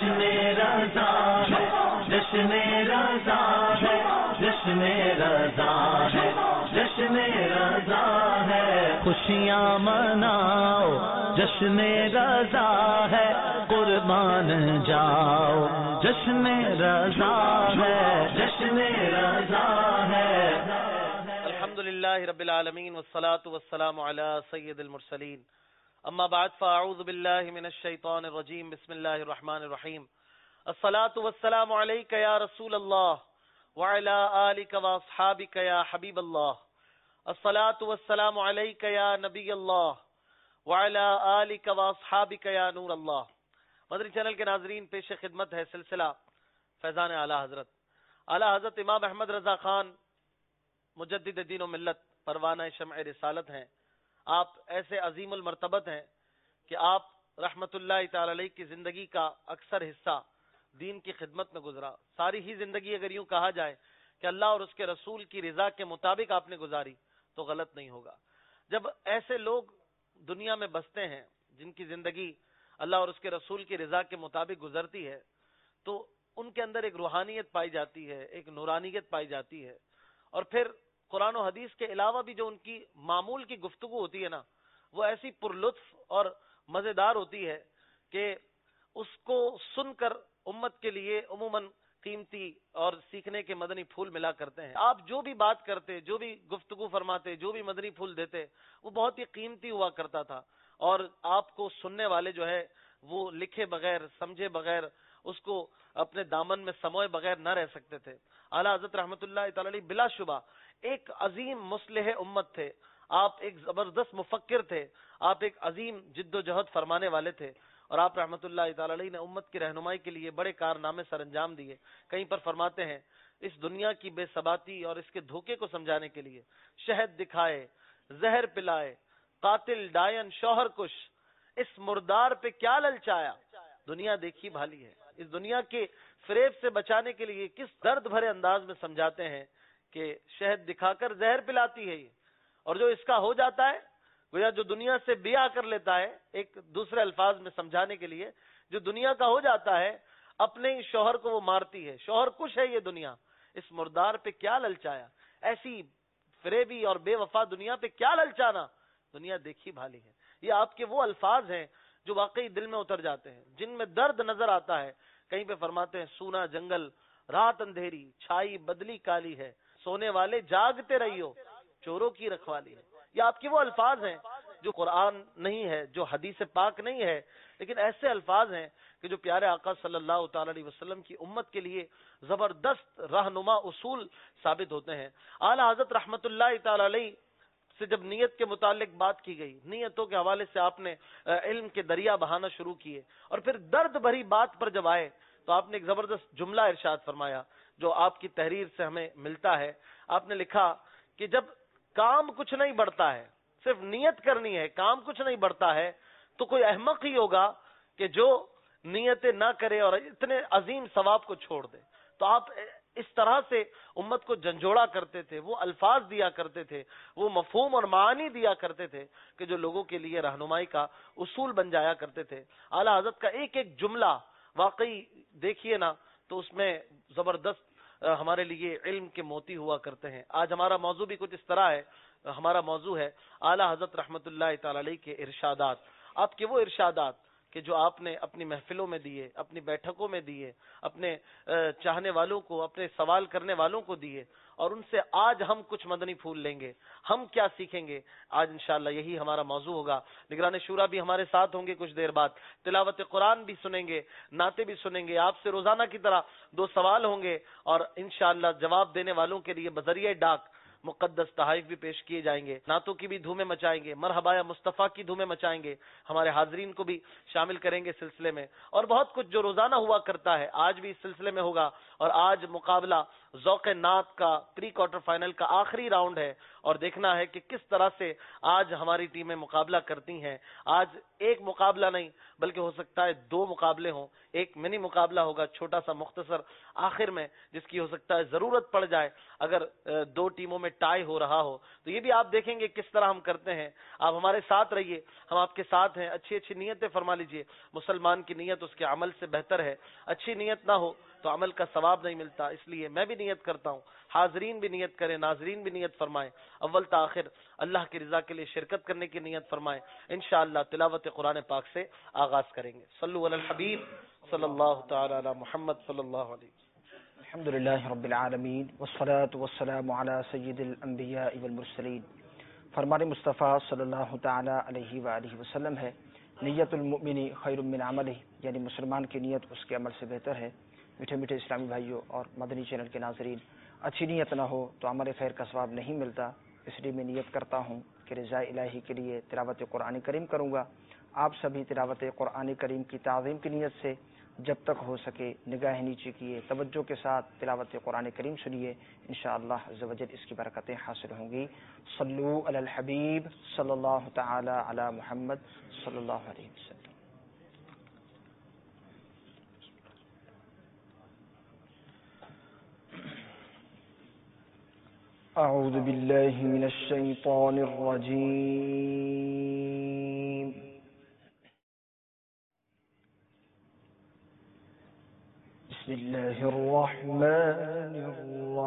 جشن رضا ہے، جشن رضا ہے، جشن رضا ہے، جشن رضا ہے، خوشیاں مناؤ جشن رضا ہے، قربان جاؤ جشن رضا ہے، جشن رضا ہے۔ الحمدللہ رب العالمین والصلاة والسلام علی سید المرسلین، اما بعد فاعوذ باللہ من الشیطان الرجیم، بسم اللہ الرحمن الرحیم، الصلاة والسلام علیک یا رسول اللہ وعلی آلک واصحابک یا حبیب اللہ، الصلاة والسلام علیک یا نبی اللہ وعلی آلک واصحابک یا نور اللہ۔ مدنی چینل کے ناظرین، پیش خدمت ہے سلسلہ فیضان اعلیٰ حضرت۔ اعلیٰ حضرت امام احمد رضا خان مجدد دین و ملت، پروانہ شمع رسالت ہیں۔ آپ ایسے عظیم المرتبت ہیں کہ آپ رحمت اللہ تعالی علیہ کی زندگی کا اکثر حصہ دین کی خدمت میں گزرا۔ ساری ہی زندگی اگر یوں کہا جائے کہ اللہ اور اس کے رسول کی رضا کے مطابق آپ نے گزاری تو غلط نہیں ہوگا۔ جب ایسے لوگ دنیا میں بستے ہیں جن کی زندگی اللہ اور اس کے رسول کی رضا کے مطابق گزرتی ہے، تو ان کے اندر ایک روحانیت پائی جاتی ہے، ایک نورانیت پائی جاتی ہے، اور پھر قرآن و حدیث کے علاوہ بھی جو ان کی معمول کی گفتگو ہوتی ہے نا، وہ ایسی پرلطف اور مزیدار ہوتی ہے کہ اس کو سن کر امت کے لیے عموماً قیمتی اور سیکھنے کے مدنی پھول ملا کرتے ہیں۔ آپ جو بھی بات کرتے، جو بھی گفتگو فرماتے، جو بھی مدنی پھول دیتے، وہ بہت ہی قیمتی ہوا کرتا تھا، اور آپ کو سننے والے جو ہے وہ لکھے بغیر، سمجھے بغیر، اس کو اپنے دامن میں سموئے بغیر نہ رہ سکتے تھے۔ اعلیٰ حضرت رحمت اللہ تعالی علیہ بلا شبہ ایک عظیم مصلح امت تھے، آپ ایک زبردست مفکر تھے، آپ ایک عظیم جد و جہد فرمانے والے تھے، اور آپ رحمت اللہ تعالی علیہ نے امت کی رہنمائی کے لیے بڑے کارنامے سر انجام دیے۔ کہیں پر فرماتے ہیں، اس دنیا کی بے ثباتی اور اس کے دھوکے کو سمجھانے کے لیے شہد دکھائے، زہر پلائے، قاتل ڈائن شوہر کش، اس مردار پہ کیا للچایا، دنیا دیکھی بھالی ہے۔ اس دنیا کے فریب سے بچانے کے لیے کس درد بھرے انداز میں سمجھاتے ہیں کہ شہد دکھا کر زہر پلاتی ہے یہ، اور جو اس کا ہو جاتا ہے گویا جو دنیا سے بیاہ کر لیتا ہے، ایک دوسرے الفاظ میں سمجھانے کے لیے جو دنیا کا ہو جاتا ہے اپنے ہی شوہر کو وہ مارتی ہے، شوہر کش ہے یہ دنیا، اس مردار پہ کیا للچایا، ایسی فریبی اور بے وفا دنیا پہ کیا للچانا، دنیا دیکھی بھالی ہے۔ یہ آپ کے وہ الفاظ ہیں جو واقعی دل میں اتر جاتے ہیں، جن میں درد نظر آتا ہے۔ کہیں پہ فرماتے ہیں، سونا جنگل رات اندھیری، چھائی بدلی کالی ہے، سونے والے جاگتے رہیو، چوروں کی رکھوالی ہے۔ یہ آپ کے وہ الفاظ ہیں جو قرآن نہیں ہے، جو حدیث پاک نہیں ہے، لیکن ایسے الفاظ ہیں کہ جو پیارے آقا صلی اللہ تعالی علیہ وسلم کی امت کے لیے زبردست رہنما اصول ثابت ہوتے ہیں۔ اعلیٰ حضرت رحمت اللہ تعالی علیہ سے جب نیت کے متعلق بات کی گئی، نیتوں کے حوالے سے آپ نے علم کے دریا بہانا شروع کیے، اور پھر درد بھری بات پر جب آئے تو آپ نے ایک زبردست جملہ ارشاد فرمایا جو آپ کی تحریر سے ہمیں ملتا ہے۔ آپ نے لکھا کہ جب کام کچھ نہیں بڑھتا ہے، صرف نیت کرنی ہے، کام کچھ نہیں بڑھتا ہے، تو کوئی احمق ہی ہوگا کہ جو نیتیں نہ کرے اور اتنے عظیم ثواب کو چھوڑ دے۔ تو آپ اس طرح سے امت کو جھنجھوڑا کرتے تھے، وہ الفاظ دیا کرتے تھے، وہ مفہوم اور معانی دیا کرتے تھے کہ جو لوگوں کے لیے رہنمائی کا اصول بن جایا کرتے تھے۔ اعلیٰ حضرت کا ایک ایک جملہ واقعی دیکھیے نا تو اس میں زبردست ہمارے لیے علم کے موتی ہوا کرتے ہیں۔ آج ہمارا موضوع بھی کچھ اس طرح ہے، ہمارا موضوع ہے اعلیٰ حضرت رحمت اللہ تعالی علیہ کے ارشادات، آپ کے وہ ارشادات کہ جو آپ نے اپنی محفلوں میں دیے، اپنی بیٹھکوں میں دیے، اپنے چاہنے والوں کو، اپنے سوال کرنے والوں کو دیے، اور ان سے آج ہم کچھ مدنی پھول لیں گے، ہم کیا سیکھیں گے۔ آج انشاءاللہ یہی ہمارا موضوع ہوگا۔ نگران شورا بھی ہمارے ساتھ ہوں گے کچھ دیر بعد، تلاوت قرآن بھی سنیں گے، نعتیں بھی سنیں گے، آپ سے روزانہ کی طرح 2 سوال ہوں گے، اور انشاءاللہ جواب دینے والوں کے لیے بذریعہ ڈاک مقدس تحائف بھی پیش کیے جائیں گے، نعتوں کی بھی دھومیں مچائیں گے، مرحبا یا مصطفیٰ کی دھومیں مچائیں گے، ہمارے حاضرین کو بھی شامل کریں گے سلسلے میں، اور بہت کچھ جو روزانہ ہوا کرتا ہے آج بھی اس سلسلے میں ہوگا۔ اور آج مقابلہ ذوق نعت کا پری کوارٹر فائنل کا آخری راؤنڈ ہے، और देखना है कि किस तरह से आज हमारी टीमें मुकाबला करती हैं। आज एक मुकाबला नहीं बल्कि हो सकता है 2 मुकाबले हों, एक मिनी मुकाबला होगा छोटा सा मुख्तसर आखिर में, जिसकी हो सकता है जरूरत पड़ जाए अगर 2 टीमों में टाई हो रहा हो। तो ये भी आप देखेंगे किस तरह हम करते हैं। आप हमारे साथ रहिए, हम आपके साथ हैं। अच्छी अच्छी नीयतें फरमा लीजिए। मुसलमान की नीयत उसके अमल से बेहतर है। अच्छी नीयत ना हो तो अमल का सवाब नहीं मिलता। इसलिए मैं भी नियत करता हूँ, हाजरीन भी नियत करें, नाजरीन भी नियत फरमाएं, अव्वल ता आखिर अल्लाह की रजा के लिए शिरकत करने की नियत फरमाएं। इंशाअल्लाह तिलावत कुरान पाक से आगाज करेंगे। सल्लु अलल हबीब सल्लल्लाहु तआला अला मुहम्मद सल्लल्लाहु अलैहि वसल्लम। अल्हम्दुलिल्लाहि रब्बिल आलमीन वस्सलातु वस्सलामु अला सय्यिदिल अंबिया वल मुरसलीन। फरमान मुस्तफ़ा सल्लल्लाहु तआला अलैहि व आलिहि वसल्लम है, नियतुल मुमिनी खैरुम मिन अमलिही, यानी मुसलमान की नीयत उसके अमल से बेहतर है। मीठे मीठे इस्लामी भाइयों और मदनी चैनल के नाजरीन, अच्छी नीयत ना हो तो अमल खैर का सवाब नहीं मिलता। इसलिए मैं नियत करता हूँ कि रज़ा इलाही के लिए तिलावत कुरान करीम करूँगा। आप सभी तिलावत कुरान करीम की ताज़ीम की नीयत से जब तक हो सके निगाह नीचे किए, तवज्जो के साथ तिलावत कुरान करीम सुनिए। इंशाअल्लाह अज़्ज़ व जल इसकी बरकतें हासिल होंगी। सल्लु अलल हबीब सल्लल्लाहु तआला अला मुहम्मद सल्लल्लाहु अलैहि वसल्लम। अऊज़ु बिल्लाहि मिनश शैतानिर रजीम। बिस्मिल्लाहिर रहमानिर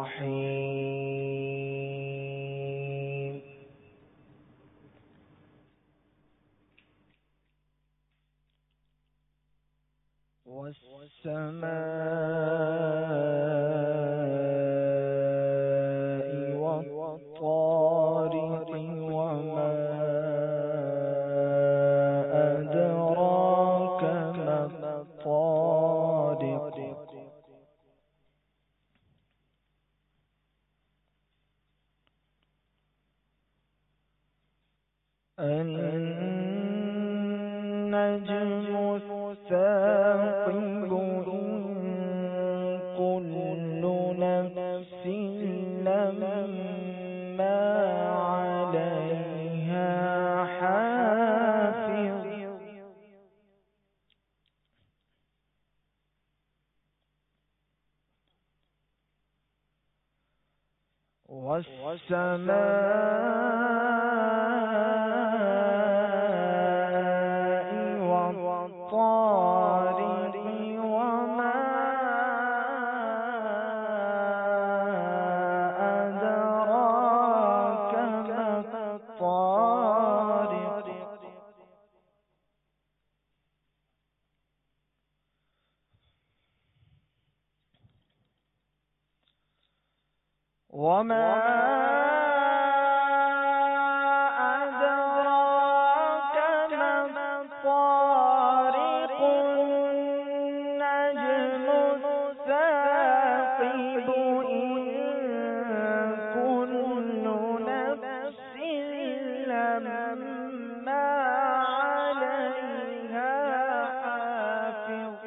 रहीम। वस्समाइ वत्तारिक़ि वमा अदराक मत्तारिक़। النجم الثاقب إن كل نفس لما عليها حافظ. والسماء والطارق وما أدراك ما الطارق. وما أدراك ما الطارق. النجم الثاقب إن كل نفس لما عليها حافظ.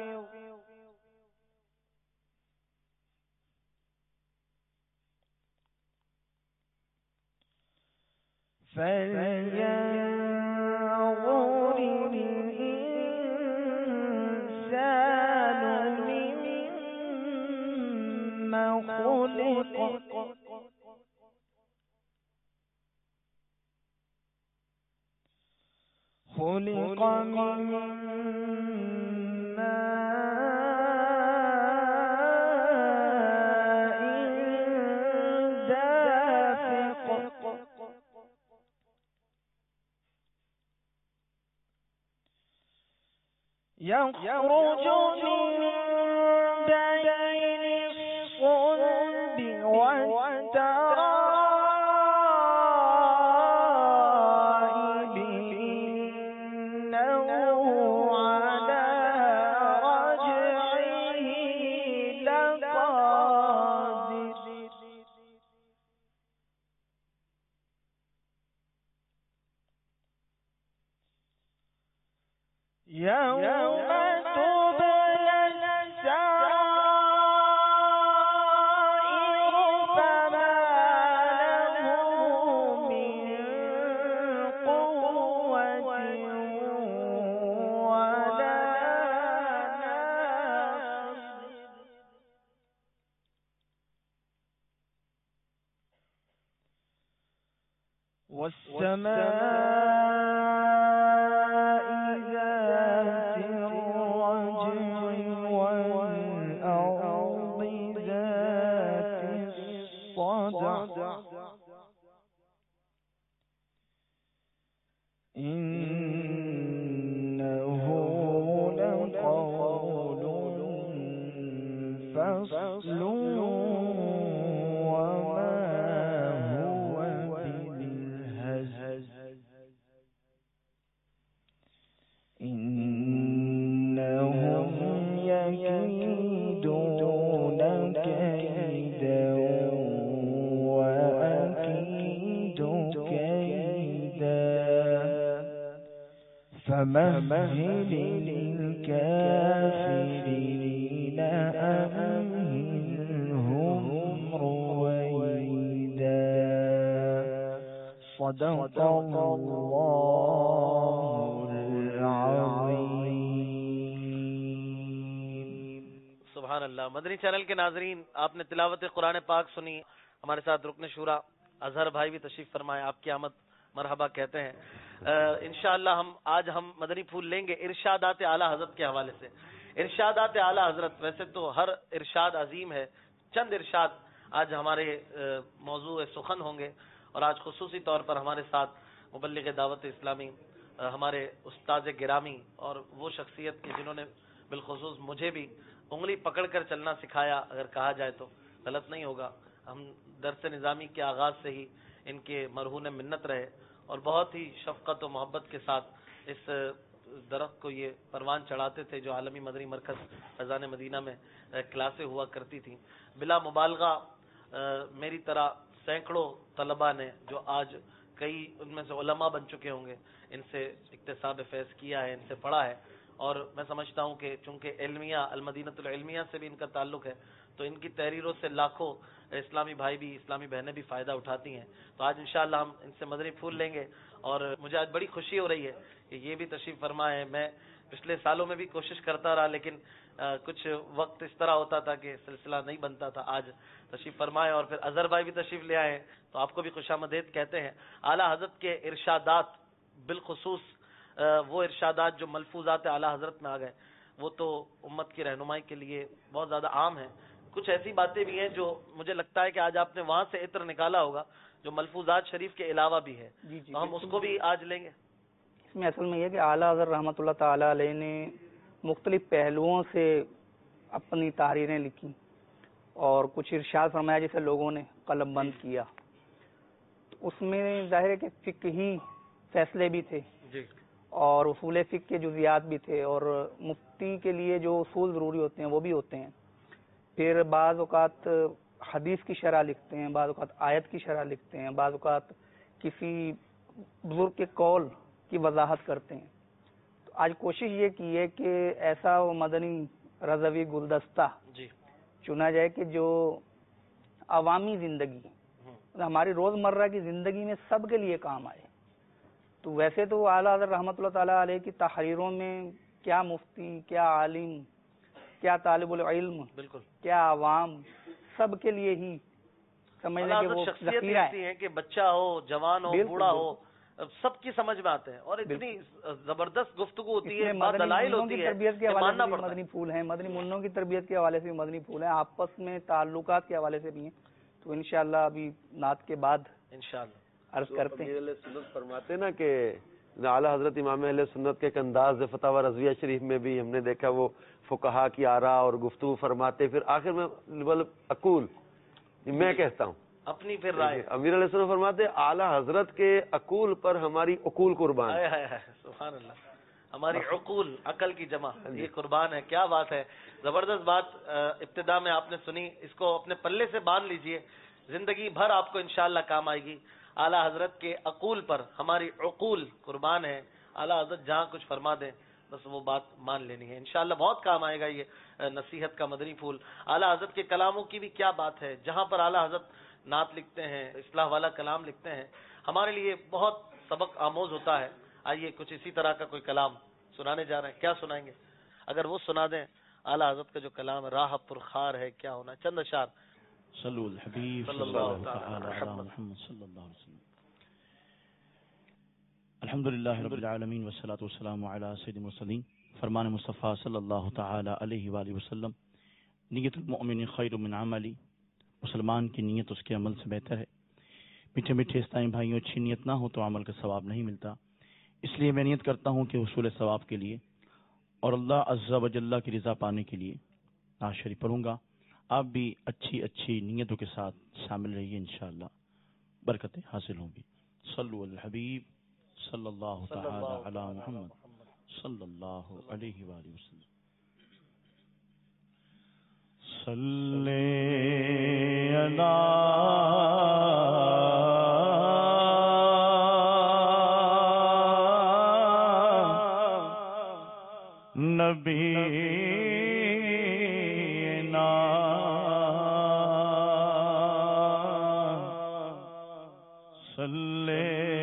فلينظر الإنسان مما خلق. خلق من ماء دافق. يخرج من بين الصلب والترائب إنه على رجعه لقادر. يوم تبلى سبحان اللہ. مدنی چینل کے ناظرین، آپ نے تلاوت قرآن پاک سنی. ہمارے ساتھ رکن شورا اظہر بھائی بھی تشریف فرمائے، آپ کی آمد مرحبا کہتے ہیں. انشاءاللہ آج ہم مدنی پھول لیں گے ارشادات اعلیٰ حضرت کے حوالے سے. ارشادات اعلیٰ حضرت، ویسے تو ہر ارشاد عظیم ہے، چند ارشاد آج ہمارے موضوع سخن ہوں گے. اور آج خصوصی طور پر ہمارے ساتھ مبلغ دعوت اسلامی، ہمارے استاد گرامی اور وہ شخصیت کی جنہوں نے بالخصوص مجھے بھی انگلی پکڑ کر چلنا سکھایا، اگر کہا جائے تو غلط نہیں ہوگا. ہم درس نظامی کے آغاز سے ہی ان کے مرہون منت رہے اور بہت ہی شفقت و محبت کے ساتھ اس درخت کو یہ پروان چڑھاتے تھے جو عالمی مدنی مرکز فیضان مدینہ میں کلاسیں ہوا کرتی تھیں. بلا مبالغہ میری طرح سینکڑوں طلباء نے، جو آج کئی ان میں سے علماء بن چکے ہوں گے، ان سے اکتساب فیض کیا ہے، ان سے پڑھا ہے. اور میں سمجھتا ہوں کہ چونکہ علمیہ المدینۃ العلمیہ سے بھی ان کا تعلق ہے، تو ان کی تحریروں سے لاکھوں اسلامی بھائی بھی، اسلامی بہنیں بھی فائدہ اٹھاتی ہیں. تو آج انشاءاللہ ہم ان سے مدنی پھول لیں گے. اور مجھے آج بڑی خوشی ہو رہی ہے کہ یہ بھی تشریف فرما ہے. میں پچھلے سالوں میں بھی کوشش کرتا رہا، لیکن کچھ وقت اس طرح ہوتا تھا کہ سلسلہ نہیں بنتا تھا. آج تشریف فرمائے اور پھر اظہر بھائی بھی تشریف لے آئے ہیں، تو آپ کو بھی خوش آمدید کہتے ہیں. اعلیٰ حضرت کے ارشادات، بالخصوص وہ ارشادات جو ملفوظات اعلیٰ حضرت میں آ گئے، وہ تو امت کی رہنمائی کے لیے بہت زیادہ عام ہیں. کچھ ایسی باتیں بھی ہیں جو مجھے لگتا ہے کہ آج آپ نے وہاں سے عطر نکالا ہوگا جو ملفوظات شریف کے علاوہ بھی ہے. تو ہم اس کو بھی آج لیں گے. اس میں اصل میں یہ کہ اعلیٰ حضرت رحمۃ اللہ تعالی علیہ نے مختلف پہلوؤں سے اپنی تحریریں لکھی اور کچھ ارشاد فرمایا جسے لوگوں نے قلم بند کیا. اس میں ظاہر ہے کہ فقہی فیصلے بھی تھے اور اصول فقہ کے جزیات بھی تھے، اور مفتی کے لیے جو اصول ضروری ہوتے ہیں وہ بھی ہوتے ہیں. پھر بعض اوقات حدیث کی شرح لکھتے ہیں، بعض اوقات آیت کی شرح لکھتے ہیں، بعض اوقات کسی بزرگ کے قول کی وضاحت کرتے ہیں. تو آج کوشش یہ کی ہے کہ ایسا مدنی رضوی گلدستہ چنا جائے کہ جو عوامی زندگی، ہماری روزمرہ کی زندگی میں سب کے لیے کام آئے. تو ویسے تو اعلیٰ حضرت رحمۃ اللہ تعالیٰ علیہ کی تحریروں میں کیا مفتی، کیا عالم، کیا طالب العلم، بالکل کیا عوام، سب کے لیے ہی سمجھنے کے وہ ذخیرہ ہے کہ بچہ ہو، جوان ہو، بوڑھا ہو، سب کی سمجھ میں آتے ہیں. اور اتنی زبردست گفتگو ہوتی ہے، دلائل ہوتی ہے. تربیت کے حوالے سے مدنی پھول ہیں، مدنی منوں کی تربیت کے حوالے سے بھی مدنی پھول ہیں، آپس میں تعلقات کے حوالے سے بھی ہیں. تو انشاءاللہ ابھی نعت کے بعد انشاءاللہ عرض کرتے ہیں. اہل سنت فرماتے نا کہ اعلیٰ حضرت امام اہل سنت کے ایک انداز فتاوی رضویہ شریف میں بھی ہم نے دیکھا، وہ فقہا کی آراء اور گفتگو فرماتے، پھر آخر میں اقول میں کہتا ہوں اپنی پھر رائے. امیر علیہ السلام فرماتے اعلیٰ حضرت کے اقول پر ہماری عقول قربان. سبحان اللہ، ہماری عقول، عقل کی جمع، یہ قربان ہے. کیا بات ہے، زبردست بات ابتدا میں آپ نے سنی. اس کو اپنے پلے سے باندھ لیجئے، زندگی بھر آپ کو انشاءاللہ کام آئے گی. اعلیٰ حضرت کے عقول پر ہماری عقول قربان ہے. اعلیٰ حضرت جہاں کچھ فرما دیں بس وہ بات مان لینی ہے. انشاءاللہ بہت کام آئے گا یہ نصیحت کا مدنی پھول. اعلیٰ حضرت کے کلاموں کی بھی کیا بات ہے. جہاں پر اعلیٰ حضرت نعت لکھتے ہیں، اصلاح والا کلام لکھتے ہیں، ہمارے لیے بہت سبق آموز ہوتا ہے. آئیے کچھ اسی طرح کا کوئی کلام سنانے جا رہے ہیں. کیا سنائیں گے؟ اگر وہ سنا دیں اعلیٰ حضرت کا جو کلام راہ پرخار ہے کیا ہونا، چند اشعار. صلو الحبیب صلی اللہ علیہ وسلم. الحمدللہ رب العالمین والصلاة والسلام علی سید المرسلین. فرمان مصطفیٰ صلی اللہ تعالی علیہ وآلہ وسلم، نیت المؤمن خیر من عملی، مسلمان کی نیت اس کے عمل سے بہتر ہے. میٹھے میٹھے اسلامی بھائیوں، اچھی نیت نہ ہو تو عمل کا ثواب نہیں ملتا. اس لیے میں نیت کرتا ہوں کہ حصول ثواب کے لیے اور اللہ عز و جل کی رضا پانے کے لیے نعت شریف پڑھوں گا. آپ بھی اچھی اچھی نیتوں کے ساتھ شامل رہیے، انشاءاللہ برکتیں حاصل ہوں گی. صلو علی الحبیب صلی اللہ تعالی علی محمد صلی اللہ علیہ وآلہ وسلم. صلی علی نبینا صلی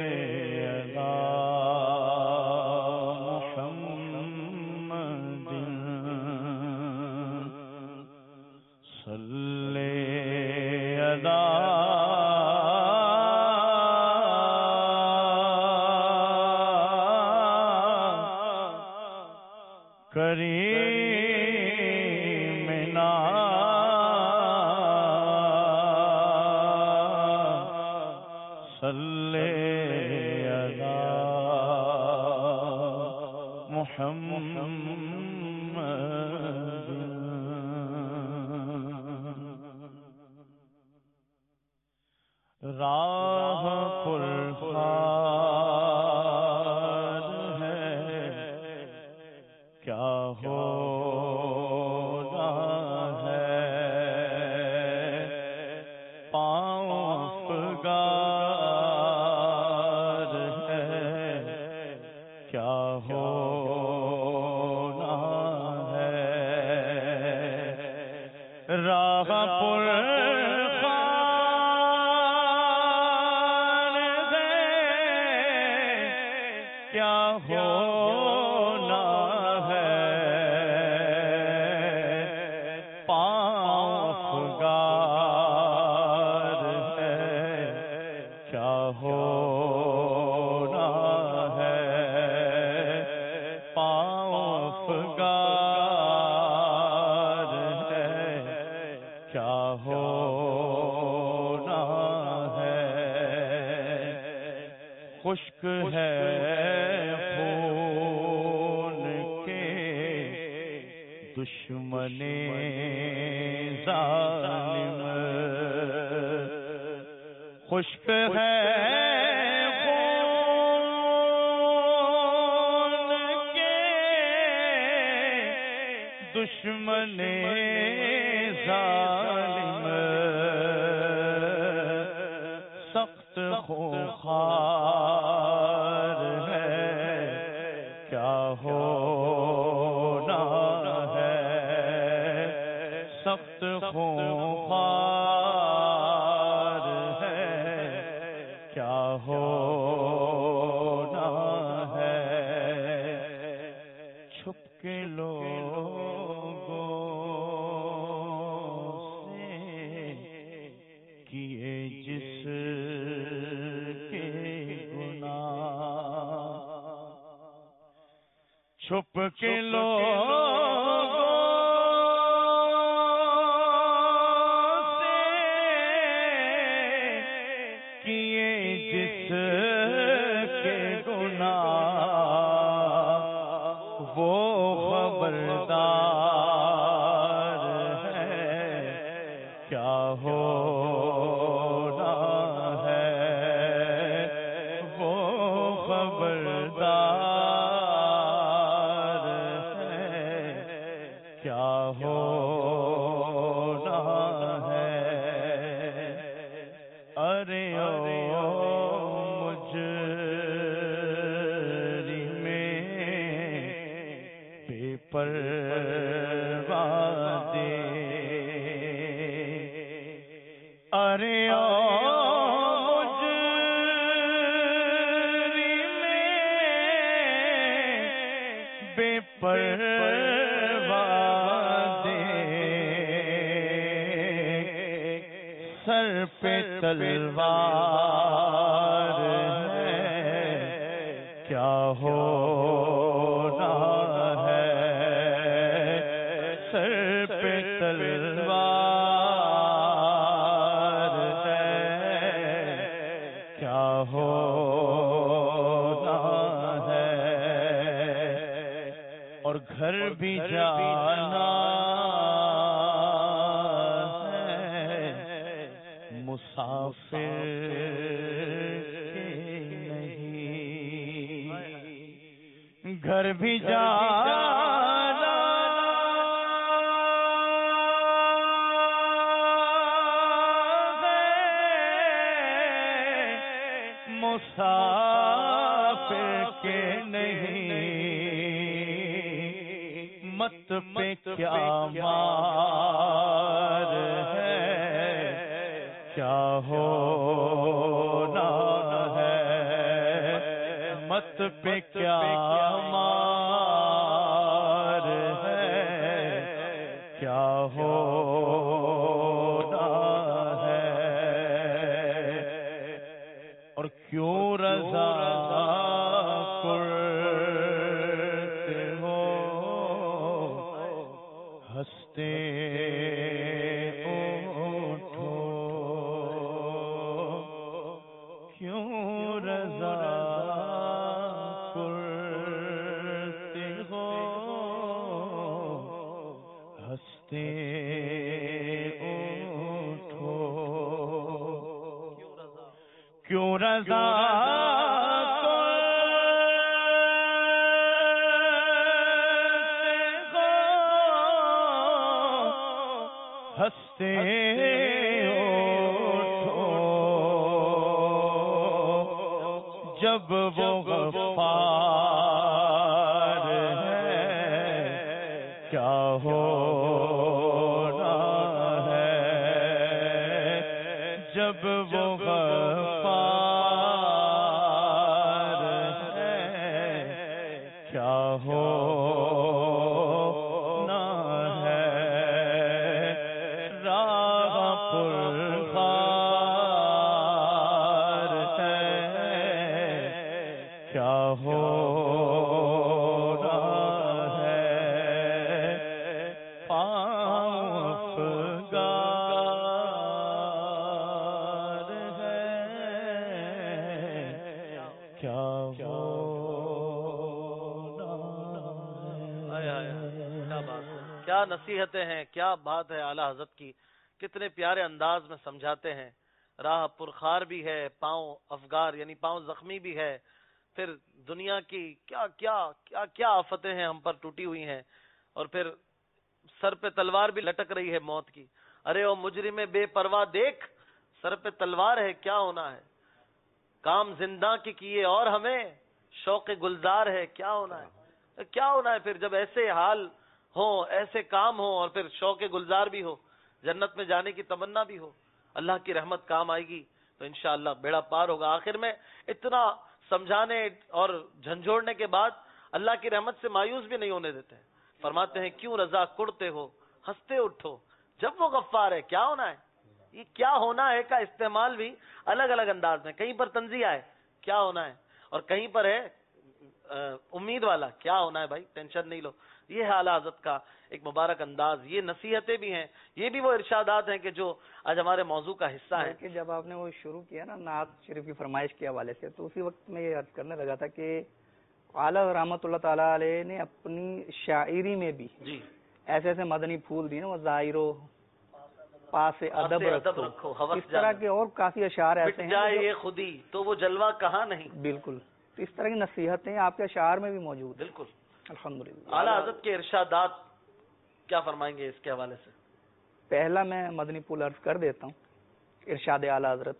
راہ پرخار ہے کیا ہونا ہے، پاؤں افگار ہے کیا ہونا ہے، راہ پر ہونا ہے، پاؤں افگار ہے کیا ہونا ہے، پاؤں افگار ہے کیا ہونا ہے، خشک ہے دشمن ظالم، خشک ہے خون کے دشمن ظالم، سخت خوخار ہے کیا ہونا ہے، سخت خوخار ہے کیا ہونا ہے، چھپ کے لوگوں سے کیے جس کے گناہ، چھپ کے لوگوں وہ خبردار ہے کیا ہونا ہے، وہ خبردار ہے کیا ہونا ہے، ارے پروادے، ارے مجرم بے پروادے، سر پہ تلوار ہے ہونا ہے سر پہ تلوار ہے کیا ہونا ہے اور گھر بھی جانا ہے مسافر گھر بھی جانا مسافر کے نہیں مت پہ کیا مار ہے کیا ہونا ہے مت پہ کیا مار ہے کیا ہونا ہے اور کیوں رضا کرتے ہو ہنستے اٹھو کیوں رضا کرتے ہو ہنستے اٹھو کیوں رضا ہنستے اٹھو جب وہ غفار ہے کیا ہونا ہے جب وہ غفار ہے کیا ہونا ہے راہ پرخار ہے کیا ہونا ہے پاؤں افگار ہے کیا کیا نصیحتیں ہیں، کیا بات ہے اعلیٰ حضرت کی، کتنے پیارے انداز میں سمجھاتے ہیں. راہ پرخار بھی ہے، پاؤں افگار یعنی پاؤں زخمی بھی ہے، پھر دنیا کی کیا کیا کیا کیا آفتیں ہیں ہم پر ٹوٹی ہوئی ہیں، اور پھر سر پہ تلوار بھی لٹک رہی ہے موت کی. ارے او مجرم بے پرواہ دیکھ، سر پہ تلوار ہے کیا ہونا ہے، کام زندہ کی کیے اور ہمیں شوق گلزار ہے کیا ہونا ہے. کیا ہونا ہے پھر جب ایسے حال ہو، ایسے کام ہو، اور پھر شوق گلزار بھی ہو، جنت میں جانے کی تمنا بھی ہو، اللہ کی رحمت کام آئے گی تو انشاءاللہ بیڑا پار ہوگا. آخر میں اتنا سمجھانے اور جھنجھوڑنے کے بعد اللہ کی رحمت سے مایوس بھی نہیں ہونے دیتے. فرماتے ہیں کیوں رضا کڑتے ہو ہنستے اٹھو جب وہ غفار ہے کیا ہونا ہے. یہ کیا ہونا ہے کا استعمال بھی الگ الگ انداز میں، کہیں پر تنزیہ ہے کیا ہونا ہے، اور کہیں پر ہے امید والا کیا ہونا ہے بھائی ٹینشن نہیں لو. یہ ہے اعلیٰ حضرت کا ایک مبارک انداز. یہ نصیحتیں بھی ہیں، یہ بھی وہ ارشادات ہیں کہ جو آج ہمارے موضوع کا حصہ ہیں. کہ جب آپ نے وہ شروع کیا نا نعت شریف کی فرمائش کے حوالے سے، تو اسی وقت میں یہ عرض کرنے لگا تھا کہ اعلیٰ رحمۃ اللہ تعالیٰ علیہ نے اپنی شاعری میں بھی جی ایسے ایسے مدنی پھول دیے نا، وہ ظاہرو پاس ادب رکھو، اس طرح کے اور کافی اشعار ایسے ہیں جائے یہ خودی تو وہ جلوہ کہاں نہیں. بالکل اس طرح کی نصیحتیں آپ کے اشعار میں بھی موجود ہیں. بالکل الحمدللہ. اعلیٰ حضرت کے ارشادات کیا فرمائیں گے اس کے حوالے سے؟ پہلا میں مدنی پھول عرض کر دیتا ہوں. ارشاد اعلیٰ حضرت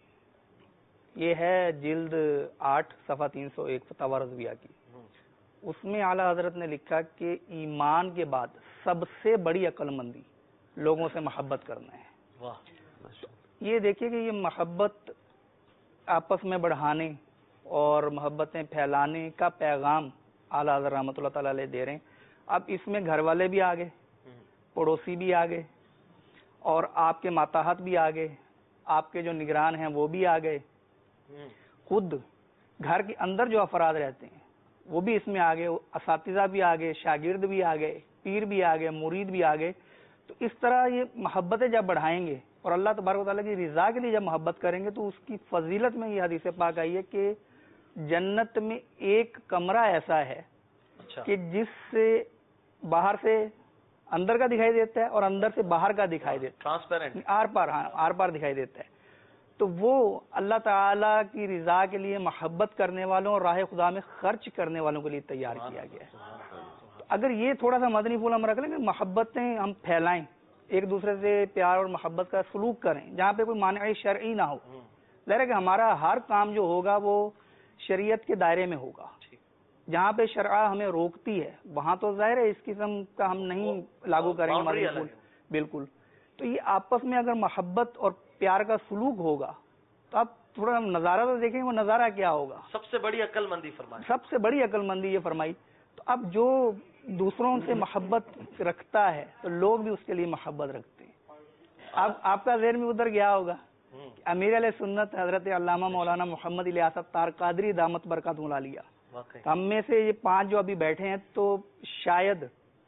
یہ ہے جلد 8 صفحہ 301 فتاوی رضویہ کی. اس میں اعلیٰ حضرت نے لکھا کہ ایمان کے بعد سب سے بڑی عقل مندی لوگوں سے محبت کرنا ہے. واہ. یہ دیکھیے کہ یہ محبت آپس میں بڑھانے اور محبتیں پھیلانے کا پیغام اعلیٰ حضرت رحمۃ اللہ تعالی علیہ دے رہے ہیں. اب اس میں گھر والے بھی آگے، پڑوسی بھی آگے، اور آپ کے ماتحت بھی آگے، آپ کے جو نگران ہیں وہ بھی آگے، خود گھر کے اندر جو افراد رہتے ہیں وہ بھی اس میں آ گئے، اساتذہ بھی آ گئے، شاگرد بھی آ گئے، پیر بھی آ گئے، مرید بھی آ گئے. تو اس طرح یہ محبتیں جب بڑھائیں گے اور اللہ تبارک و تعالیٰ کی رضا کے لیے جب محبت کریں گے تو اس کی فضیلت میں یہ حدیث پاک آئی ہے کہ جنت میں ایک کمرہ ایسا ہے کہ جس سے باہر سے اندر کا دکھائی دیتا ہے اور اندر سے باہر کا دکھائی دیتا ہے، ٹرانسپیرنٹ، آر پار دکھائی دیتا ہے. تو وہ اللہ تعالیٰ کی رضا کے لیے محبت کرنے والوں اور راہ خدا میں خرچ کرنے والوں کے لیے تیار کیا گیا ہے. اگر یہ تھوڑا سا مدنی پھول ہم رکھ لیں کہ محبتیں ہم پھیلائیں، ایک دوسرے سے پیار اور محبت کا سلوک کریں جہاں پہ کوئی مانع شرعی نہ ہو. ظاہر ہے کہ ہمارا ہر کام جو ہوگا وہ شریعت کے دائرے میں ہوگا. جہاں پہ شرع ہمیں روکتی ہے وہاں تو ظاہر ہے اس قسم کا ہم نہیں لاگو کریں گے مدنی پھول. بالکل. تو یہ آپس میں اگر محبت اور پیار کا سلوک ہوگا تو آپ تھوڑا نظارہ تو دیکھیں وہ نظارہ کیا ہوگا. سب سے بڑی عقل مندی فرمائی، سب سے بڑی عقل مندی یہ فرمائی. تو اب جو دوسروں سے محبت رکھتا ہے تو لوگ بھی اس کے لیے محبت رکھتے ہیں. اب آپ کا ذہن میں ادھر گیا ہوگا امیر علیہ سنت حضرت علامہ مولانا محمد الیاس تار قادری دامت برکاتہ العالیہ، ہم میں سے یہ 5 جو ابھی بیٹھے ہیں تو شاید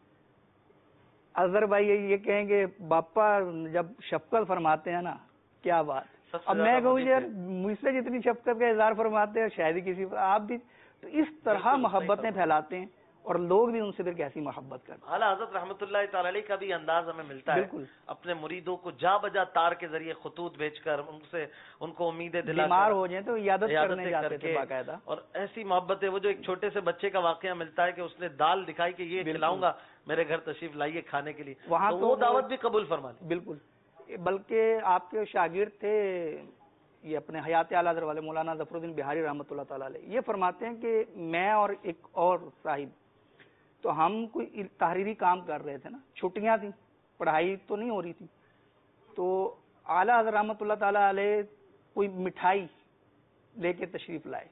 اظہر بھائی یہ کہیں کہ باپا جب شفقت فرماتے ہیں نا کیا بات. اب میں کہوں یار مجھ سے جتنی شفقت کا اظہار فرماتے ہیں شاید ہی کسی پر آپ بھی. تو اس طرح محبتیں پھیلاتے ہیں اور لوگ بھی ان سے پھر کیسی محبت کرتے ہیں. اعلیٰ حضرت رحمۃ اللہ تعالی علیہ کا بھی انداز ہمیں ملتا ہے. بالکل. اپنے مریدوں کو جا بجا تار کے ذریعے خطوط بھیج کر ان کو امیدیں دلا، بیمار ہو جائیں تو عیادت کرنے جاتے تھے باقاعدہ. اور ایسی محبت ہے وہ جو ایک چھوٹے سے بچے کا واقعہ ملتا ہے کہ اس نے دال دکھائی کہ یہ کھلاؤں گا، میرے گھر تشریف لائیے کھانے کے لیے، وہاں وہ دعوت بھی قبول فرما لی. بالکل. بلکہ آپ کے شاگرد تھے یہ اپنے حیات اعلیٰ حضرت والے مولانا ظفر الدین بہاری رحمۃ اللہ تعالی علیہ، یہ فرماتے ہیں کہ میں اور ایک اور صاحب تو ہم کوئی تحریری کام کر رہے تھے نا، چھٹیاں تھیں، پڑھائی تو نہیں ہو رہی تھی. تو اعلیٰ حضرت رحمۃ اللہ تعالی علیہ کوئی مٹھائی لے کے تشریف لائے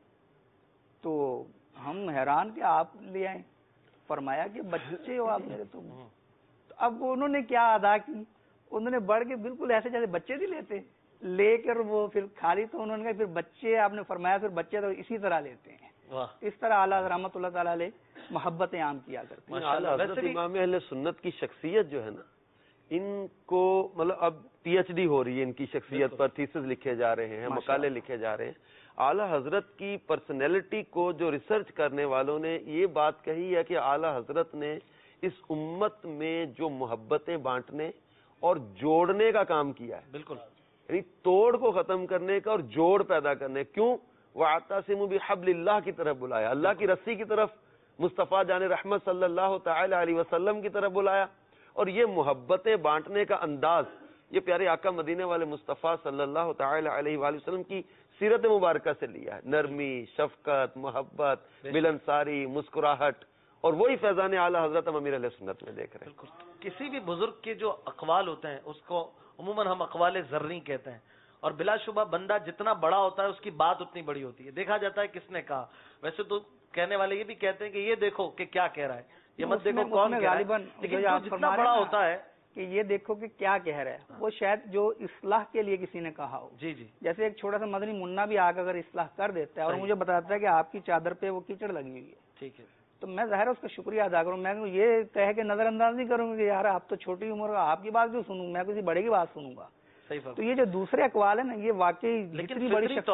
تو ہم حیران کہ آپ لے آئیں. فرمایا کہ بچے ہو آپ میرے. تو اب انہوں نے کیا ادا کی، انہوں نے بڑھ کے بالکل ایسے جیسے بچے نہیں لیتے لے کر وہ پھر کھالی. تو انہوں نے کہا پھر بچے آپ نے فرمایا پھر بچے تو اسی طرح لیتے ہیں. اس طرح اعلیٰ رحمۃ اللہ تعالی علیہ محبتیں عام کیا کرتے ہیں. حضرت امام اہل سنت کی شخصیت جو ہے نا، ان کو مطلب اب پی ایچ ڈی ہو رہی ہے ان کی شخصیت پر، تھیسز لکھے جا رہے ہیں، مقالے لکھے جا رہے ہیں. اعلیٰ حضرت کی پرسنالٹی کو جو ریسرچ کرنے والوں نے یہ بات کہی ہے کہ اعلیٰ حضرت نے اس امت میں جو محبتیں بانٹنے اور جوڑنے کا کام کیا ہے. بالکل. یعنی توڑ کو ختم کرنے کا اور جوڑ پیدا کرنے. کیوں؟ وَاعْتَصِمُوا بِحَبْلِ اللَّهِ کی طرف بلایا، اللہ کی رسی کی طرف، مصطفیٰ جان رحمت صلی اللہ تعالی علیہ وسلم کی طرف بلایا. اور یہ محبتیں بانٹنے کا انداز یہ پیارے آقا مدینے والے مصطفیٰ صلی اللہ تعالی علیہ وآلہ وسلم کی سیرت مبارکہ سے لیا ہے. نرمی، شفقت، محبت، ملنساری، مسکراہٹ، اور وہی فیضان اعلیٰ حضرت ہم امیر علیہ سنت میں دیکھ رہے ہیں. کسی بھی بزرگ کے جو اقوال ہوتے ہیں اس کو عموماً ہم اقوال ذرنی کہتے ہیں، اور بلا شبہ بندہ جتنا بڑا ہوتا ہے اس کی بات اتنی بڑی ہوتی ہے. دیکھا جاتا ہے کس نے کہا. ویسے تو کہنے والے یہ بھی کہتے ہیں کہ یہ دیکھو کہ کیا کہہ رہا ہے، یہ مت دیکھو کون کہہ رہا ہے، لیکن جو جتنا بڑا ہوتا ہے کہ یہ دیکھو کہ کیا کہہ رہا ہے، وہ شاید جو اصلاح کے لیے کسی نے کہا ہو. جی جی. جیسے ایک چھوٹا سا مدنی منا بھی آ کر اگر اصلاح کر دیتا ہے اور مجھے بتاتا ہے کہ آپ کی چادر پہ وہ کیچڑ لگی ہوئی ہے، ٹھیک ہے، تو میں ظاہر اس کا شکریہ ادا کروں. میں یہ کہہ کے نظر انداز نہیں کروں گا کہ یار آپ تو چھوٹی عمر کا، آپ کی بات کیوں سنوں، میں کسی بڑے کی بات سنوں گا. تو یہ جو دوسرے اقوال ہیں نا، یہ واقعی لیکن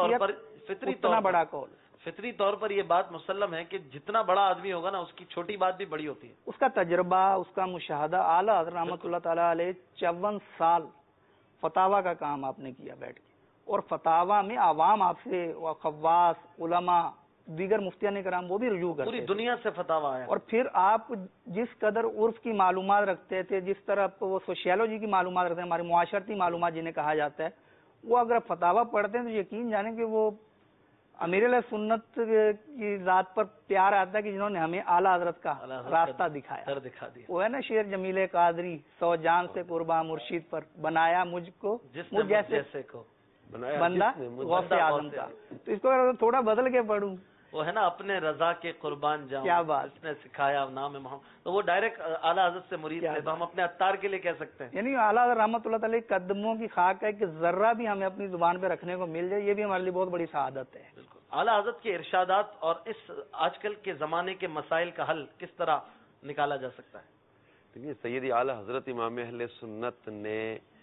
اتنا بڑا قول، فطری طور پر یہ بات مسلم ہے کہ جتنا بڑا آدمی ہوگا نا اس کی چھوٹی بات بھی بڑی ہوتی ہے. اس کا تجربہ، اس کا مشاہدہ. اعلیٰ حضرت رحمۃ اللہ تعالیٰ علیہ 54 سال فتاوا کا کام آپ نے کیا بیٹھ کے، اور فتاوا میں عوام آپ سے، خواص، علماء، دیگر مفتیان کرام وہ بھی رجوع کرتے، پوری دنیا سے فتاوا آیا. اور پھر آپ جس قدر عرف کی معلومات رکھتے تھے، جس طرح وہ سوشیالوجی کی معلومات رکھتے ہیں، ہماری معاشرتی معلومات جنہیں کہا جاتا ہے، وہ اگر فتاوا پڑھتے ہیں تو یقین جانیں کہ وہ امیر علیہ سنت کی ذات پر پیار آتا ہے کہ جنہوں نے ہمیں اعلیٰ حضرت کا راستہ دکھایا. وہ ہے نا شعر جمیل قادری، 100 جان سے قربان مرشید پر، بنایا مجھ کو مجھ جیسے کو بندہ غوث اعظم کا. تو اس کو تھوڑا بدل کے پڑھوں، وہ ہے نا اپنے رضا کے قربان جاؤں، کیا بات، اس نے سکھایا نام محمد. تو وہ ڈائریکٹ اعلیٰ حضرت سے مرید ہے، تو ہم اپنے عطار کے لیے کہہ سکتے ہیں. یعنی اعلیٰ رحمۃ اللہ تعالی قدموں کی خاک ہے کہ ذرہ بھی ہمیں اپنی زبان پہ رکھنے کو مل جائے، یہ بھی ہمارے لیے بہت بڑی سعادت ہے. بالکل. اعلیٰ حضرت کے ارشادات اور اس آج کل کے زمانے کے مسائل کا حل کس طرح نکالا جا سکتا ہے؟ دیکھیے سیدی اعلیٰ حضرت امام اہل سنت نے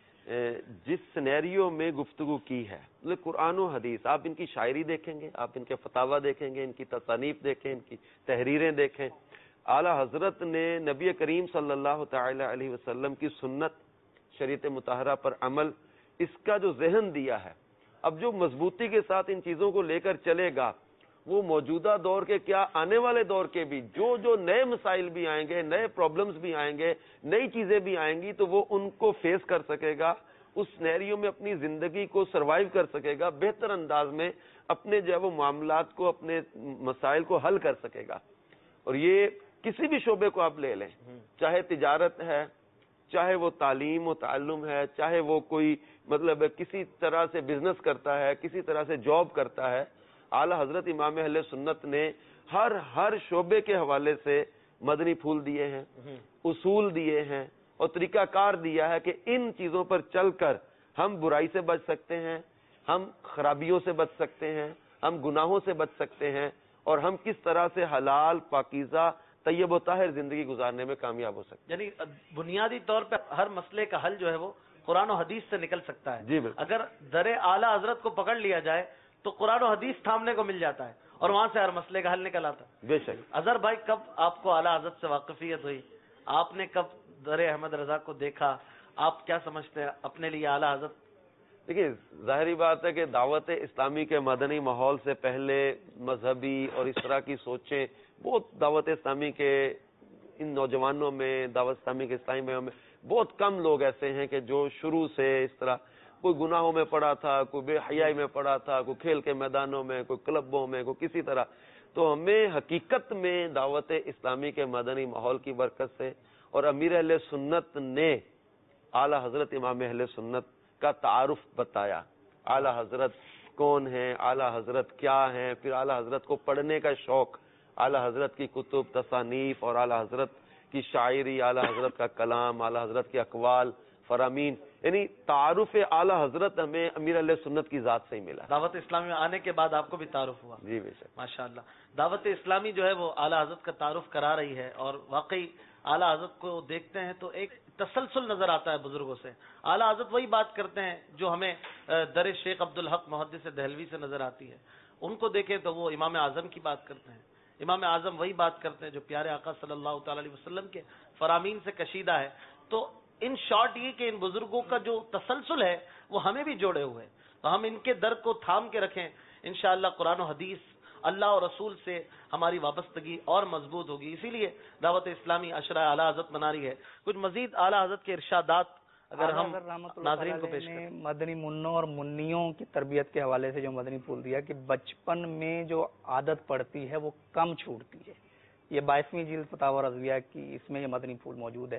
جس سینیریو میں گفتگو کی ہے، قرآن و حدیث، آپ ان کی شاعری دیکھیں گے، آپ ان کے فتاوی دیکھیں گے، ان کی تصانیف دیکھیں، ان کی تحریریں دیکھیں، اعلیٰ حضرت نے نبی کریم صلی اللہ تعالی علیہ وسلم کی سنت، شریعت مطہرہ پر عمل، اس کا جو ذہن دیا ہے، اب جو مضبوطی کے ساتھ ان چیزوں کو لے کر چلے گا، وہ موجودہ دور کے کیا آنے والے دور کے بھی جو نئے مسائل بھی آئیں گے، نئے پرابلمز بھی آئیں گے، نئی چیزیں بھی آئیں گی، تو وہ ان کو فیس کر سکے گا، اس سینیریو میں اپنی زندگی کو سروائیو کر سکے گا، بہتر انداز میں اپنے جو ہے وہ معاملات کو، اپنے مسائل کو حل کر سکے گا۔ اور یہ کسی بھی شعبے کو آپ لے لیں، چاہے تجارت ہے، چاہے وہ تعلیم و تعلم ہے، چاہے وہ کوئی مطلب کسی طرح سے بزنس کرتا ہے، کسی طرح سے جاب کرتا ہے، اعلی حضرت امام اہل سنت نے ہر شعبے کے حوالے سے مدنی پھول دیے ہیں، اصول دیے ہیں اور طریقہ کار دیا ہے کہ ان چیزوں پر چل کر ہم برائی سے بچ سکتے ہیں، ہم خرابیوں سے بچ سکتے ہیں، ہم گناہوں سے بچ سکتے ہیں، اور ہم کس طرح سے حلال، پاکیزہ، طیب و طاہر زندگی گزارنے میں کامیاب ہو سکتے ہیں۔ یعنی بنیادی طور پہ ہر مسئلے کا حل جو ہے وہ قرآن و حدیث سے نکل سکتا ہے۔ جی بالکل۔ اگر در اعلیٰ حضرت کو پکڑ لیا جائے تو قرآن و حدیث تھامنے کو مل جاتا ہے اور وہاں سے ہر مسئلے کا حل نکل آتا ہے۔ بے شک۔ اظہر بھائی، کب آپ کو اعلیٰ حضرت سے واقفیت ہوئی؟ آپ نے کب در احمد رضا کو دیکھا؟ آپ کیا سمجھتے ہیں اپنے لیے اعلیٰ حضرت؟ دیکھیے ظاہری بات ہے کہ دعوت اسلامی کے مدنی ماحول سے پہلے مذہبی اور اس طرح کی سوچیں بہت دعوت اسلامی کے ان نوجوانوں میں، دعوت اسلامی کے اسلامی بھائیوں میں بہت کم لوگ ایسے ہیں کہ جو شروع سے اس طرح کوئی گناہوں میں پڑا تھا، کوئی بے حیائی میں پڑا تھا، کوئی کھیل کے میدانوں میں، کوئی کلبوں میں، کوئی کسی طرح۔ تو ہمیں حقیقت میں دعوت اسلامی کے مدنی ماحول کی برکت سے اور امیر اہل سنت نے اعلی حضرت امام اہل سنت کا تعارف بتایا، اعلی حضرت کون ہیں، اعلی حضرت کیا ہیں، پھر اعلی حضرت کو پڑھنے کا شوق، اعلی حضرت کی کتب، تصانیف اور اعلی حضرت کی شاعری، اعلی حضرت کا کلام، اعلی حضرت کے اقوال، فرامین، یعنی تعارف اعلی حضرت ہمیں امیر علیہ سنت کی ذات سے ہی ملا۔ دعوت اسلامی میں آنے کے بعد آپ کو بھی تعارف ہوا؟ جی بے شک، ماشاءاللہ۔ دعوت اسلامی جو ہے وہ اعلیٰ حضرت کا تعارف کرا رہی ہے، اور واقعی اعلیٰ حضرت کو دیکھتے ہیں تو ایک تسلسل نظر آتا ہے بزرگوں سے۔ اعلیٰ حضرت وہی بات کرتے ہیں جو ہمیں در شیخ عبدالحق محدث دہلوی سے نظر آتی ہے، ان کو دیکھیں تو وہ امام اعظم کی بات کرتے ہیں، امام اعظم وہی بات کرتے ہیں جو پیارے آقا صلی اللہ تعالی علیہ وسلم کے فرامین سے کشیدہ ہے۔ تو ان شارٹ یہ کہ ان بزرگوں کا جو تسلسل ہے وہ ہمیں بھی جوڑے ہوئے، تو ہم ان کے در کو تھام کے رکھیں، انشاءاللہ قرآن و حدیث، اللہ اور رسول سے ہماری وابستگی اور مضبوط ہوگی۔ اسی لیے دعوت اسلامی عشرہ اعلیٰ حضرت منا رہی ہے۔ کچھ مزید اعلیٰ حضرت کے ارشادات اگر ہم ناظرین کو پیش کریں۔ مدنی منوں اور منیوں کی تربیت کے حوالے سے جو مدنی پھول دیا کہ بچپن میں جو عادت پڑتی ہے وہ کم چھوٹتی ہے، یہ 22ویں جلد فتاوی رضویہ کی، اس میں یہ مدنی پھول موجود ہے۔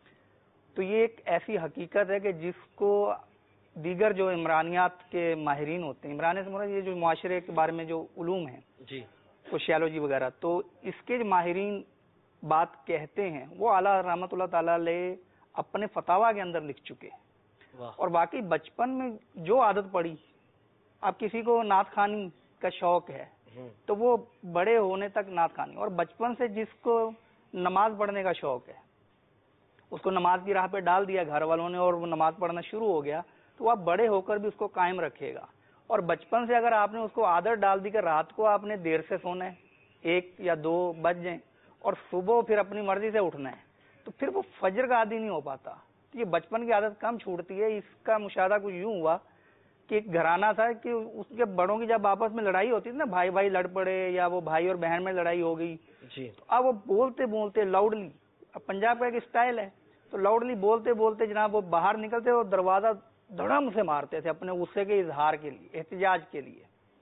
تو یہ ایک ایسی حقیقت ہے کہ جس کو دیگر جو عمرانیات کے ماہرین ہوتے ہیں، عمرانیت سے مراد یہ جو معاشرے کے بارے میں جو علوم ہیں، جی، سوشیالوجی وغیرہ، تو اس کے جو ماہرین بات کہتے ہیں وہ اعلیٰ رحمۃ اللہ تعالی علیہ اپنے فتاوی کے اندر لکھ چکے ہیں۔ اور واقعی بچپن میں جو عادت پڑی، اب کسی کو نعت خوانی کا شوق ہے تو وہ بڑے ہونے تک نعت خوانی، اور بچپن سے جس کو نماز پڑھنے کا شوق ہے اس کو نماز کی راہ پہ ڈال دیا گھر والوں نے اور وہ نماز پڑھنا شروع ہو گیا، تو آپ بڑے ہو کر بھی اس کو قائم رکھے گا۔ اور بچپن سے اگر آپ نے اس کو عادت ڈال دی کہ رات کو آپ نے دیر سے سونا ہے، 1 یا 2 بج جائیں، اور صبح پھر اپنی مرضی سے اٹھنا ہے، تو پھر وہ فجر کا عادی نہیں ہو پاتا۔ تو یہ بچپن کی عادت کم چھوٹتی ہے۔ اس کا مشاہدہ کچھ یوں ہوا کہ ایک گھرانہ تھا کہ اس کے بڑوں کی جب آپس میں لڑائی ہوتی تھی نا، بھائی بھائی لڑ پڑے یا وہ بھائی اور بہن میں لڑائی ہو گئی، جی، تو اب وہ بولتے بولتے لاؤڈلی، اب پنجاب کا ایک اسٹائل ہے، تو لاؤڈلی بولتے بولتے جناب وہ باہر نکلتے اور دروازہ دھڑم سے مارتے تھے اپنے غصے کے اظہار کے لیے، احتجاج کے لیے۔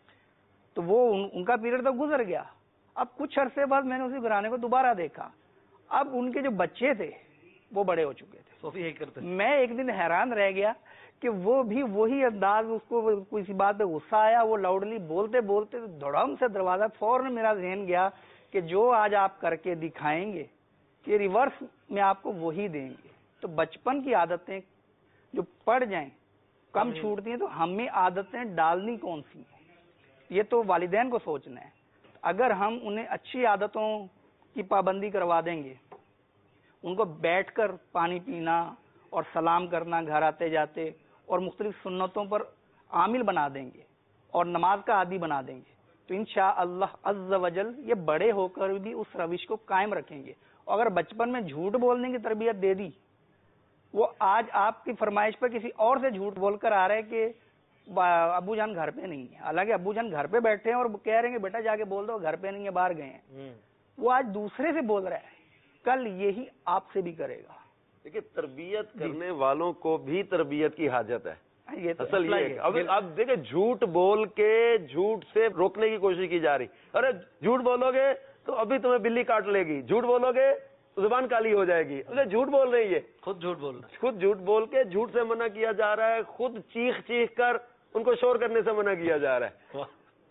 تو وہ ان کا پیریڈ تو گزر گیا۔ اب کچھ عرصے بعد میں نے اسی گھرانے کو دوبارہ دیکھا، اب ان کے جو بچے تھے وہ بڑے ہو چکے تھے۔ وہ بھی یہی کرتے۔ میں ایک دن حیران رہ گیا کہ وہ بھی وہی انداز، اس کو کسی بات پہ غصہ آیا، وہ لاؤڈلی بولتے بولتے دھڑم سے دروازہ، فوراً میرا ذہن گیا کہ جو آج آپ کر کے دکھائیں گے کہ ریورس میں آپ کو وہی دیں گے۔ تو بچپن کی عادتیں جو پڑ جائیں کم چھوٹتی ہیں، تو ہمیں عادتیں ڈالنی کون سی ہیں؟ یہ تو والدین کو سوچنا ہے. اگر ہم انہیں اچھی عادتوں کی پابندی کروا دیں گے, ان کو بیٹھ کر پانی پینا اور سلام کرنا گھر آتے جاتے اور مختلف سنتوں پر عامل بنا دیں گے اور نماز کا عادی بنا دیں گے, تو انشاءاللہ عز و جل یہ بڑے ہو کر بھی اس روش کو قائم رکھیں گے. اور اگر بچپن میں جھوٹ بولنے کی تربیت دے دی, وہ آج آپ کی فرمائش پر کسی اور سے جھوٹ بول کر آ رہے ہیں کہ ابو جان گھر پہ نہیں ہے, حالانکہ ابو جان گھر پہ بیٹھے ہیں اور کہہ رہے ہیں کہ بیٹا جا کے بول دو گھر پہ نہیں ہے, باہر گئے ہیں. وہ آج دوسرے سے بول رہا ہے, کل یہی آپ سے بھی کرے گا. دیکھیے تربیت کرنے والوں کو بھی تربیت کی حاجت ہے. یہ اصل یہ ہے اب آپ دیکھیں جھوٹ بول کے جھوٹ سے روکنے کی کوشش کی جا رہی. ارے جھوٹ بولو گے تو ابھی تمہیں بلی کاٹ لے گی, جھوٹ بولو گے تو زبان کالی ہو جائے گی. ارے جھوٹ بول رہی ہے, خود جھوٹ بول رہا ہے, خود جھوٹ بول کے جھوٹ سے منع کیا جا رہا ہے, خود چیخ چیخ کر ان کو شور کرنے سے منع کیا جا رہا ہے.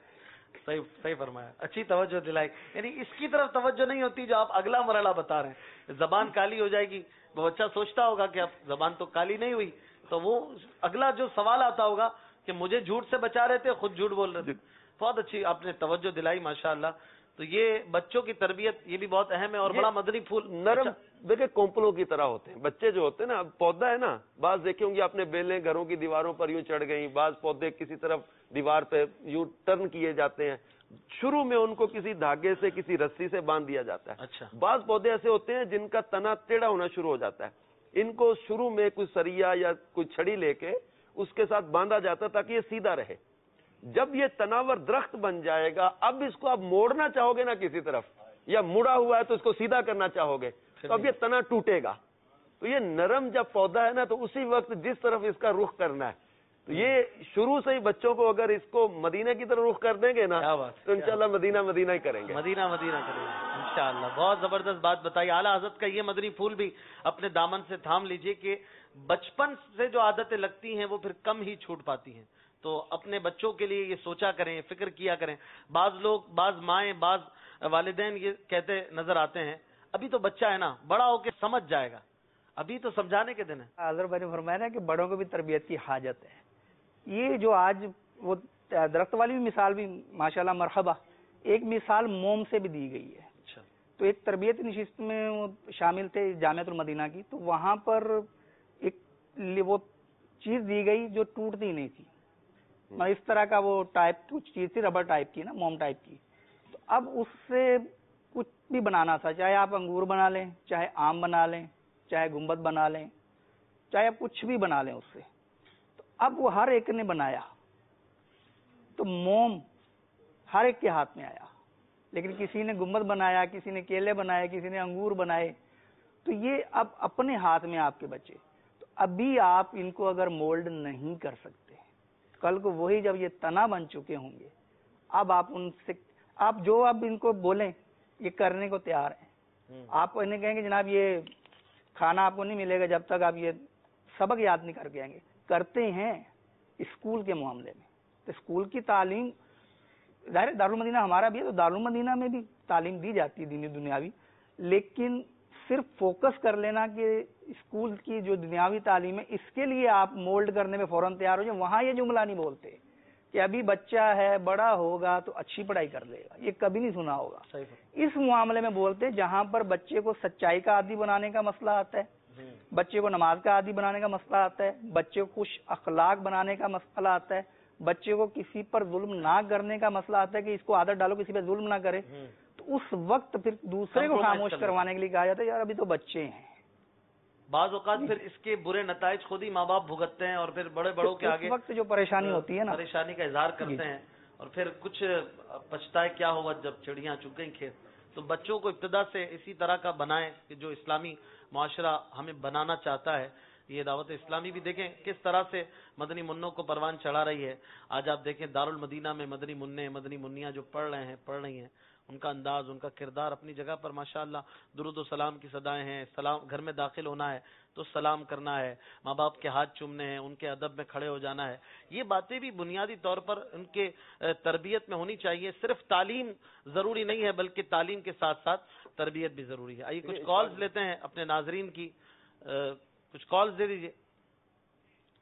صحیح فرمایا, اچھی توجہ دلائی. یعنی اس کی طرف توجہ نہیں ہوتی جو آپ اگلا مرحلہ بتا رہے ہیں, زبان کالی ہو جائے گی. وہ بچہ سوچتا ہوگا کہ اب زبان تو کالی نہیں ہوئی, تو وہ اگلا جو سوال آتا ہوگا کہ مجھے جھوٹ سے بچا رہے تھے, خود جھوٹ بول رہے تھے. بہت اچھی آپ نے توجہ دلائی ماشاءاللہ. تو یہ بچوں کی تربیت یہ بھی بہت اہم ہے اور بڑا مدنی پھول. نرم دیکھیں کومپلوں کی طرح ہوتے ہیں بچے جو ہوتے ہیں نا. پودا ہے نا, بعض دیکھے ہوں گے آپ نے بیلیں گھروں کی دیواروں پر یوں چڑھ گئی, بعض پودے کسی طرف دیوار پہ یوں ٹرن کیے جاتے ہیں. شروع میں ان کو کسی دھاگے سے کسی رسی سے باندھ دیا جاتا ہے. اچھا, بعض پودے ایسے ہوتے ہیں جن کا تنا ٹیڑھا ہونا شروع ہو جاتا ہے. ان کو شروع میں کوئی سریا یا کوئی چھڑی لے کے اس کے ساتھ باندھا جاتا ہے تاکہ یہ سیدھا رہے. جب یہ تناور درخت بن جائے گا, اب اس کو آپ موڑنا چاہو گے نا کسی طرف, یا مڑا ہوا ہے تو اس کو سیدھا کرنا چاہو گے, تو اب یہ تنا ٹوٹے گا. تو یہ نرم جب پودا ہے نا, تو اسی وقت جس طرف اس کا رخ کرنا ہے, تو یہ شروع سے ہی بچوں کو اگر اس کو مدینہ کی طرف رخ کر دیں گے نا, تو انشاءاللہ مدینہ مدینہ ہی کریں گے. مدینہ مدینہ کریں گے انشاءاللہ. بہت زبردست بات بتائی. اعلیٰ حضرت کا یہ مدنی پھول بھی اپنے دامن سے تھام لیجئے کہ بچپن سے جو عادتیں لگتی ہیں وہ پھر کم ہی چھوٹ پاتی ہیں. تو اپنے بچوں کے لیے یہ سوچا کریں, فکر کیا کریں. بعض لوگ, بعض مائیں, بعض والدین یہ کہتے نظر آتے ہیں ابھی تو بچہ ہے نا, بڑا ہو کے سمجھ جائے گا, ابھی تو سمجھانے کے دن ہے. حضرت بھائی نے فرمایا نا کہ بڑوں کو بھی تربیت کی حاجت ہے. یہ جو آج وہ درخت والی بھی مثال بھی ماشاءاللہ مرحبا, ایک مثال موم سے بھی دی گئی ہے. اچھا, تو ایک تربیت نشست میں وہ شامل تھے جامعۃ المدینہ کی, تو وہاں پر ایک وہ چیز دی گئی جو ٹوٹتی نہیں تھی. اس طرح کا وہ ٹائپ کچھ چیز تھی, ربر ٹائپ کی نا, موم ٹائپ کی. تو اب اس سے کچھ بھی بنانا تھا, چاہے آپ انگور بنا لیں, چاہے آم بنا لیں, چاہے گنبد بنا لیں, چاہے آپ کچھ بھی بنا لیں اس سے. تو اب وہ ہر ایک نے بنایا, تو موم ہر ایک کے ہاتھ میں آیا, لیکن کسی نے گنبد بنایا, کسی نے کیلے بنائے, کسی نے انگور بنائے. تو یہ اب اپنے ہاتھ میں آپ کے بچے. تو ابھی آپ ان کو اگر مولڈ نہیں کر سکتے, کل کو وہی جب یہ تنا بن چکے ہوں گے, اب آپ ان سے آپ جو اب ان کو بولیں یہ کرنے کو تیار ہیں. آپ انہیں کہیں گے جناب یہ کھانا آپ کو نہیں ملے گا جب تک آپ یہ سبق یاد نہیں کر کے آئیں گے. کرتے ہیں اسکول کے معاملے میں. تو اسکول کی تعلیم ظاہر دارالمدینہ ہمارا بھی ہے, تو دارالمدینہ میں بھی تعلیم دی جاتی ہے دینی دنیاوی, لیکن صرف فوکس کر لینا کہ اسکول کی جو دنیاوی تعلیم ہے اس کے لیے آپ مولڈ کرنے میں فوراً تیار ہو جائیں. وہاں یہ جملہ نہیں بولتے کہ ابھی بچہ ہے, بڑا ہوگا تو اچھی پڑھائی کر لے گا, یہ کبھی نہیں سنا ہوگا. اس معاملے میں بولتے جہاں پر بچے کو سچائی کا عادی بنانے کا مسئلہ آتا ہے, بچے کو نماز کا عادی بنانے کا مسئلہ آتا ہے, بچے کو خوش اخلاق بنانے کا مسئلہ آتا ہے, بچے کو کسی پر ظلم نہ کرنے کا مسئلہ آتا ہے کہ اس کو عادت ڈالو کسی پہ ظلم نہ کرے. تو اس وقت پھر دوسرے کو خاموش کروانے کے لیے کہا جاتا ہے یار ابھی تو بچے ہیں. بعض اوقات پھر اس کے برے نتائج خود ہی ماں باپ بھگتتے ہیں, اور پھر بڑے بڑوں کے آگے وقت جو پریشانی ہوتی ہے نا, پریشانی کا اظہار کرتے ہیں, اور پھر کچھ پچھتائے کیا ہوا جب چڑیاں چگ گئیں کھیت. تو بچوں کو ابتدا سے اسی طرح کا بنائیں کہ جو اسلامی معاشرہ ہمیں بنانا چاہتا ہے. یہ دعوت اسلامی بھی دیکھیں کس طرح سے مدنی منوں کو پروان چڑھا رہی ہے. آج آپ دیکھیں دارالمدینہ میں مدنی منع, مدنی منیاں جو پڑھ رہی ہیں, ان کا انداز, ان کا کردار اپنی جگہ پر ماشاءاللہ. درود و سلام کی صدائیں ہیں, سلام گھر میں داخل ہونا ہے تو سلام کرنا ہے, ماں باپ کے ہاتھ چومنے ہیں, ان کے ادب میں کھڑے ہو جانا ہے. یہ باتیں بھی بنیادی طور پر ان کے تربیت میں ہونی چاہیے. صرف تعلیم ضروری نہیں ہے بلکہ تعلیم کے ساتھ ساتھ تربیت بھی ضروری ہے. آئیے کچھ کالز لیتے ہیں اپنے ناظرین کی, کچھ کالز دے دیجیے.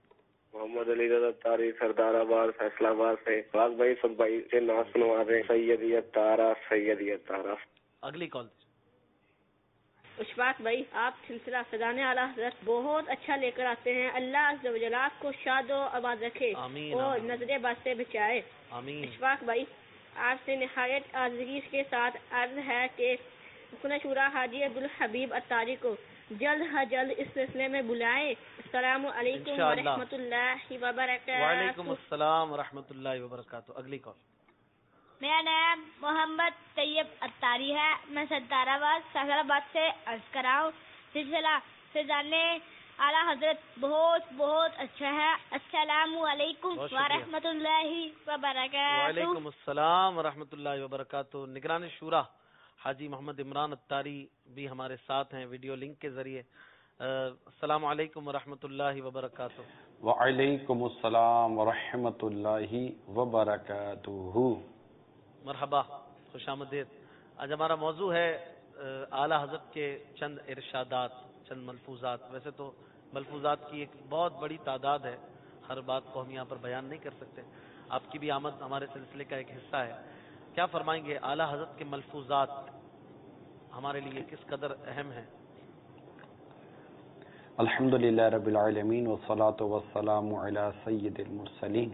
محمد علی رضا تاری سردار آباد فیصلہ آباد سے فراز بھائی سب بھائی سے نعت سنوا رہے ہیں سیدیت تارا سیدیت تارا. اگلی کال. اشفاق بھائی آپ سلسلہ فیضان اعلیٰ حضرت بہت اچھا لے کر آتے ہیں. اللہ عز و جل آپ کو شاد و آباد رکھے اور نظر بد سے بچائے. اشفاق بھائی آپ سے نہایت عاجزی کے ساتھ عرض ہے کہ رکن شورا حاجی عبدالحبیب اتاری کو جلد جلد اس سلسلے میں بلائیں. السلام علیکم ورحمۃ اللہ وبرکاتہ. وعلیکم السلام ورحمۃ اللہ وبرکاتہ. اگلی کال. میرا نام محمد طیب اتاری ہے. میں ستار آباد فیصل آباد سے عرض کر رہا ہوں. سلسلہ فیضان اعلیٰ حضرت بہت بہت اچھا ہے. السلام علیکم ورحمۃ اللہ وبرکاتہ. وعلیکم السلام ورحمۃ اللہ وبرکاتہ. نگران شورا حاجی محمد عمران اتاری بھی ہمارے ساتھ ہیں ویڈیو لنک کے ذریعے. السلام علیکم ورحمۃ اللہ وبرکاتہ. وعلیکم السلام ورحمۃ اللہ وبرکاتہ. مرحبا، خوش آمدید. آج ہمارا موضوع ہے اعلیٰ حضرت کے چند ارشادات، چند ملفوظات. ویسے تو ملفوظات کی ایک بہت بڑی تعداد ہے، ہر بات کو ہم یہاں پر بیان نہیں کر سکتے. آپ کی بھی آمد ہمارے سلسلے کا ایک حصہ ہے. کیا فرمائیں گے اعلیٰ حضرت کے ملفوظات ہمارے لیے کس قدر اہم ہیں؟ الحمدللہ رب العالمین والصلاة والسلام علی سید المرسلین.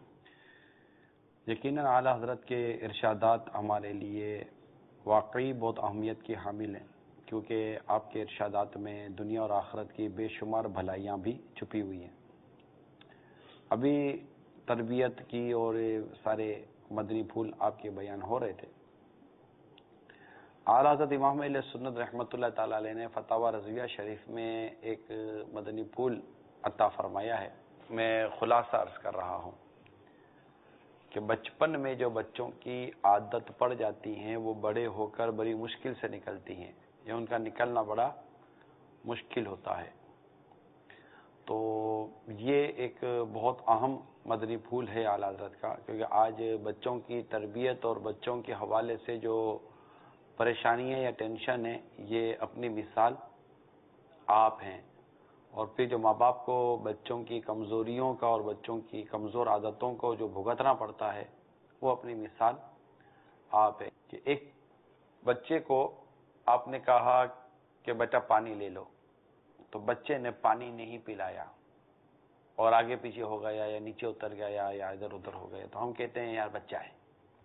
یقیناً اعلیٰ حضرت کے ارشادات ہمارے لیے واقعی بہت اہمیت کی حامل ہیں، کیونکہ آپ کے ارشادات میں دنیا اور آخرت کی بے شمار بھلائیاں بھی چھپی ہوئی ہیں. ابھی تربیت کی اور سارے مدنی پھول آپ کے بیان ہو رہے تھے. اعلیٰ حضرت امام اہل سنت رحمۃ اللہ تعالی علیہ نے فتاوی رضویہ شریف میں ایک مدنی پھول عطا فرمایا ہے. میں خلاصہ عرض کر رہا ہوں کہ بچپن میں جو بچوں کی عادت پڑ جاتی ہیں وہ بڑے ہو کر بڑی مشکل سے نکلتی ہیں، یا ان کا نکلنا بڑا مشکل ہوتا ہے. تو یہ ایک بہت اہم مدنی پھول ہے اعلیٰ حضرت کا، کیونکہ آج بچوں کی تربیت اور بچوں کے حوالے سے جو پریشانیاں یا ٹینشن ہے، یہ اپنی مثال آپ ہیں. اور پھر جو ماں باپ کو بچوں کی کمزوریوں کا اور بچوں کی کمزور عادتوں کو جو بھگتنا پڑتا ہے، وہ اپنی مثال آپ ہے. کہ ایک بچے کو آپ نے کہا کہ بیٹا پانی لے لو، تو بچے نے پانی نہیں پلایا اور آگے پیچھے ہو گیا یا نیچے اتر گیا یا ادھر ادھر ہو گیا، تو ہم کہتے ہیں یار بچہ ہے.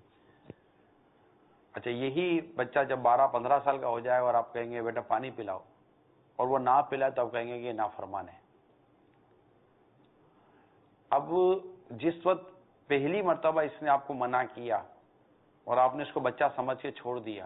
اچھا، یہی بچہ جب 12-15 سال کا ہو جائے اور آپ کہیں گے بیٹا پانی پلاؤ اور وہ نہ پلائے، تو آپ کہیں گے کہ یہ نافرمان ہے. اب جس وقت پہلی مرتبہ اس نے آپ کو منع کیا اور آپ نے اس کو بچہ سمجھ کے چھوڑ دیا،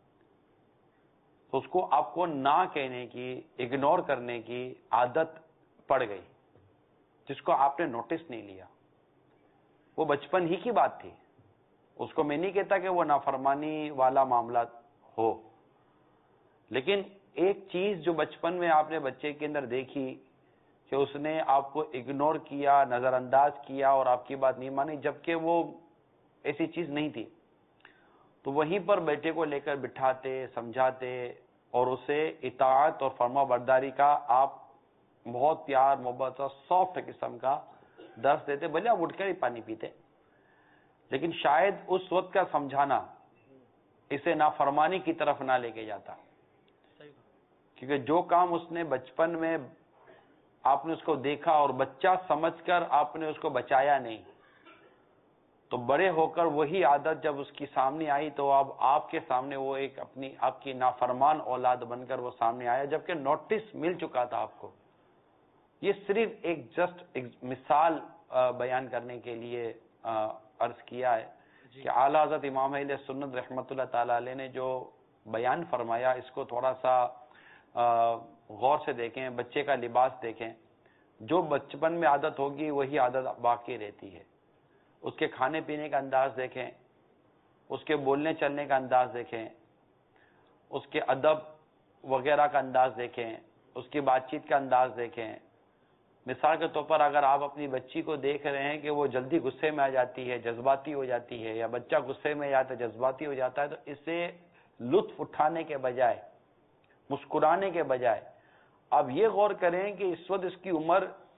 تو اس کو آپ کو نہ کہنے کی، اگنور کرنے کی عادت پڑ گئی، جس کو آپ نے نوٹس نہیں لیا. وہ بچپن ہی کی بات تھی. اس کو میں نہیں کہتا کہ وہ نافرمانی والا معاملہ ہو، لیکن ایک چیز جو بچپن میں آپ نے بچے کے اندر دیکھی کہ اس نے آپ کو اگنور کیا، نظر انداز کیا اور آپ کی بات نہیں مانی، جبکہ وہ ایسی چیز نہیں تھی، تو وہیں پر بیٹے کو لے کر بٹھاتے، سمجھاتے اور اسے اطاعت اور فرما برداری کا آپ بہت پیار محبت اور سافٹ قسم کا درس دیتے. بھلے آپ اٹھ کر ہی پانی پیتے، لیکن شاید اس وقت کا سمجھانا اسے نافرمانی کی طرف نہ لے کے جاتا، کیونکہ جو کام اس نے بچپن میں آپ نے اس کو دیکھا اور بچہ سمجھ کر آپ نے اس کو بچایا نہیں، تو بڑے ہو کر وہی عادت جب اس کی سامنے آئی تو اب آپ کے سامنے وہ ایک اپنی آپ کی نافرمان اولاد بن کر وہ سامنے آیا، جبکہ نوٹس مل چکا تھا آپ کو. یہ صرف ایک ایک مثال بیان کرنے کے لیے عرض کیا ہے کہ اعلیٰ حضرت امام اہل سنت رحمۃ اللہ تعالی علیہ نے جو بیان فرمایا، اس کو تھوڑا سا غور سے دیکھیں. بچے کا لباس دیکھیں، جو بچپن میں عادت ہوگی وہی عادت باقی رہتی ہے. اس کے کھانے پینے کا انداز دیکھیں، اس کے بولنے چلنے کا انداز دیکھیں، اس کے ادب وغیرہ کا انداز دیکھیں، اس کی بات چیت کا انداز دیکھیں. مثال کے طور پر اگر آپ اپنی بچی کو دیکھ رہے ہیں کہ وہ جلدی غصے میں آ جاتی ہے، جذباتی ہو جاتی ہے، یا بچہ غصے میں آتا ہے، جذباتی ہو جاتا ہے، تو اسے لطف اٹھانے کے بجائے، مسکرانے کے بجائے، آپ یہ غور کریں کہ اس وقت اس کی عمر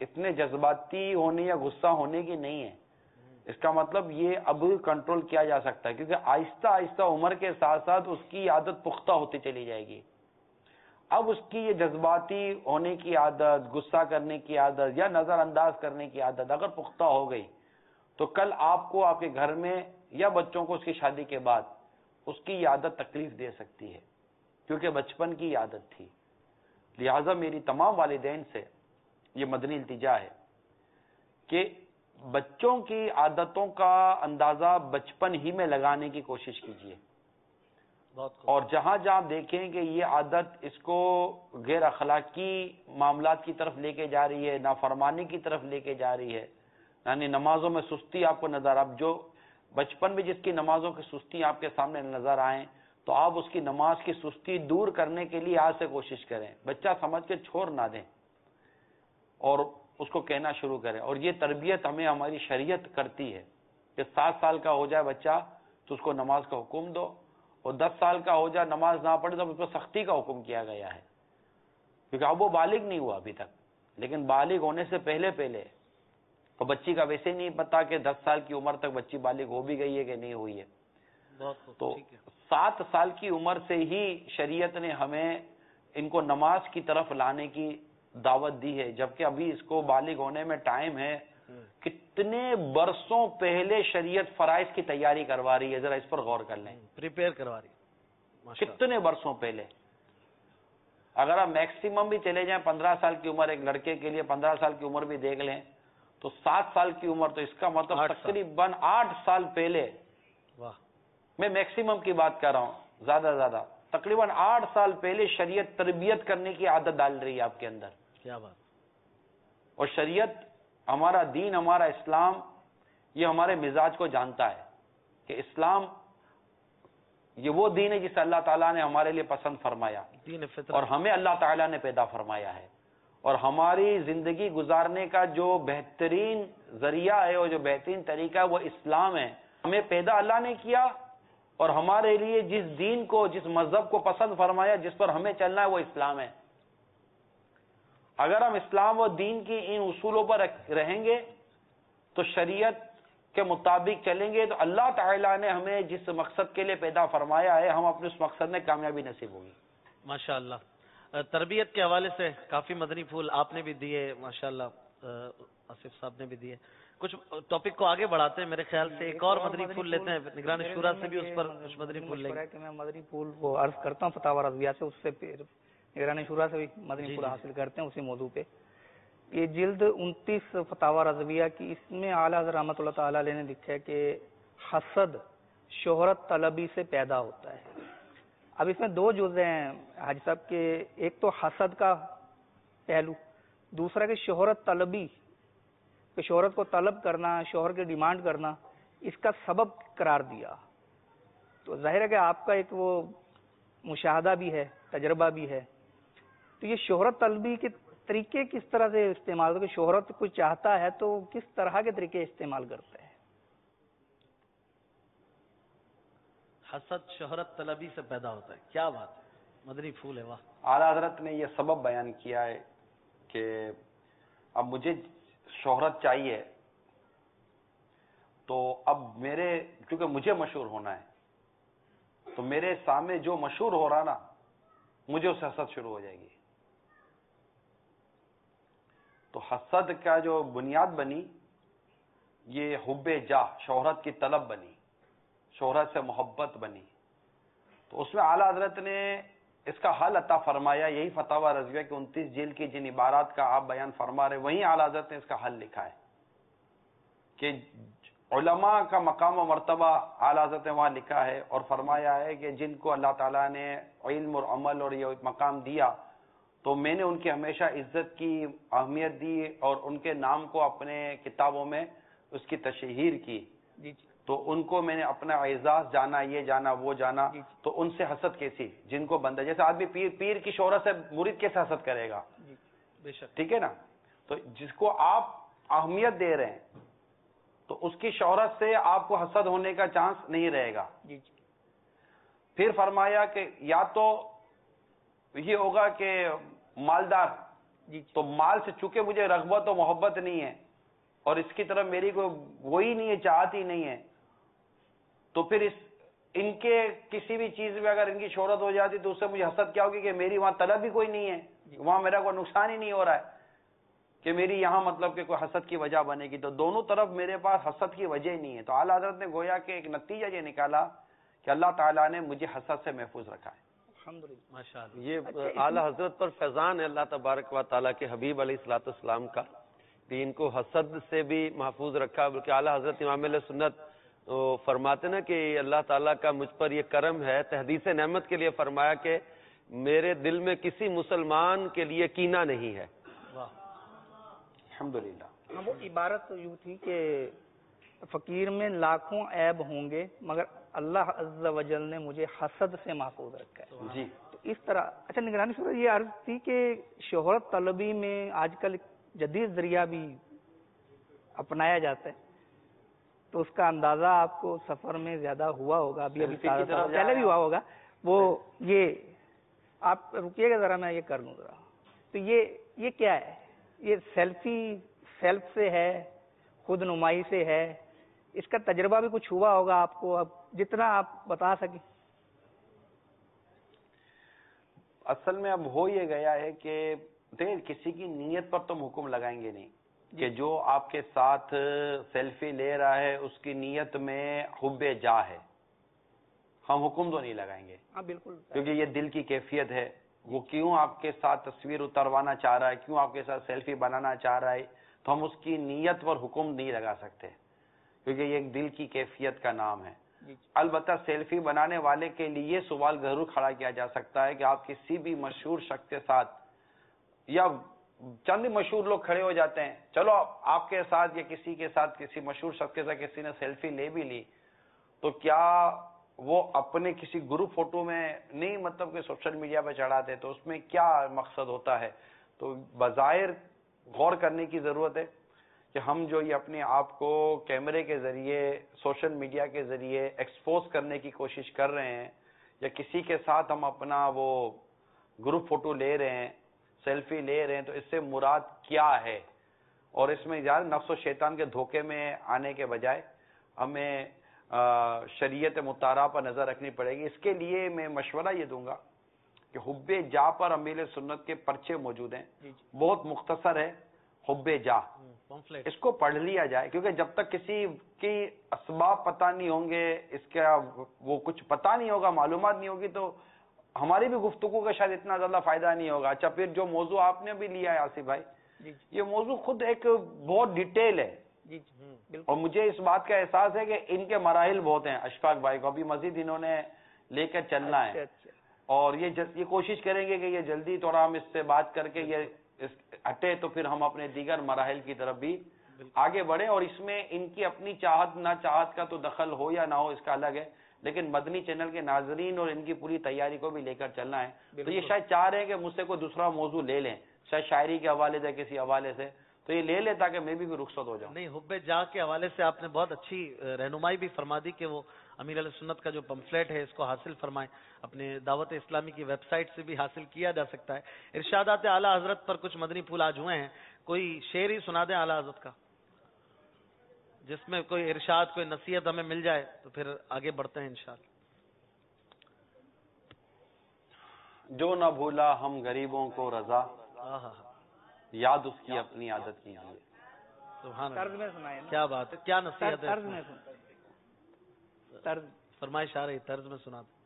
اتنے جذباتی ہونے یا غصہ ہونے کی نہیں ہے. اس کا مطلب یہ اب کنٹرول کیا جا سکتا ہے، کیونکہ آہستہ آہستہ عمر کے ساتھ ساتھ اس کی عادت پختہ ہوتی چلی جائے گی. اب اس کی یہ جذباتی ہونے کی عادت، غصہ کرنے کی عادت یا نظر انداز کرنے کی عادت اگر پختہ ہو گئی تو کل آپ کو آپ کے گھر میں یا بچوں کو اس کی شادی کے بعد اس کی یہ عادت تکلیف دے سکتی ہے، کیونکہ بچپن کی عادت تھی. لہذا میری تمام والدین سے یہ مدنی التجا ہے کہ بچوں کی عادتوں کا اندازہ بچپن ہی میں لگانے کی کوشش کیجیے، اور جہاں جہاں دیکھیں کہ یہ عادت اس کو غیر اخلاقی معاملات کی طرف لے کے جا رہی ہے، نافرمانی کی طرف لے کے جا رہی ہے، یعنی نمازوں میں سستی آپ کو نظر، اب جو بچپن میں جس کی نمازوں کی سستی آپ کے سامنے نظر آئیں تو آپ اس کی نماز کی سستی دور کرنے کے لیے آج سے کوشش کریں. بچہ سمجھ کے چھوڑ نہ دیں اور اس کو کہنا شروع کریں. اور یہ تربیت ہمیں ہماری شریعت کرتی ہے کہ 7 سال کا ہو جائے بچہ تو اس کو نماز کا حکم دو، اور 10 سال کا ہو جائے نماز نہ پڑھے تو اس پر سختی کا حکم کیا گیا ہے، کیونکہ اب وہ بالغ نہیں ہوا ابھی تک. لیکن بالغ ہونے سے پہلے اور بچی کا ویسے نہیں پتا کہ 10 سال کی عمر تک بچی بالغ ہو بھی گئی ہے کہ نہیں ہوئی ہے. تو 7 سال کی عمر سے ہی شریعت نے ہمیں ان کو نماز کی طرف لانے کی دعوت دی ہے، جبکہ ابھی اس کو بالغ ہونے میں ٹائم ہے. کتنے برسوں پہلے شریعت فرائض کی تیاری کروا رہی ہے، ذرا اس پر غور کر لیں. پریپیئر کروا رہی ہے کتنے برسوں پہلے. اگر آپ میکسیمم بھی چلے جائیں 15 سال کی عمر، ایک لڑکے کے لیے 15 سال کی عمر بھی دیکھ لیں تو 7 سال کی عمر، تو اس کا مطلب تقریباً 8 سال پہلے. میں میکسیمم کی بات کر رہا ہوں، زیادہ تقریباً 8 سال پہلے شریعت تربیت کرنے کی عادت ڈال رہی ہے آپ کے اندر. کیا بات. اور شریعت، ہمارا دین، ہمارا اسلام، یہ ہمارے مزاج کو جانتا ہے کہ اسلام یہ وہ دین ہے جسے اللہ تعالیٰ نے ہمارے لیے پسند فرمایا، دین فطرت، اور ہمیں اللہ تعالیٰ نے پیدا فرمایا ہے. اور ہماری زندگی گزارنے کا جو بہترین ذریعہ ہے اور جو بہترین طریقہ ہے وہ اسلام ہے. ہمیں پیدا اللہ نے کیا، اور ہمارے لیے جس دین کو، جس مذہب کو پسند فرمایا، جس پر ہمیں چلنا ہے، وہ اسلام ہے. اگر ہم اسلام و دین کی ان اصولوں پر رہیں گے تو شریعت کے مطابق چلیں گے تو اللہ تعالیٰ نے ہمیں جس مقصد کے لیے پیدا فرمایا ہے، ہم اپنے اس مقصد میں کامیابی نصیب ہوگی. ماشاءاللہ. تربیت کے حوالے سے کافی مدنی پھول آپ نے بھی دیے، ماشاءاللہ آصف صاحب نے بھی دیے. کچھ ٹاپک کو آگے بڑھاتے ہیں، میرے خیال سے ایک اور مدنی پھول لیتے ہیں، نگران شورا سے بھی اس پر کچھ مدنی پھول لیں گے. میں مدنی پھول کو عرض کرتا ہوں فتاوی رضویہ سے، اس سے پھر نگران شورا سے بھی مدنی پھول حاصل کرتے ہیں اسی موضوع پہ. یہ جلد 29 فتاوی رضویہ کی، اس میں اعلیٰ حضرت رحمۃ اللہ تعالی علیہ نے لکھا ہے کہ حسد شہرت طلبی سے پیدا ہوتا ہے. اب اس میں 2 جزء ہیں حاجی صاحب کے، ایک تو حسد کا پہلو، دوسرا کہ شہرت طلبی، کہ شہرت کو طلب کرنا، شوہر کی ڈیمانڈ کرنا، اس کا سبب قرار دیا. تو ظاہر ہے کہ آپ کا ایک وہ مشاہدہ بھی ہے، تجربہ بھی ہے. تو یہ شہرت طلبی کے طریقے کس طرح سے استعمال، کہ شہرت کوئی چاہتا ہے تو کس طرح کے طریقے استعمال کرتا ہے؟ حسد شہرت طلبی سے پیدا ہوتا ہے. کیا بات ہے، مدنی پھول ہے، واہ. اعلیٰ حضرت نے یہ سبب بیان کیا ہے کہ اب مجھے شہرت چاہیے، تو اب کیونکہ مجھے مشہور ہونا ہے تو میرے سامنے جو مشہور ہو رہا نا، مجھے اس سے حسد شروع ہو جائے گی. تو حسد کا جو بنیاد بنی یہ حب جاہ، شہرت کی طلب بنی، شہرت سے محبت بنی. تو اس میں اعلیٰ حضرت نے اس کا حل عطا فرمایا. یہی فتاوی رضویہ کے 29 جلد کی جن عبارات کا آپ بیان فرما رہے، وہیں اعلیٰ حضرت نے اس کا حل لکھا ہے کہ علماء کا مقام و مرتبہ اعلیٰ حضرت نے وہاں لکھا ہے اور فرمایا ہے کہ جن کو اللہ تعالیٰ نے علم اور عمل اور یہ مقام دیا تو میں نے ان کی ہمیشہ عزت کی، اہمیت دی، اور ان کے نام کو اپنے کتابوں میں اس کی تشہیر کی. تو ان کو میں نے اپنا اعزاز جانا، یہ جانا، وہ جانا. تو ان سے حسد کیسی، جن کو بندہ، جیسے آدمی پیر کی شہرت سے مرید کیسے حسد کرے گا؟ بے شک. ٹھیک ہے نا. تو جس کو آپ اہمیت دے رہے ہیں تو اس کی شہرت سے آپ کو حسد ہونے کا چانس نہیں رہے گا. پھر فرمایا کہ یا تو یہ ہوگا کہ مالدار، تو مال سے چونکہ مجھے رغبت و محبت نہیں ہے اور اس کی طرف میری کوئی وہی نہیں ہے، چاہت ہی نہیں ہے، تو پھر ان کے کسی بھی چیز میں اگر ان کی شہرت ہو جاتی تو اس سے مجھے حسد کیا ہوگی کہ میری وہاں طلب ہی کوئی نہیں ہے، وہاں میرا کوئی نقصان ہی نہیں ہو رہا ہے کہ میری یہاں مطلب کہ کوئی حسد کی وجہ بنے گی، تو دونوں طرف میرے پاس حسد کی وجہ نہیں ہے. تو اعلیٰ حضرت نے گویا کہ ایک نتیجہ یہ نکالا کہ اللہ تعالیٰ نے مجھے حسد سے محفوظ رکھا ہے. ماشاءاللہ. یہ اعلیٰ حضرت پر فیضان ہے اللہ تبارک و تعالیٰ کے حبیب علیہ الصلوۃ والسلام کا کہ ان کو حسد سے بھی محفوظ رکھا. بلکہ اعلیٰ حضرت امام اہل سنت فرماتے نا کہ اللہ تعالیٰ کا مجھ پر یہ کرم ہے، تحدیث نعمت کے لیے فرمایا کہ میرے دل میں کسی مسلمان کے لیے کینہ نہیں ہے. الحمدللہ. ہاں وہ عبارت یوں تھی کہ فقیر میں لاکھوں عیب ہوں گے مگر اللہ عز و جل نے مجھے حسد سے محفوظ رکھا ہے. جی تو اس طرح اچھا نگرانی صاحب یہ عرض تھی کہ شہرت طلبی میں آج کل جدید ذریعہ بھی اپنایا جاتا ہے، تو اس کا اندازہ آپ کو سفر میں زیادہ ہوا ہوگا، ابھی پہلے بھی ہوا ہوگا. وہ یہ آپ رکیے گا ذرا، میں یہ کر لوں ذرا. تو یہ کیا ہے؟ یہ سیلف سے ہے، خود نمائی سے ہے، اس کا تجربہ بھی کچھ ہوا ہوگا آپ کو، اب جتنا آپ بتا سکیں. اصل میں اب ہو یہ گیا ہے کہ دیکھیں کسی کی نیت پر تو حکم لگائیں گے نہیں کہ جو آپ کے ساتھ سیلفی لے رہا ہے اس کی نیت میں حب جا ہے، ہم حکم تو نہیں لگائیں گے. ہاں بالکل، کیونکہ یہ دل کی کیفیت ہے. وہ کیوں آپ کے ساتھ تصویر اتروانا چاہ رہا ہے، کیوں آپ کے ساتھ سیلفی بنانا چاہ رہا ہے، تو ہم اس کی نیت پر حکم نہیں لگا سکتے کیونکہ یہ ایک دل کی کیفیت کا نام ہے. البتہ سیلفی بنانے والے کے لیے سوال ضرور کھڑا کیا جا سکتا ہے کہ آپ کسی بھی مشہور شخص کے ساتھ یا چند مشہور لوگ کھڑے ہو جاتے ہیں، چلو آپ کے ساتھ یا کسی کے ساتھ کسی مشہور شخص کے ساتھ کسی نے سیلفی لے بھی لی، تو کیا وہ اپنے کسی گروپ فوٹو میں نہیں مطلب کہ سوشل میڈیا پہ چڑھاتے، تو اس میں کیا مقصد ہوتا ہے؟ تو بظاہر غور کرنے کی ضرورت ہے کہ ہم جو یہ اپنے آپ کو کیمرے کے ذریعے سوشل میڈیا کے ذریعے ایکسپوز کرنے کی کوشش کر رہے ہیں یا کسی کے ساتھ ہم اپنا وہ گروپ فوٹو لے رہے ہیں، سیلفی لے رہے ہیں، تو اس سے مراد کیا ہے؟ اور اس میں زیادہ نفس و شیطان کے دھوکے میں آنے کے بجائے ہمیں شریعت مطالعہ پر نظر رکھنی پڑے گی. اس کے لیے میں مشورہ یہ دوں گا کہ حب جا پر امیل سنت کے پرچے موجود ہیں، بہت مختصر ہے حب جا، اس کو پڑھ لیا جائے کیونکہ جب تک کسی کی اسباب پتہ نہیں ہوں گے، اس کا وہ کچھ پتہ نہیں ہوگا، معلومات نہیں ہوگی، تو ہماری بھی گفتگو کا شاید اتنا زیادہ فائدہ نہیں ہوگا. اچھا پھر جو موضوع آپ نے بھی لیا ہے آصف بھائی، یہ موضوع خود ایک بہت ڈیٹیل ہے اور مجھے اس بات کا احساس ہے کہ ان کے مراحل بہت ہیں. اشفاق بھائی کو ابھی مزید انہوں نے لے کر چلنا ہے اور یہ کوشش کریں گے کہ یہ جلدی تھوڑا ہم اس سے بات کر کے یہ ہٹے تو پھر ہم اپنے دیگر مراحل کی طرف بھی آگے بڑھیں. اور اس میں ان کی اپنی چاہت نہ چاہت کا تو دخل ہو یا نہ ہو اس کا الگ ہے، لیکن مدنی چینل کے ناظرین اور ان کی پوری تیاری کو بھی لے کر چلنا ہے. تو یہ شاید چاہ رہے ہیں کہ مجھ سے کوئی دوسرا موضوع لے لیں، شاید شاعری کے حوالے سے کسی حوالے سے، تو یہ لے لے تاکہ میں بھی رخصت ہو جاؤں. نہیں، حب جا کے حوالے سے آپ نے بہت اچھی رہنمائی بھی فرما دی کہ وہ امیر علیہ سنت کا جو پمفلیٹ ہے اس کو حاصل فرمائیں. اپنے دعوت اسلامی کی ویب سائٹ سے بھی حاصل کیا جا سکتا ہے. ارشادات اعلیٰ حضرت پر کچھ مدنی پھول آج ہوئے ہیں، کوئی شعر ہی سنا دیں اعلیٰ حضرت کا جس میں کوئی ارشاد کوئی نصیحت ہمیں مل جائے تو پھر آگے بڑھتے ہیں انشاءاللہ. جو نہ بھولا ہم غریبوں کو رضا، یاد اس کی اپنی عادت کی آگے. سبحان طرز میں اللہ، سنائے نا، کیا بات ہے، کیا نصیحت ہے. طرز میں طرز فرمائش آ رہی، طرز میں سنا دیں.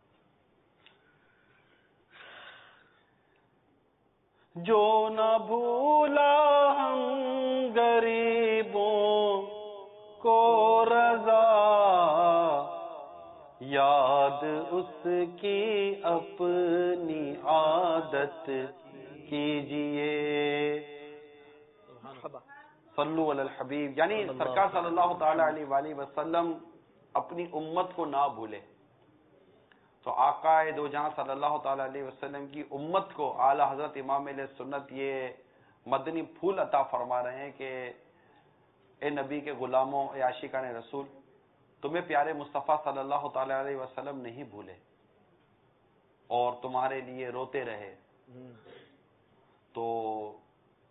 جو نہ بھولا ہم غریبوں کو رضا، یاد اس کی اپنی عادت کیجئے. صلو علی الحبیب، یعنی سرکار صلی اللہ تعالی علیہ وآلہ وسلم اپنی امت کو نہ بھولے. تو آقا دو جہاں صلی اللہ تعالی علیہ وسلم کی امت کو اعلیٰ حضرت امام علیہ سنت یہ مدنی پھول عطا فرما رہے ہیں کہ اے نبی کے غلاموں، اے عاشقان رسول، تمہیں پیارے مصطفیٰ صلی اللہ تعالی علیہ وسلم نہیں بھولے اور تمہارے لیے روتے رہے. تو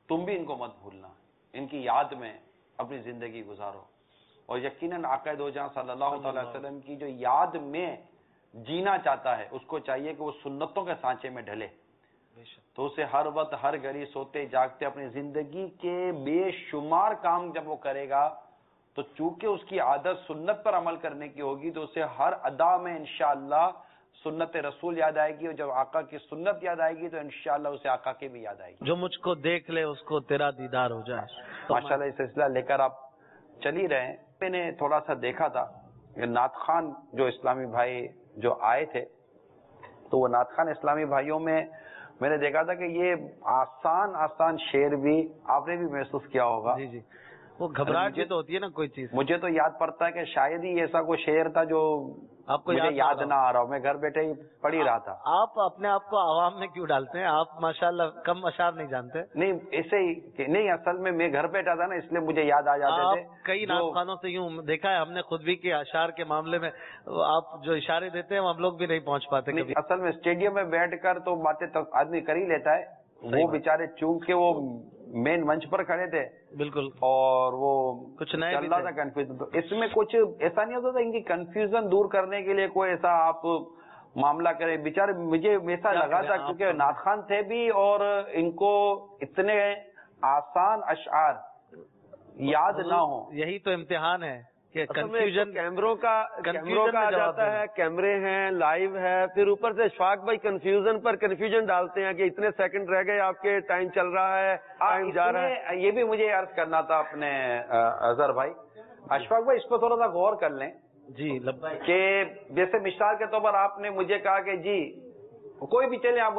تم بھی ان کو مت بھولنا، ان کی یاد میں اپنی زندگی گزارو، اور یقیناً آقا دو جہاں صلی اللہ تعالی وسلم کی جو یاد میں جینا چاہتا ہے اس کو چاہیے کہ وہ سنتوں کے سانچے میں ڈھلے، تو اسے ہر وقت ہر گھڑی سوتے جاگتے اپنی زندگی کے بے شمار کام جب وہ کرے گا تو چونکہ اس کی عادت سنت پر عمل کرنے کی ہوگی تو اسے ہر ادا میں انشاءاللہ سنت رسول یاد آئے گی، اور جب آقا کی سنت یاد آئے گی تو انشاءاللہ اسے آقا کی بھی یاد آئے گی۔ جو مجھ کو دیکھ لے اس کو تیرا دیدار ہو جائے۔ ماشاءاللہ یہ سلسلہ لے کر آپ چل ہی رہے ہیں۔ میں نے تھوڑا سا دیکھا تھا کہ نعت خوان جو اسلامی بھائی جو آئے تھے تو وہ نعت خوان اسلامی بھائیوں میں نے دیکھا تھا کہ یہ آسان شعر بھی آپ نے بھی محسوس کیا ہوگا۔ جی جی، وہ گھبراہٹ بھی تو ہوتی ہے نا کوئی چیز۔ مجھے تو یاد پڑتا ہے کہ شاید ہی ایسا کوئی شعر تھا جو آپ کو مجھے یاد نہ آ رہا ہو، میں گھر بیٹھے ہی پڑھ ہی رہا تھا۔ آپ اپنے آپ کو عوام میں کیوں ڈالتے ہیں؟ آپ ماشاءاللہ کم اشعار نہیں جانتے؟ نہیں ایسے ہی کہ نہیں، اصل میں گھر بیٹھا تھا نا اس لیے مجھے یاد آ جاتے تھے۔ کئی نعت خوانوں سے یوں دیکھا ہے ہم نے خود بھی کہ اشعار کے معاملے میں آپ جو اشارے دیتے ہیں ہم لوگ بھی نہیں پہنچ پاتے کبھی۔ اصل میں اسٹیڈیم میں بیٹھ کر تو باتیں آدمی کر ہی لیتا ہے، وہ بیچارے چونکہ وہ مین منچ پر کھڑے تھے بالکل، اور وہ کچھ نئے چل رہا تھا کنفیوژن، تو اس میں کچھ ایسا نہیں ہوتا تھا ان کی کنفیوژن دور کرنے کے لیے کوئی ایسا آپ معاملہ کرے۔ بیچارے مجھے ایسا لگا تھا کیونکہ نعت خوان تھے بھی اور ان کو اتنے آسان اشعار یاد نہ ہو، یہی تو امتحان ہے کہ کنفیوژن کیمروں کا آ جاتا ہے، کیمرے ہیں، لائیو ہے، پھر اوپر سے اشفاق بھائی کنفیوژن پر کنفیوژن ڈالتے ہیں کہ اتنے سیکنڈ رہ گئے آپ کے، ٹائم چل رہا ہے، ٹائم جا رہا ہے۔ یہ بھی مجھے عرض کرنا تھا اپنے اظہر بھائی، اشفاق بھائی اس پہ تھوڑا سا غور کر لیں جی لبیک، کہ جیسے مثال کے طور پر آپ نے مجھے کہا کہ جی کوئی بھی چلے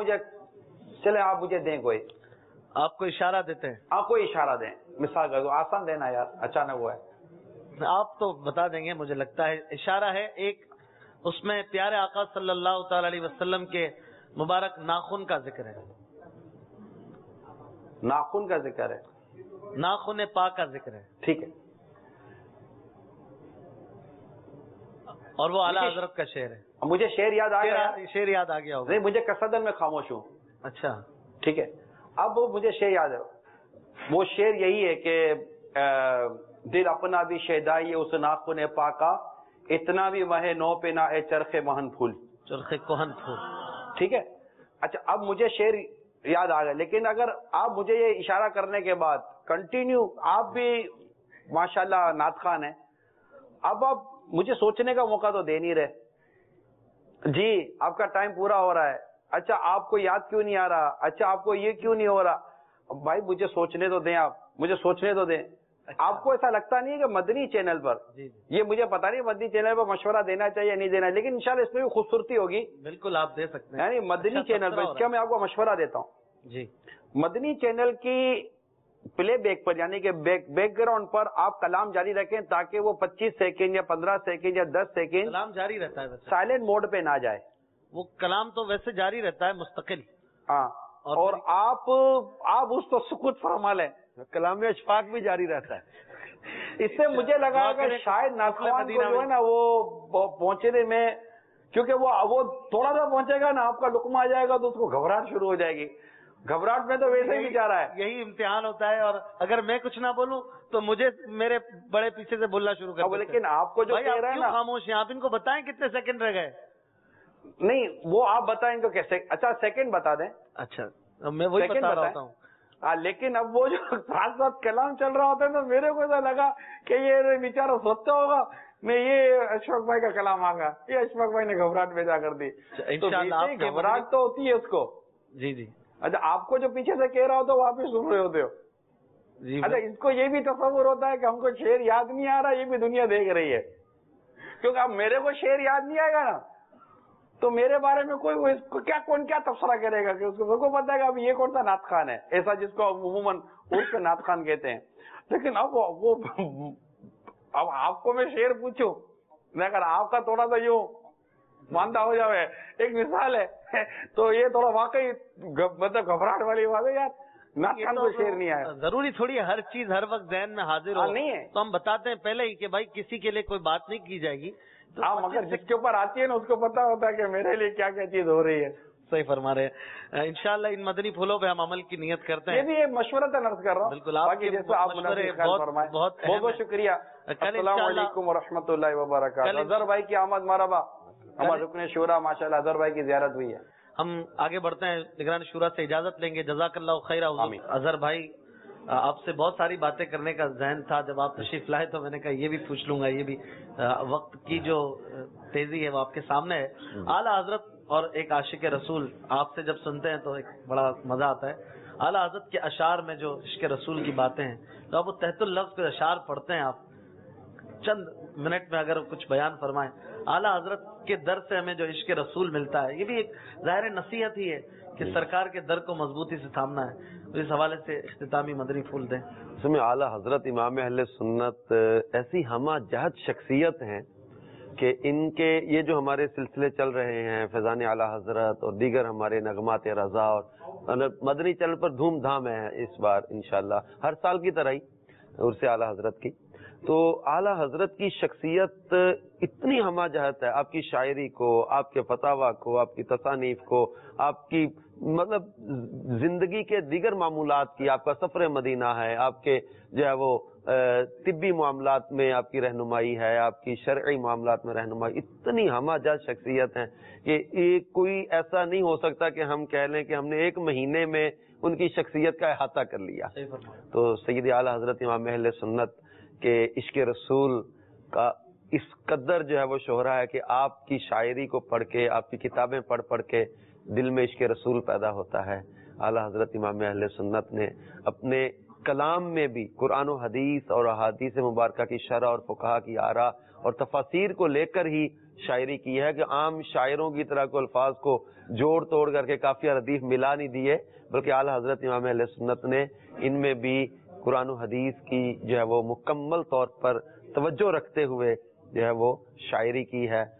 آپ مجھے دیں، کوئی آپ کو اشارہ دیتے ہیں، آپ کوئی اشارہ دیں، مثال کر دو، آسان دینا یار، اچانک وہ ہے آپ تو بتا دیں گے مجھے لگتا ہے۔ اشارہ ہے ایک، اس میں پیارے آقا صلی اللہ تعالی علیہ وسلم کے مبارک ناخن کا ذکر ہے، ناخن کا ذکر ہے، ناخن پاک کا ذکر ہے، ٹھیک ہے، اور وہ اعلیٰ حضرت کا شعر ہے۔ مجھے شعر یاد آ گیا، شعر یاد آ گیا ہوگا؟ نہیں مجھے قصدن میں خاموش ہوں۔ اچھا ٹھیک ہے، اب وہ مجھے شعر یاد ہے، وہ شعر یہی ہے کہ دل اپنا بھی شیدائی اس ناخن پاکا، اتنا بھی وہ نو پہ نہ اے چرخ مہن پھول، چرخ کوہن پھول، ٹھیک ہے۔ اچھا اب مجھے شعر یاد آ گیا، لیکن اگر آپ مجھے یہ اشارہ کرنے کے بعد کنٹینیو، آپ بھی ماشاءاللہ نعت خوان ہیں، اب آپ مجھے سوچنے کا موقع تو دے نہیں رہے، جی آپ کا ٹائم پورا ہو رہا ہے، اچھا آپ کو یاد کیوں نہیں آ رہا، اچھا آپ کو یہ کیوں نہیں ہو رہا، بھائی مجھے سوچنے تو دیں، آپ مجھے سوچنے تو دیں۔ آپ کو ایسا لگتا نہیں ہے کہ مدنی چینل پر، یہ مجھے پتا نہیں مدنی چینل پر مشورہ دینا چاہیے نہیں دینا، لیکن انشاءاللہ اس میں بھی خوبصورتی ہوگی، بالکل آپ دے سکتے ہیں، یعنی مدنی چینل پر، اس کا میں آپ کو مشورہ دیتا ہوں جی، مدنی چینل کی پلے بیک پر، یعنی کہ بیک گراؤنڈ پر آپ کلام جاری رکھیں تاکہ وہ 25 سیکنڈ یا 15 سیکنڈ یا 10 سیکنڈ کلام جاری رہتا ہے، سائلنٹ موڈ پہ نہ جائے، وہ کلام تو ویسے جاری رہتا ہے مستقل، ہاں، اور آپ اس کو سکوت فرما لیں، کلام اشفاق بھی جاری رہتا ہے۔ اس سے مجھے لگا کہ شاید نعت خوان کو جو ہے نا وہ پہنچنے میں، کیونکہ وہ تھوڑا سا پہنچے گا نا آپ کا لقمہ آ جائے گا تو اس کو گھبراہٹ شروع ہو جائے گی، گھبراہٹ میں تو ویسے ہی جا رہا ہے، یہی امتحان ہوتا ہے، اور اگر میں کچھ نہ بولوں تو مجھے میرے بڑے پیچھے سے بولنا شروع کر دیتے ہیں۔ لیکن آپ کو جو کہہ رہے ہیں نا، خاموش ہیں آپ، ان کو بتائیں کتنے سیکنڈ رہ گئے۔ نہیں وہ آپ بتائیں گے کیسے، اچھا سیکنڈ بتا دیں، اچھا میں وہی بتا رہا ہوتا ہوں، لیکن اب وہ جو ساتھ ساتھ کلام چل رہا ہوتا ہے تو میرے کو ایسا لگا کہ یہ بیچارہ سوچتا ہوگا میں یہ اشفاق بھائی کا کلام آ گیا، یہ اشفاق بھائی نے گھبراہٹ پیدا کر دی، گھبراہٹ تو ہوتی ہے اس کو، جی جی، اچھا آپ کو جو پیچھے سے کہہ رہا ہوتا وہ آپ ہی سن رہے ہوتے ہو، اچھا اس کو یہ بھی تصور ہوتا ہے کہ ہم کو شعر یاد نہیں آ رہا، یہ بھی دنیا دیکھ رہی ہے، کیونکہ اب میرے کو شعر یاد نہیں آئے گا نا تو میرے بارے میں کون کیا تبصرہ کرے گا، کہ اس کو پتا ہے کہ اب یہ کون سا نعت خوان ہے، ایسا جس کو عموماً عرف سے نعت خوان کہتے ہیں۔ لیکن اب آپ کو میں شعر پوچھوں، اگر آپ کا تھوڑا سا یوں ماندہ ہو جاوے، ایک مثال ہے تو یہ تھوڑا واقعی مطلب گھبراہٹ والی بات ہے یار، نعت خوان کو شعر نہیں آیا۔ ضروری تھوڑی ہر چیز ہر وقت ذہن میں حاضر ہو، نہیں ہے تو ہم بتاتے ہیں پہلے ہی کہ بھائی کسی کے لیے کوئی بات نہیں کی جائے گی، ہاں، مگر جس کے اوپر آتی ہے نا اس کو پتا ہوتا ہے کہ میرے لیے کیا کیا چیز ہو رہی ہے۔ صحیح فرما رہے ہیں. انشاءاللہ ان مدنی پھولوں پہ ہم عمل کی نیت کرتے ہیں. یہ بھی ایک مشورہ تھا نرس کر رہا ہوں. بالکل آپ کے مشورے بہت بہت شکریہ. السلام علیکم ورحمۃ اللہ وبرکاتہ. اظہر بھائی کی آمد مرحبا. ہمارا رکن شورا ماشاءاللہ اظہر بھائی کی زیارت ہوئی ہے. ہم آگے بڑھتے ہیں, نگران شورا سے اجازت لیں گے. جزاک اللہ خیر. اظہر بھائی آپ سے بہت ساری باتیں کرنے کا ذہن تھا, جب آپ تشریف لائے تو میں نے کہا یہ بھی پوچھ لوں گا. یہ بھی وقت کی جو تیزی ہے وہ آپ کے سامنے ہے. اعلیٰ حضرت اور ایک عاشق رسول آپ سے جب سنتے ہیں تو ایک بڑا مزہ آتا ہے. اعلیٰ حضرت کے اشعار میں جو عشق رسول کی باتیں ہیں, تو آپ وہ تحت اللفظ کے اشعار پڑھتے ہیں, آپ چند منٹ میں اگر کچھ بیان فرمائیں. اعلیٰ حضرت کے در سے ہمیں جو عشق رسول ملتا ہے, یہ بھی ایک ظاہر نصیحت ہی ہے کہ سرکار کے در کو مضبوطی سے تھامنا ہے. اس حوالے سے اختتامی مدنی پھول دیں. اس میں اعلیٰ حضرت امام اہل سنت ایسی ہمہ جہت شخصیت ہیں کہ ان کے یہ جو ہمارے سلسلے چل رہے ہیں, فیضان اعلیٰ حضرت اور دیگر ہمارے نغمات رضا اور مدنی چل پر دھوم دھام ہے اس بار انشاءاللہ, ہر سال کی طرح ہی عرس اعلیٰ حضرت کی. تو اعلیٰ حضرت کی شخصیت اتنی ہمہ جہت ہے, آپ کی شاعری کو, آپ کے فتاوا کو, آپ کی تصانیف کو, آپ کی مطلب زندگی کے دیگر معمولات کی, آپ کا سفر مدینہ ہے, آپ کے جو ہے وہ طبی معاملات میں آپ کی رہنمائی ہے, آپ کی شرعی معاملات میں رہنمائی, اتنی ہمہ جہت شخصیت ہیں کہ ایک کوئی ایسا نہیں ہو سکتا کہ ہم کہہ لیں کہ ہم نے ایک مہینے میں ان کی شخصیت کا احاطہ کر لیا. تو سید اعلیٰ حضرت امام اہل سنت کہ عشق رسول کا اس قدر جو ہے وہ شہرہ ہے کہ آپ کی شاعری کو پڑھ کے, آپ کی کتابیں پڑھ کے دل میں عشق رسول پیدا ہوتا ہے. اعلیٰ حضرت امام اہل سنت نے اپنے کلام میں بھی قرآن و حدیث اور احادیث مبارکہ کی شرح اور فقہا کی آراء اور تفاسیر کو لے کر ہی شاعری کی ہے, کہ عام شاعروں کی طرح کو الفاظ کو جوڑ توڑ کر کے کافی ردیف ملا نہیں دیے, بلکہ اعلیٰ حضرت امام اہل سنت نے ان میں بھی قرآن و حدیث کی جو ہے وہ مکمل طور پر توجہ رکھتے ہوئے جو ہے وہ شاعری کی ہے.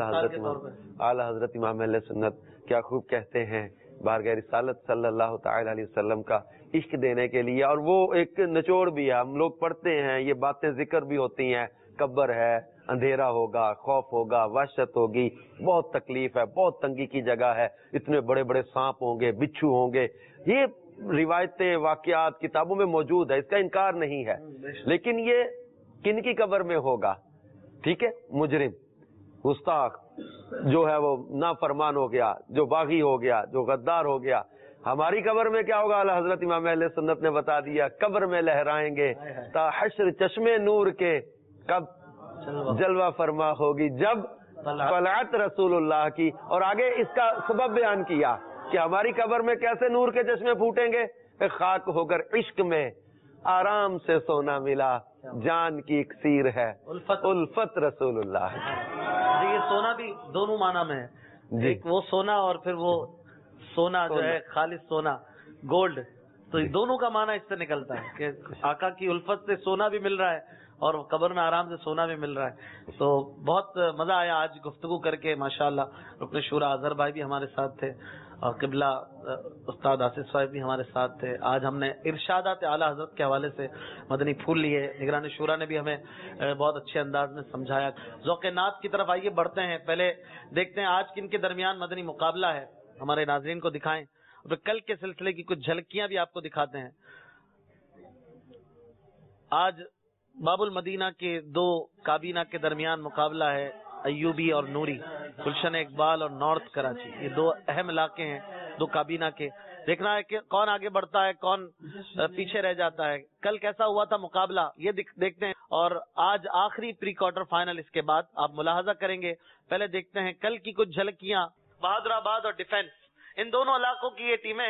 اعلیٰ حضرت امام اہل سنت کیا خوب کہتے ہیں بارگاہ رسالت صلی اللہ تعالی علیہ وسلم کا عشق دینے کے لیے, اور وہ ایک نچوڑ بھی ہے, ہم لوگ پڑھتے ہیں, یہ باتیں ذکر بھی ہوتی ہیں, قبر ہے, اندھیرا ہوگا, خوف ہوگا, وحشت ہوگی, بہت تکلیف ہے, بہت تنگی کی جگہ ہے, اتنے بڑے بڑے سانپ ہوں گے, بچھو ہوں گے, یہ روایتیں واقعات کتابوں میں موجود ہے, اس کا انکار نہیں ہے. لیکن یہ کن کی قبر میں ہوگا؟ ٹھیک ہے, مجرم, گستاخ, جو ہے وہ نافرمان ہو گیا, جو باغی ہو گیا, جو غدار ہو گیا. ہماری قبر میں کیا ہوگا؟ اعلیٰ حضرت امام اہل سنت نے بتا دیا, قبر میں لہرائیں گے تا حشر چشمے نور کے, کب جلوہ فرما ہوگی جب طلعت رسول اللہ کی. اور آگے اس کا سبب بیان کیا کہ ہماری قبر میں کیسے نور کے چشمے پھوٹیں گے, خاک ہو کر عشق میں آرام سے سونا ملا, جان کی اکسیر ہے الفت رسول اللہ. جی یہ سونا بھی دونوں معنی میں ہے, ایک وہ سونا اور پھر وہ سونا جو ہے خالص سونا, گولڈ. تو دونوں کا معنی اس سے نکلتا ہے کہ آقا کی الفت سے سونا بھی مل رہا ہے اور قبر میں آرام سے سونا بھی مل رہا ہے. تو بہت مزہ آیا آج گفتگو کر کے ماشاءاللہ. رکن شورا اظہر بھائی بھی ہمارے ساتھ تھے اور قبلہ استاد آصف صاحب بھی ہمارے ساتھ تھے. آج ہم نے ارشادات اعلیٰ حضرت کے حوالے سے مدنی پھول لیے. نگران شورا نے بھی ہمیں بہت اچھے انداز میں سمجھایا. ذوق نعت کی طرف آئیے بڑھتے ہیں. پہلے دیکھتے ہیں آج کن کے درمیان مدنی مقابلہ ہے, ہمارے ناظرین کو دکھائیں, اور کل کے سلسلے کی کچھ جھلکیاں بھی آپ کو دکھاتے ہیں. آج باب المدینہ کے دو کابینہ کے درمیان مقابلہ ہے, ایوبی اور نوری, گلشن اقبال اور نارتھ کراچی. یہ دو اہم علاقے ہیں دو کابینہ کے. دیکھنا ہے کہ کون آگے بڑھتا ہے, کون پیچھے رہ جاتا ہے. کل کیسا ہوا تھا مقابلہ یہ دیکھتے ہیں, اور آج آخری پری کوارٹر فائنل اس کے بعد آپ ملاحظہ کریں گے. پہلے دیکھتے ہیں کل کی کچھ جھلکیاں. بہادر آباد اور ڈیفنس, ان دونوں علاقوں کی یہ ٹیمیں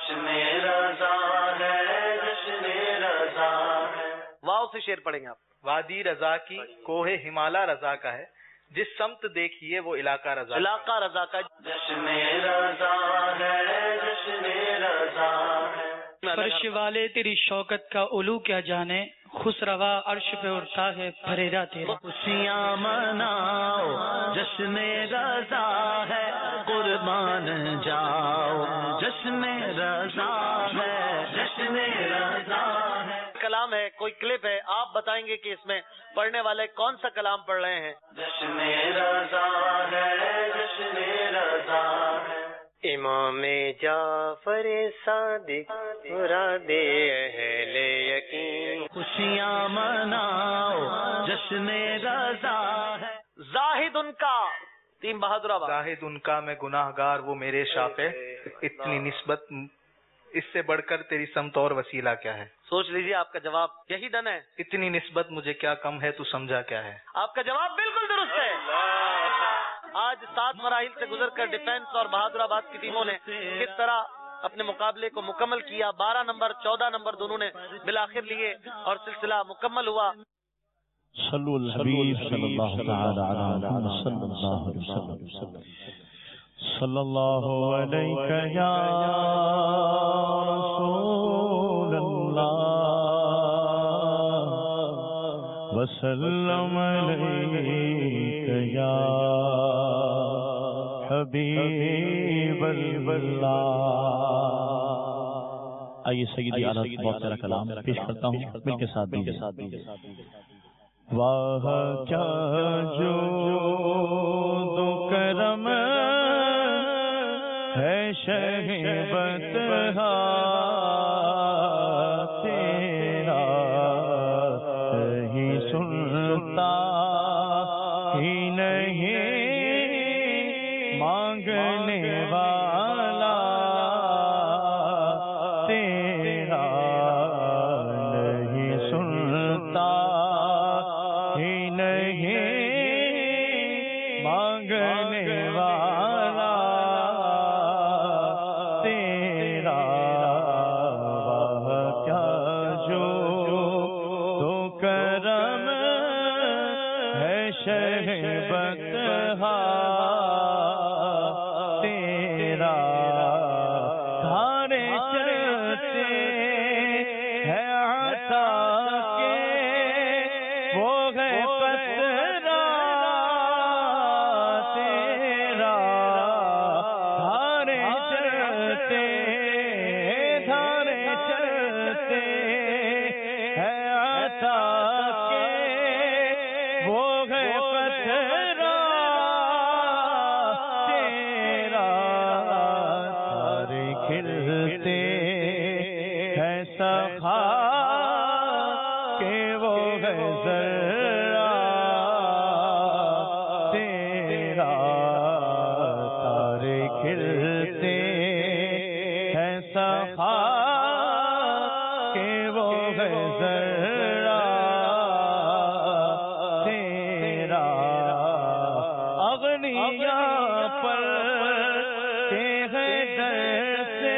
واؤ سے شعر پڑھیں گے آپ. وادی رضا کی کوہ ہمالا رضا کا ہے, جس سمت دیکھیے وہ علاقہ رضا. علاقہ رضا کا جشن رضا ہے, جشن رضا ہے. فرش والے تیری شوکت کا علو کیا جانے, خوش روا عرش پہ اڑتا ہے پھریرا تیرا. خوشیاں مناؤ, جشن رضا ہے, قربان جاؤ, جشن رضا ہے, جشن رضا ہے. کلام ہے, کوئی کلپ ہے, آپ بتائیں گے کہ اس میں پڑھنے والے کون سا کلام پڑھ رہے ہیں. جشن رضا ہے, جشن رضا ہے. امام جعفر صادق مراد اہل یقین، خوشیاں مناؤ جشن رضا ہے. زاہد ان کا تیم بہادر آباد. زاہد ان کا میں گناہ گار وہ میرے شافع، اتنی نسبت اس سے بڑھ کر تیری سمت اور وسیلہ کیا ہے. سوچ لیجیے آپ کا جواب یہی ڈن ہے. اتنی نسبت مجھے کیا کم ہے تو سمجھا کیا ہے. آپ کا جواب بالکل درست ہے. آج 7 مراحل سے گزر کر ڈیفنس اور بہادر آباد کی ٹیموں نے کس طرح اپنے مقابلے کو مکمل کیا. 12 نمبر 14 نمبر دونوں نے بالآخر لیے اور سلسلہ مکمل ہوا. صلو الحبیب صلی اللہ تعالی علی محمد صلی اللہ علیہ وسلم. صلی اللہ علیہ یا رسول اللہ وسلم علیہ یا حبیب اللہ. آئیے سیدی اعلیٰ بہت سارا کلام پیش کرتا ہوں، مل کے ساتھ دیجیے. واہ کیا جو دو کرم ہے شہبت تیرا، کہیں سنتا ہی نہیں مانگنے والا تیرا، نہیں سنتا ہی نہیں مانگنے والا تیرا. واہ کیا جو تو کرم ہے شہبت تیرا، دھارے چلتے ہیں عطا کے وہ ہے قطرہ تیرا، دھارے چلتے ہیں عطا کے وہ ہے قطرہ تیرا، سارے کھلتے ہیں سخا کہ وہ ہے ذرہ تیرا، سارے کھلتے ہیں سخا کہ وہ ہے ذرہ تیرا. اغنیاء پر تیرے در سے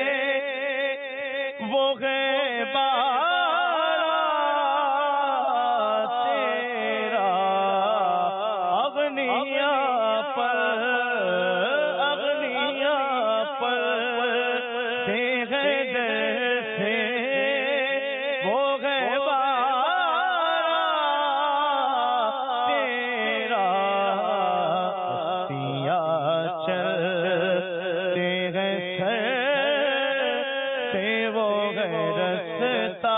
وہ ہے بارہ تیرا، اغنیاء پر تیرے در سے وہ ہے بارہ تیرا، ہستیاں چلتے ہیں سر وہ ہے رستا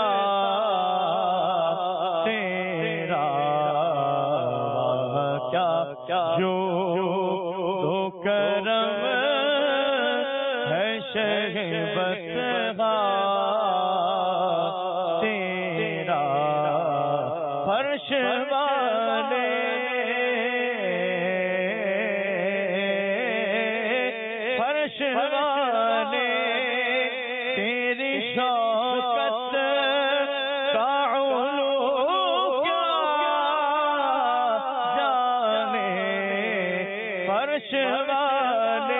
تیرا. واہ کیا جو تو کرم ہے شہبت تیرا، فرش والے تیری شوکت کا علو کیا جانے، فرش والے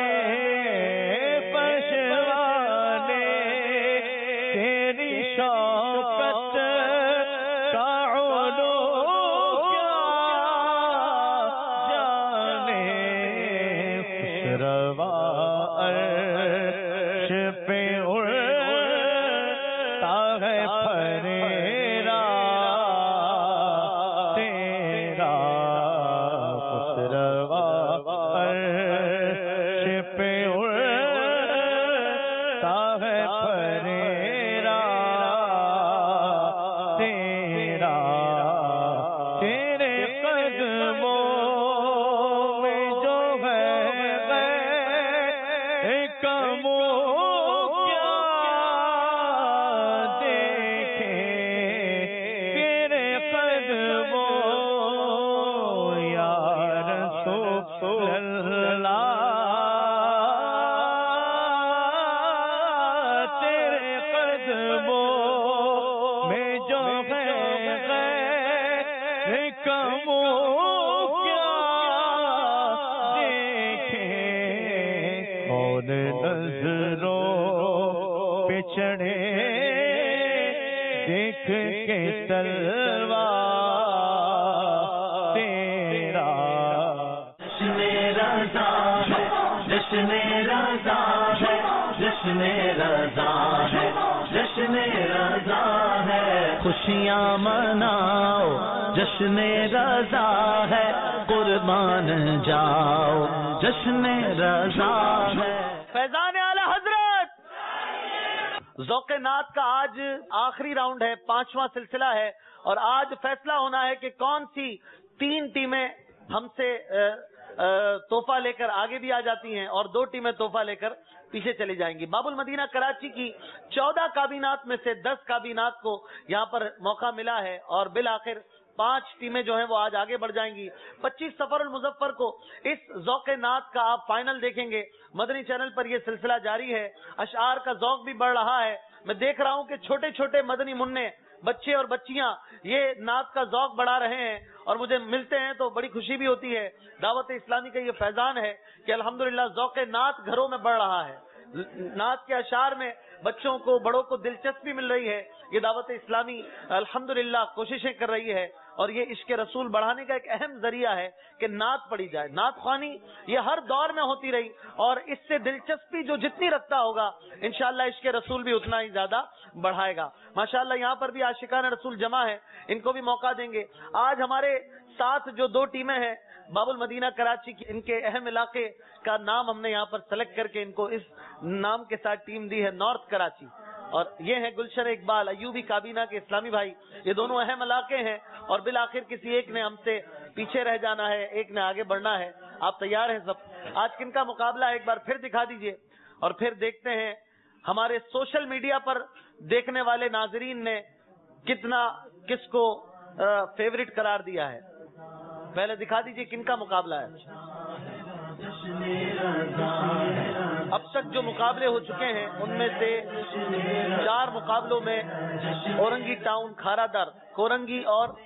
تیری شوکت کا علو کیا جانے. خوشروا عرش پہ اڑتا ہے پھریرا تیرا، خوشروا عرش कमो क्या देखे और नजरों पे चढ़े देख के तलवा तेरा। जश्न रज़ा है, जश्न रज़ा है, जश्न रज़ा है, जश्न रज़ा है, खुशियाँ मनाओ, जश्न रज़ा है, कुर्बान जाओ, जश्न रज़ा है। फैजान आला हजरत ज़ौक़े नात का आज आखिरी राउंड है, 5वां सिलसिला है और आज फैसला होना है कि कौन सी 3 टीमें हमसे तोहफा लेकर आगे भी आ जाती हैं और 2 टीमें तोहफा लेकर पीछे चली जाएंगी। बाबुल मदीना कराची की 14 काबीनात में से 10 काबीनात को यहाँ पर मौका मिला है और बिल आखिर 5 टीमें जो हैं वो आज आगे बढ़ जाएंगी। 25 सफर मुजफ्फर को इस ज़ौक़े नात का आप फाइनल देखेंगे। मदनी चैनल पर ये सिलसिला जारी है, अशआर का ज़ौक़ भी बढ़ रहा है। मैं देख रहा हूँ कि छोटे छोटे मदनी मुन्ने बच्चे और बच्चियां ये नात का ज़ौक़ बढ़ा रहे हैं और मुझे मिलते हैं तो बड़ी खुशी भी होती है। दावत इस्लामी का ये फैजान है कि अल्हम्दुलिल्लाह ज़ौक़े नात घरों में बढ़ रहा है। नात के अशार में बच्चों को बड़ों को दिलचस्पी मिल रही है। ये दावत इस्लामी अल्हम्दुलिल्लाह कोशिशें कर रही है और ये इश्क रसूल बढ़ाने का एक अहम जरिया है कि नात पढ़ी जाए। नात ख़्वानी ये हर दौर में होती रही और इससे दिलचस्पी जो जितनी रखता होगा इंशाअल्लाह इश्क रसूल भी उतना ही ज्यादा बढ़ाएगा। माशाअल्लाह यहाँ पर भी आशिकान रसूल जमा है, इनको भी मौका देंगे। आज हमारे साथ जो 2 टीमें हैं बाबुल मदीना कराची की, इनके अहम इलाके का नाम हमने यहाँ पर सेलेक्ट करके इनको इस नाम के साथ टीम दी है, नॉर्थ कराची। और ये है गुलशन इकबाल अयूबी काबीना के इस्लामी भाई। ये दोनों अहम इलाके हैं और बिल आखिर किसी एक ने हमसे पीछे रह जाना है, एक ने आगे बढ़ना है। आप तैयार हैं सब? आज किनका मुकाबला है एक बार फिर दिखा दीजिए और फिर देखते हैं हमारे सोशल मीडिया पर देखने वाले नाजरीन ने कितना किसको फेवरेट करार दिया है। पहले दिखा दीजिए किनका मुकाबला है। अब तक जो मुकाबले हो चुके हैं उनमें से 4 मुकाबलों में औरंगी टाउन, खारादर, कोरंगी और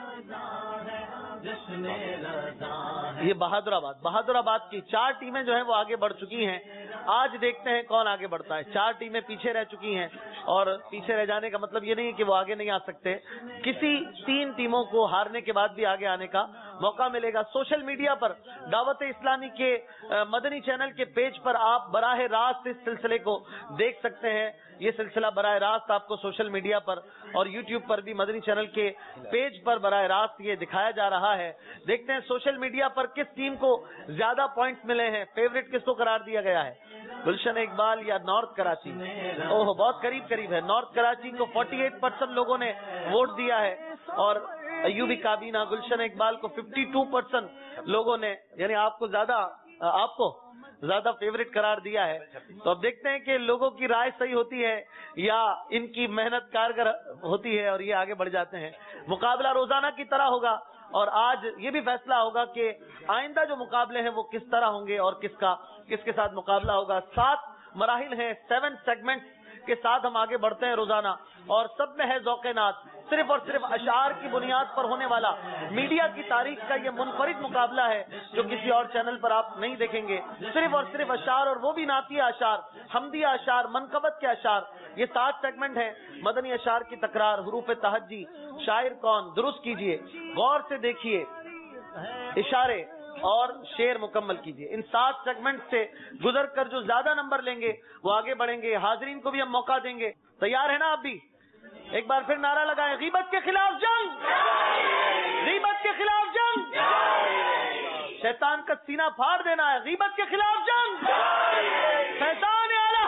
ये बहादुराबाद की 4 टीमें जो हैं वो आगे बढ़ चुकी हैं। आज देखते हैं कौन आगे बढ़ता है। 4 टीमें पीछे रह चुकी हैं और पीछे रह जाने का मतलब ये नहीं है कि वो आगे नहीं आ सकते। किसी 3 टीमों को हारने के बाद भी आगे आने का मौका मिलेगा। सोशल मीडिया पर दावत इस्लामी के मदनी चैनल के पेज पर आप बराह रास्त इस सिलसिले को देख सकते हैं। ये सिलसिला बराह रास्त आपको सोशल मीडिया पर और यूट्यूब पर भी मदनी चैनल के पेज पर बराह रास्त ये दिखाया जा रहा है। देखते हैं सोशल मीडिया पर किस टीम को ज्यादा पॉइंट्स मिले हैं, फेवरेट किसको करार दिया गया है, गुलशन इकबाल या नॉर्थ कराची। ओह, बहुत करीब है। नॉर्थ कराची को 48% लोगों ने वोट दिया है और अयूबी काबीना गुलशन इकबाल को 52% लोगों ने, यानी आपको ज्यादा फेवरेट करार दिया है। तो अब देखते हैं कि लोगों की राय सही होती है या इनकी मेहनत कारगर होती है और ये आगे बढ़ जाते हैं। मुकाबला रोजाना की तरह होगा और आज ये भी फैसला होगा कि आइंदा जो मुकाबले हैं वो किस तरह होंगे और किसके साथ मुकाबला होगा। 7 मराहिल हैं, 7 सेगमेंट्स के साथ हम आगे बढ़ते हैं रोजाना और सब में है ज़ौक़े नात। सिर्फ और सिर्फ अशार की बुनियाद पर होने वाला मीडिया की तारीख का ये मुनफरिद मुकाबला है जो किसी और चैनल पर आप नहीं देखेंगे। सिर्फ और सिर्फ अशार और वो भी नातिया अशार, हमदिया अशार, मनकबत के अशार। ये 7 सेगमेंट हैं। मदनी अशार की तकरार, हुरूफ तहज्जी, शायर कौन, दुरुस्त कीजिए, गौर से देखिए, इशारे और शेर मुकम्मल कीजिए। इन 7 सेगमेंट से गुजर कर जो ज्यादा नंबर लेंगे वो आगे बढ़ेंगे। हाजरीन को भी हम मौका देंगे। तैयार है ना आप भी? एक बार फिर नारा लगाएं, गीबत के खिलाफ जंग, गीबत के खिलाफ जंग, शैतान का सीना फाड़ देना है। गीबत के खिलाफ जंग, फैजान आला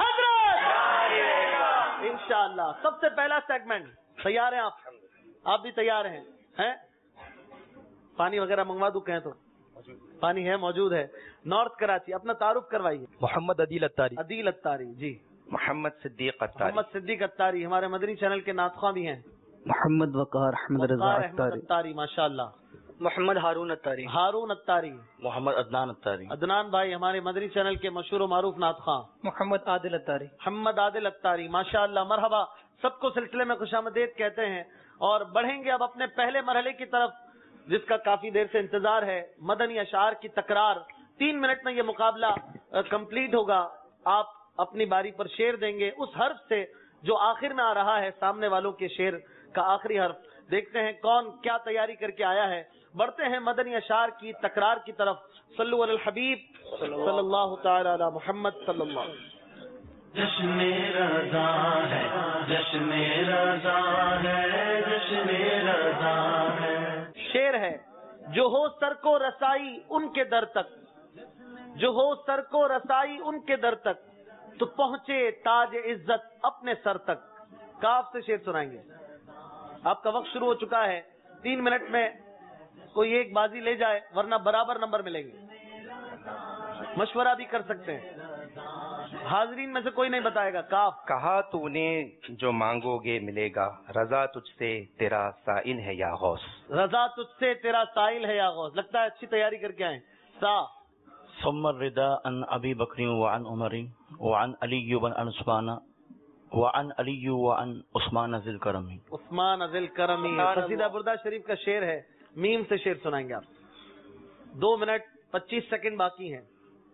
हजरत इंशाअल्लाह। सबसे पहला सेगमेंट, तैयार हैं आप भी तैयार हैं? पानी वगैरह मंगवा दूं कहें तो? पानी है, मौजूद है। नॉर्थ कराची, अपना तारुफ करवाइए। मोहम्मद अदील अत्तारी। अदील अत्तारी जी। मोहम्मद सिद्दीक अत्तारी। मोहम्मद सिद्दीक अत्तारी हमारे मदनी चैनल के नातख़्वां भी हैं। मोहम्मद वक़ार अहमद रज़ा अत्तारी, माशाअल्लाह। मोहम्मद हारून अत्तारी। हारून अत्तारी। मोहम्मद अदनान अत्तारी। अदनान भाई हमारे मदनी चैनल के मशहूर और मारूफ नातख़्वां। मोहम्मद आदिल अत्तारी। मोहम्मद आदिल अत्तारी, माशाअल्लाह, मरहबा। सबको सिलसिले में खुशामदीद कहते हैं और बढ़ेंगे अब अपने पहले मरहले की तरफ। جس کا کافی دیر سے انتظار ہے، مدنی اشعار کی تکرار. 3 منٹ میں یہ مقابلہ کمپلیٹ ہوگا. آپ اپنی باری پر شعر دیں گے اس حرف سے جو آخر میں آ رہا ہے سامنے والوں کے شعر کا آخری حرف. دیکھتے ہیں کون کیا تیاری کر کے آیا ہے. بڑھتے ہیں مدنی اشعار کی تکرار کی طرف. صلو علی الحبیب صلی اللہ تعالی علی محمد صلی اللہ علیہ وسلم. جشن رضا ہے، جشن رضا ہے، جشن رضا ہے. شعر ہے. جو ہو سر کو رسائی ان کے در تک، جو ہو سر کو رسائی ان کے در تک، تو پہنچے تاج عزت اپنے سر تک. کاف سے شعر سنائیں گے. آپ کا وقت شروع ہو چکا ہے. 3 منٹ میں کوئی ایک بازی لے جائے ورنہ برابر نمبر ملیں گے. مشورہ بھی کر سکتے ہیں. حاضرین میں سے کوئی نہیں بتائے گا. کاف. کہا تو نے جو مانگو گے ملے گا، رضا تجھ سے تیرا سائل ہے یا غوث. رضا تجھ سے تیرا سائل ہے یا غوث. لگتا ہے اچھی تیاری کر کے آئیں. سا. ثم الرضا عن ابی بکر وعن عمر وعن علی بن عثمان وعن علی وعن عثمان ذی الکرم. عثمان ذی الکرم. قصیدہ بردہ شریف کا شعر ہے. میم سے شعر سنائیں گے آپ. 2 منٹ 25 سیکنڈ باقی ہیں.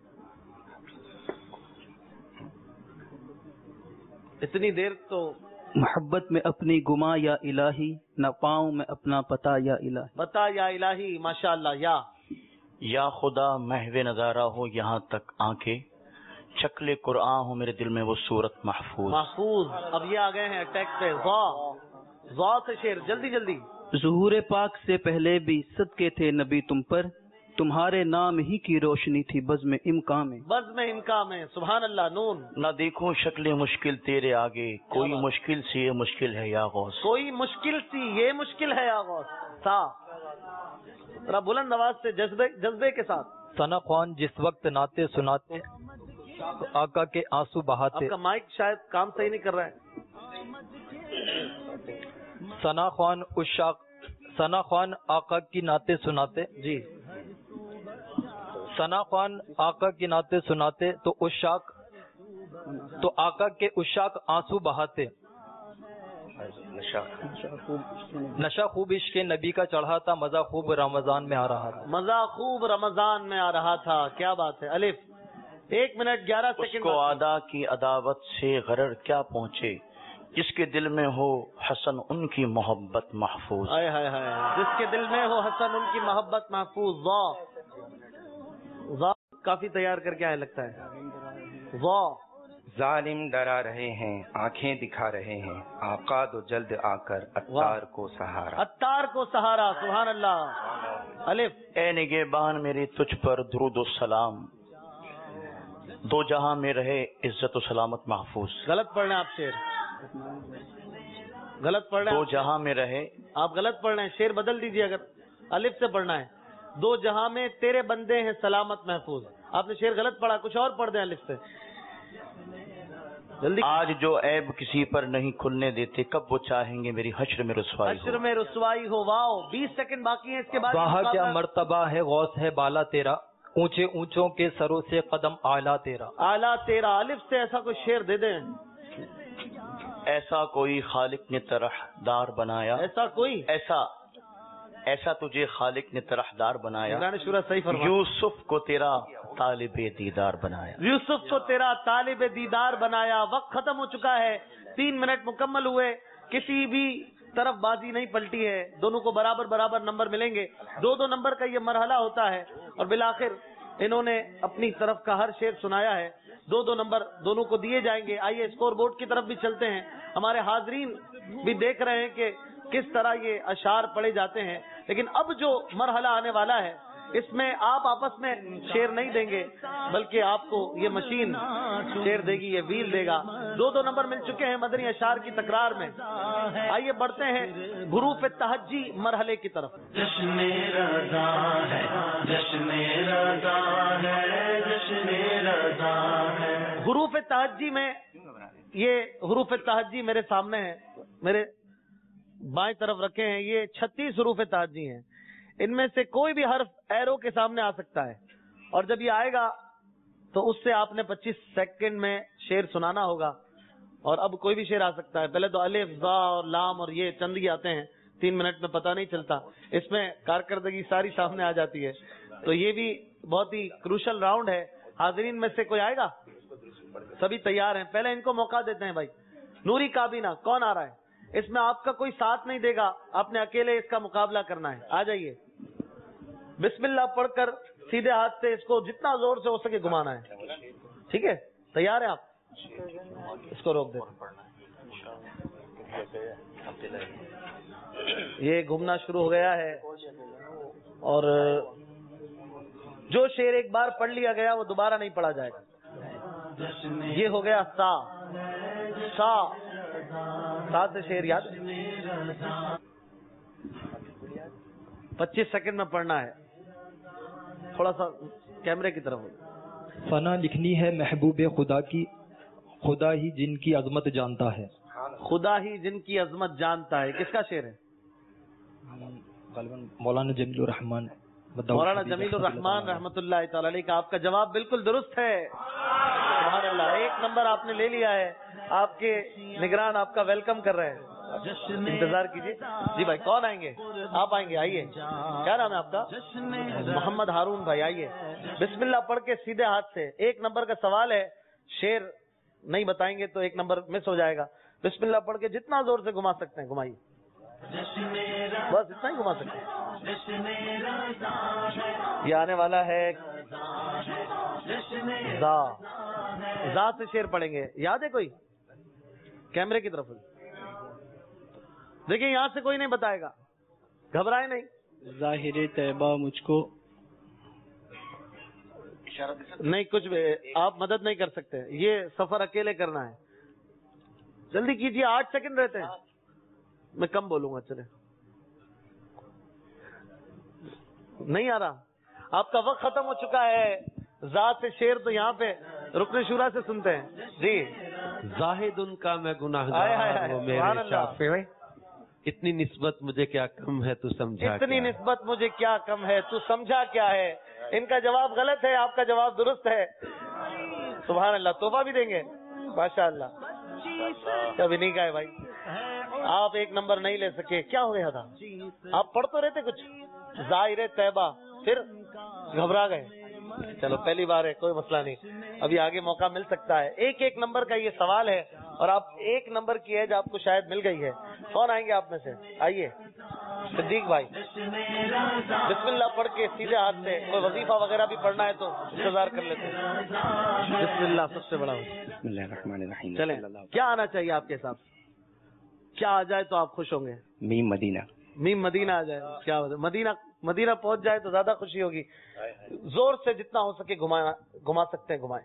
اتنی دیر تو محبت میں اپنی گما یا الہی، نہ پاؤں میں اپنا پتا یا الہی. بتا یا الہی. ماشاءاللہ. یا خدا محو نظارہ ہو یہاں تک آنکھیں، شکل قرآن ہو میرے دل میں وہ صورت محفوظ. اب یہ آ گئے ہیں اٹیک پہ. ضا سے شعر جلدی جلدی. ظہور پاک سے پہلے بھی صدقے تھے نبی تم پر، تمہارے نام ہی کی روشنی تھی بزم امکان میں. بزم امکان میں. سبحان اللہ. نون. نہ دیکھوں شکل مشکل تیرے آگے، کوئی مشکل سی یہ مشکل ہے یا غوث. کوئی مشکل سی یہ مشکل ہے یا غوث. سا. ذرا بلند آواز سے جذبے کے ساتھ. ثنا خوان جس وقت ناتے سناتے آقا کے آنسو بہاتے. آپ کا مائک شاید کام صحیح نہیں کر رہا ہے. ثنا خوان آقا کی ناتے سناتے. جی. ثنا خوان آقا کی ناتے سناتے تو آقا کے عشاق آنسو بہاتے. نشہ خوب عشق نبی کا چڑھا تھا، مزہ خوب رمضان میں آ رہا تھا. مزہ خوب رمضان میں آ رہا تھا. کیا بات ہے. الف. 1 منٹ 11 سیکنڈ. اس کو ادا کی عداوت سے غرر کیا پہنچے، جس کے دل میں ہو حسن ان کی محبت محفوظ. جس کے دل میں ہو حسن ان کی محبت محفوظ. ضا کافی تیار کر کے آئے لگتا ہے. ضا. ظالم ڈرا رہے ہیں، آنکھیں دکھا رہے ہیں، آقا دو جلد آ کر اتار کو سہارا. اتار کو سہارا. سبحان اللہ. الف. اے نگہبان میری تجھ پر درود و سلام، دو جہاں میں رہے عزت و سلامت محفوظ. غلط پڑھ رہے ہیں آپ شعر. غلط پڑھ رہے ہیں. دو جہاں میں رہے. آپ غلط پڑھ رہے ہیں. شعر بدل دیجیے. اگر الف سے پڑھنا ہے. دو جہاں میں تیرے بندے ہیں سلامت محفوظ. آپ نے شعر غلط پڑھا. کچھ اور پڑھ دیں الف سے. جلدی. آج جو عیب کسی پر نہیں کھلنے دیتے، کب وہ چاہیں گے میری حشر میں رسوائی ہو. حشر میں رسوائی ہو. واو. 20 سیکنڈ باقی ہیں. اس کے بعد وہاں کیا مرتبہ ہے غوث ہے بالا تیرا، اونچے اونچوں کے سروں سے قدم اعلیٰ تیرا. اعلیٰ تیرا. الف سے ایسا کوئی شعر دے دیں. ایسا کوئی خالق نے طرح دار بنایا، ایسا کوئی ایسا تجھے خالق نے طرح دار بنایا. صحیح فرمایا. یوسف کو تیرا طالب دیدار بنایا. یوسف کو تیرا طالب دیدار بنایا. وقت ختم ہو چکا ہے. 3 منٹ مکمل ہوئے. کسی بھی طرف بازی نہیں پلٹی ہے. دونوں کو برابر نمبر ملیں گے. 2 نمبر کا یہ مرحلہ ہوتا ہے اور بالآخر انہوں نے اپنی طرف کا ہر شعر سنایا ہے. 2 نمبر دونوں کو دیے جائیں گے. آئیے اسکور بورڈ کی طرف بھی چلتے ہیں. ہمارے حاضرین بھی دیکھ رہے ہیں کہ کس طرح یہ اشعار پڑھے جاتے ہیں. لیکن اب جو مرحلہ آنے والا ہے اس میں آپ آپس میں شعر نہیں دیں گے بلکہ آپ کو یہ مشین شعر دے گی، یہ ویل دے گا. 2 نمبر مل چکے ہیں مدنی اشعار کی تکرار میں. آئیے بڑھتے ہیں حروف تہجی مرحلے کی طرف. جشن رضا ہے، جشن رضا ہے، جشن رضا ہے. حروف تہجی میں یہ حروف تہجی میرے سامنے ہیں، میرے بائیں طرف رکھے ہیں. یہ 36 حروف تہجی ہیں. ان میں سے کوئی بھی حرف ایرو کے سامنے آ سکتا ہے اور جب یہ آئے گا تو اس سے آپ نے 25 سیکنڈ میں شعر سنانا ہوگا. اور اب کوئی بھی شعر آ سکتا ہے. پہلے تو الف، ضا اور لام اور یہ چند ہی آتے ہیں. 3 منٹ میں پتہ نہیں چلتا، اس میں کارکردگی ساری سامنے آ جاتی ہے. تو یہ بھی بہت ہی کروشل راؤنڈ ہے. حاضرین میں سے کوئی آئے گا؟ سبھی تیار ہیں. پہلے ان کو موقع دیتے ہیں. بھائی نوری کابینہ کون آ رہا ہے؟ اس میں آپ کا کوئی ساتھ نہیں دے گا، آپ نے اکیلے اس کا مقابلہ کرنا ہے. آ جائیے. بسم اللہ پڑھ کر سیدھے ہاتھ سے اس کو جتنا زور سے ہو سکے گھمانا ہے. ٹھیک ہے؟ تیار ہیں آپ؟ اس کو روک دیں. یہ گھومنا شروع ہو گیا ہے اور جو شعر ایک بار پڑھ لیا گیا وہ دوبارہ نہیں پڑھا جائے گا. یہ ہو گیا سا. سا سے شعر یاد 25 سیکنڈ میں پڑھنا ہے. تھوڑا سا کیمرے کی طرف. فنا لکھنی ہے محبوب خدا کی، خدا ہی جن کی عظمت جانتا ہے. خدا ہی جن کی عظمت جانتا ہے. کس کا شعر ہے؟ مولانا جمیل الرحمان. مولانا جمیل الرحمان رحمۃ اللہ تعالی علیہ کا. آپ کا جواب بالکل درست ہے. سبحان اللہ. 1 نمبر آپ نے لے لیا ہے. آپ کے نگران آپ کا ویلکم کر رہے ہیں. انتظار کیجیے. جی بھائی کون آئیں گے؟ آپ آئیں گے. آئیے. کیا نام ہے آپ کا؟ محمد ہارون بھائی. آئیے. بسم اللہ پڑھ کے سیدھے ہاتھ سے. 1 نمبر کا سوال ہے. شعر نہیں بتائیں گے تو 1 نمبر مس ہو جائے گا. بسم اللہ پڑھ کے جتنا زور سے گھما سکتے ہیں گھمائیے. بس اتنا ہی گھما سکتے ہیں. یہ آنے والا ہے زا سے شعر پڑھیں گے. یاد ہے کوئی؟ کیمرے کی طرف دیکھیں. یہاں سے کوئی نہیں بتائے گا. گھبرائے نہیں. ظاہر طیبہ مجھ کو نہیں کچھ بھی آپ مدد نہیں کر سکتے. یہ سفر اکیلے کرنا ہے. جلدی کیجیے. 8 سیکنڈ رہتے ہیں. میں کم بولوں گا. چلے نہیں آ رہا. آپ کا وقت ختم ہو چکا ہے. ذات سے شعر تو یہاں پہ رکن شورا سے سنتے ہیں. جی. زاہد ان کا میں گناہگار وہ میرے شافع، اتنی نسبت مجھے کیا کم ہے تو سمجھا. اتنی نسبت مجھے کیا کم ہے تو سمجھا کیا ہے. ان کا جواب غلط ہے. آپ کا جواب درست ہے. سبحان اللہ. توبہ بھی دیں گے. ماشاء اللہ. کبھی نہیں کہا بھائی. آپ 1 نمبر نہیں لے سکے. کیا ہو گیا تھا؟ آپ پڑھ تو رہے تھے کچھ. ظاہر طیبہ پھر گھبرا گئے. چلو پہلی بار ہے کوئی مسئلہ نہیں. ابھی آگے موقع مل سکتا ہے. 1 نمبر کا یہ سوال ہے اور آپ 1 نمبر کی ایج آپ کو شاید مل گئی ہے. کون آئیں گے آپ میں سے؟ آئیے. صدیق بھائی. بسم اللہ پڑھ کے سیدھے ہاتھ سے. کوئی وظیفہ وغیرہ بھی پڑھنا ہے تو انتظار کر لیتے ہیں. بسم اللہ سب سے بڑا. بسم اللہ الرحمن الرحیم. چلیں. کیا آنا چاہیے آپ کے حساب سے؟ کیا آ جائے تو آپ خوش ہوں گے؟ میم مدینہ. میم مدینہ آ جائے. کیا مدینہ پہنچ جائے تو زیادہ خوشی ہوگی. زور سے جتنا ہو سکے گھما سکتے ہیں گھمائیں.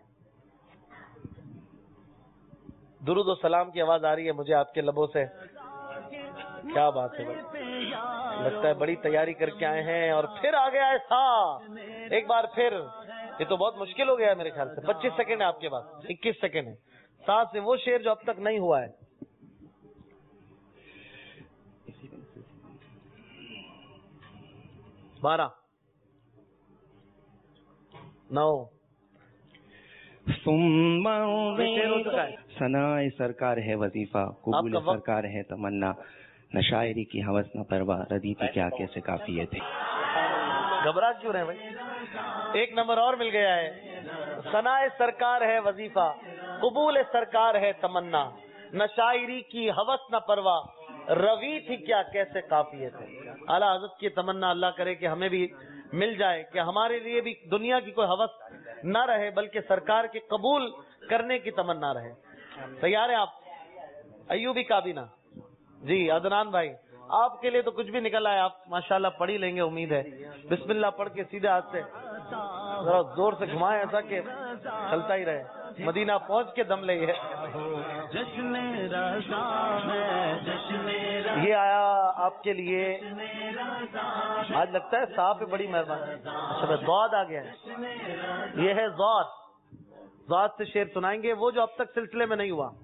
درود و سلام کی آواز آ رہی ہے مجھے آپ کے لبوں سے. کیا بات ہے بھائی. لگتا ہے بڑی تیاری کر کے آئے ہیں. اور پھر آ گیا ہے سا. ایک بار پھر. یہ تو بہت مشکل ہو گیا ہے میرے خیال سے. 25 سیکنڈ ہے آپ کے پاس. 21 سیکنڈ ہے. سا سے وہ شعر جو اب تک نہیں ہوا ہے. 12 9 ثناء سرکار ہے وظیفہ، قبول سرکار ہے تمنا، نہ شاعری کی ہوس نہ پرواہ، ردی تھی کیا کیسے کافیت ہے. گھبرا کیوں رہے بھائی؟ 1 نمبر اور مل گیا ہے. ثناء سرکار ہے وظیفہ، قبول سرکار ہے تمنا، نہ شاعری کی ہوس نہ پرواہ، روی تھی کیا کیسے کافیت ہے. اعلیٰ حضرت کی تمنا اللہ کرے کہ ہمیں بھی مل جائے کہ ہمارے لیے بھی دنیا کی کوئی ہوس نہ رہے بلکہ سرکار کے قبول کرنے کی تمنا رہے. تیار ہیں آپ؟ ایوبی کابینہ. جی عدنان بھائی آپ کے لیے تو کچھ بھی نکل آئے. آپ ماشاءاللہ پڑھ ہی لیں گے امید ہے. بسم اللہ پڑھ کے سیدھے ہاتھ سے ذرا زور سے گھمائیں ایسا کہ چلتا ہی رہے. مدینہ پہنچ کے دم لے. یہ آیا آپ کے لیے. آج لگتا ہے صاحب پہ بڑی مہربانی. اچھا ضاد آ گیا ہے. یہ ہے ضاد. ضاد سے شعر سنائیں گے وہ جو اب تک سلسلے میں نہیں ہوا.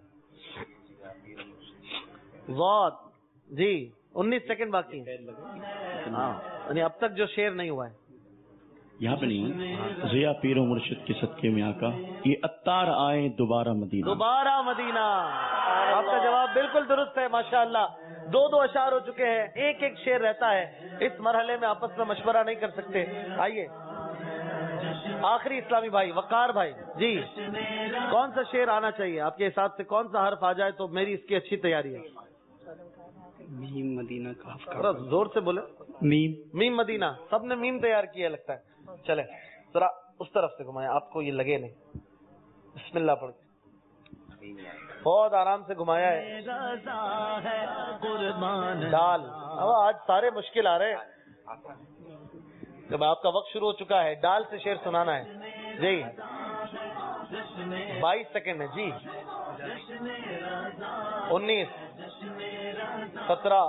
ضاد. جی 19 سیکنڈ باقی ہے. ہاں یعنی اب تک جو شعر نہیں ہوا ہے. یہاں پہ نہیں، ضیا پیر و مرشد کے صدقے میں آقا یہ اتار آئے دوبارہ مدینہ. دوبارہ مدینہ. آپ کا جواب بالکل درست ہے ماشاءاللہ. 2 اشعار ہو چکے ہیں، ایک شعر رہتا ہے. اس مرحلے میں آپس میں مشورہ نہیں کر سکتے. آئیے آخری اسلامی بھائی وقار بھائی جی، کون سا شعر آنا چاہیے آپ کے حساب سے؟ کون سا حرف آ جائے تو میری اس کی اچھی تیاری ہے؟ میم مدینہ ذرا زور سے بولے. میم مدینہ. سب نے میم تیار کیا لگتا ہے. چلے ذرا اس طرف سے گھمائیں، آپ کو یہ لگے نہیں. بسم اللہ پڑھ کے بہت آرام سے گھمایا ہے. ڈال. آج سارے مشکل آ رہے ہیں. جب آپ کا وقت شروع ہو چکا ہے، ڈال سے شعر سنانا ہے جی. 22 سیکنڈ ہے جی. 19 17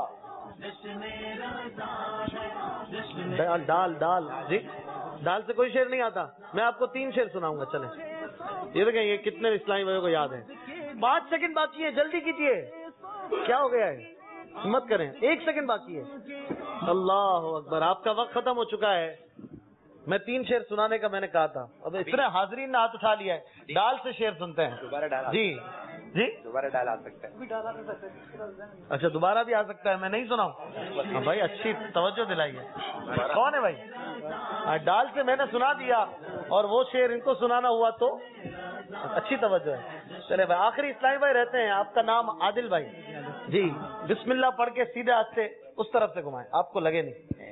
ڈال جی. ڈال سے کوئی شعر نہیں آتا. میں آپ کو 3 شعر سناؤں گا. چلیں یہ دیکھیں یہ کتنے اسلامی بھائیوں کو یاد ہے. 5 سیکنڈ باقی ہے، جلدی کیجیے. کیا ہو گیا ہے؟ ہمت کریں. 1 سیکنڈ باقی ہے. اللہ اکبر. آپ کا وقت ختم ہو چکا ہے. میں 3 شعر سنانے کا میں نے کہا تھا. اب اتنے حاضرین نے ہاتھ اٹھا لیا ہے. ڈال سے شعر سنتے ہیں جی. جی دوبارہ ڈال آ سکتا ہے. اچھا دوبارہ بھی آ سکتا ہے. میں نہیں سناؤں بھائی. اچھی توجہ دلائی ہے. کون ہے بھائی؟ ڈال سے میں نے سنا دیا اور وہ شعر ان کو سنانا ہوا تو اچھی توجہ ہے. چلے بھائی آخری اسلامی بھائی رہتے ہیں. آپ کا نام عادل بھائی جی. بسم اللہ پڑھ کے سیدھے ہاتھ سے اس طرف سے گھمائیں. آپ کو لگے نہیں.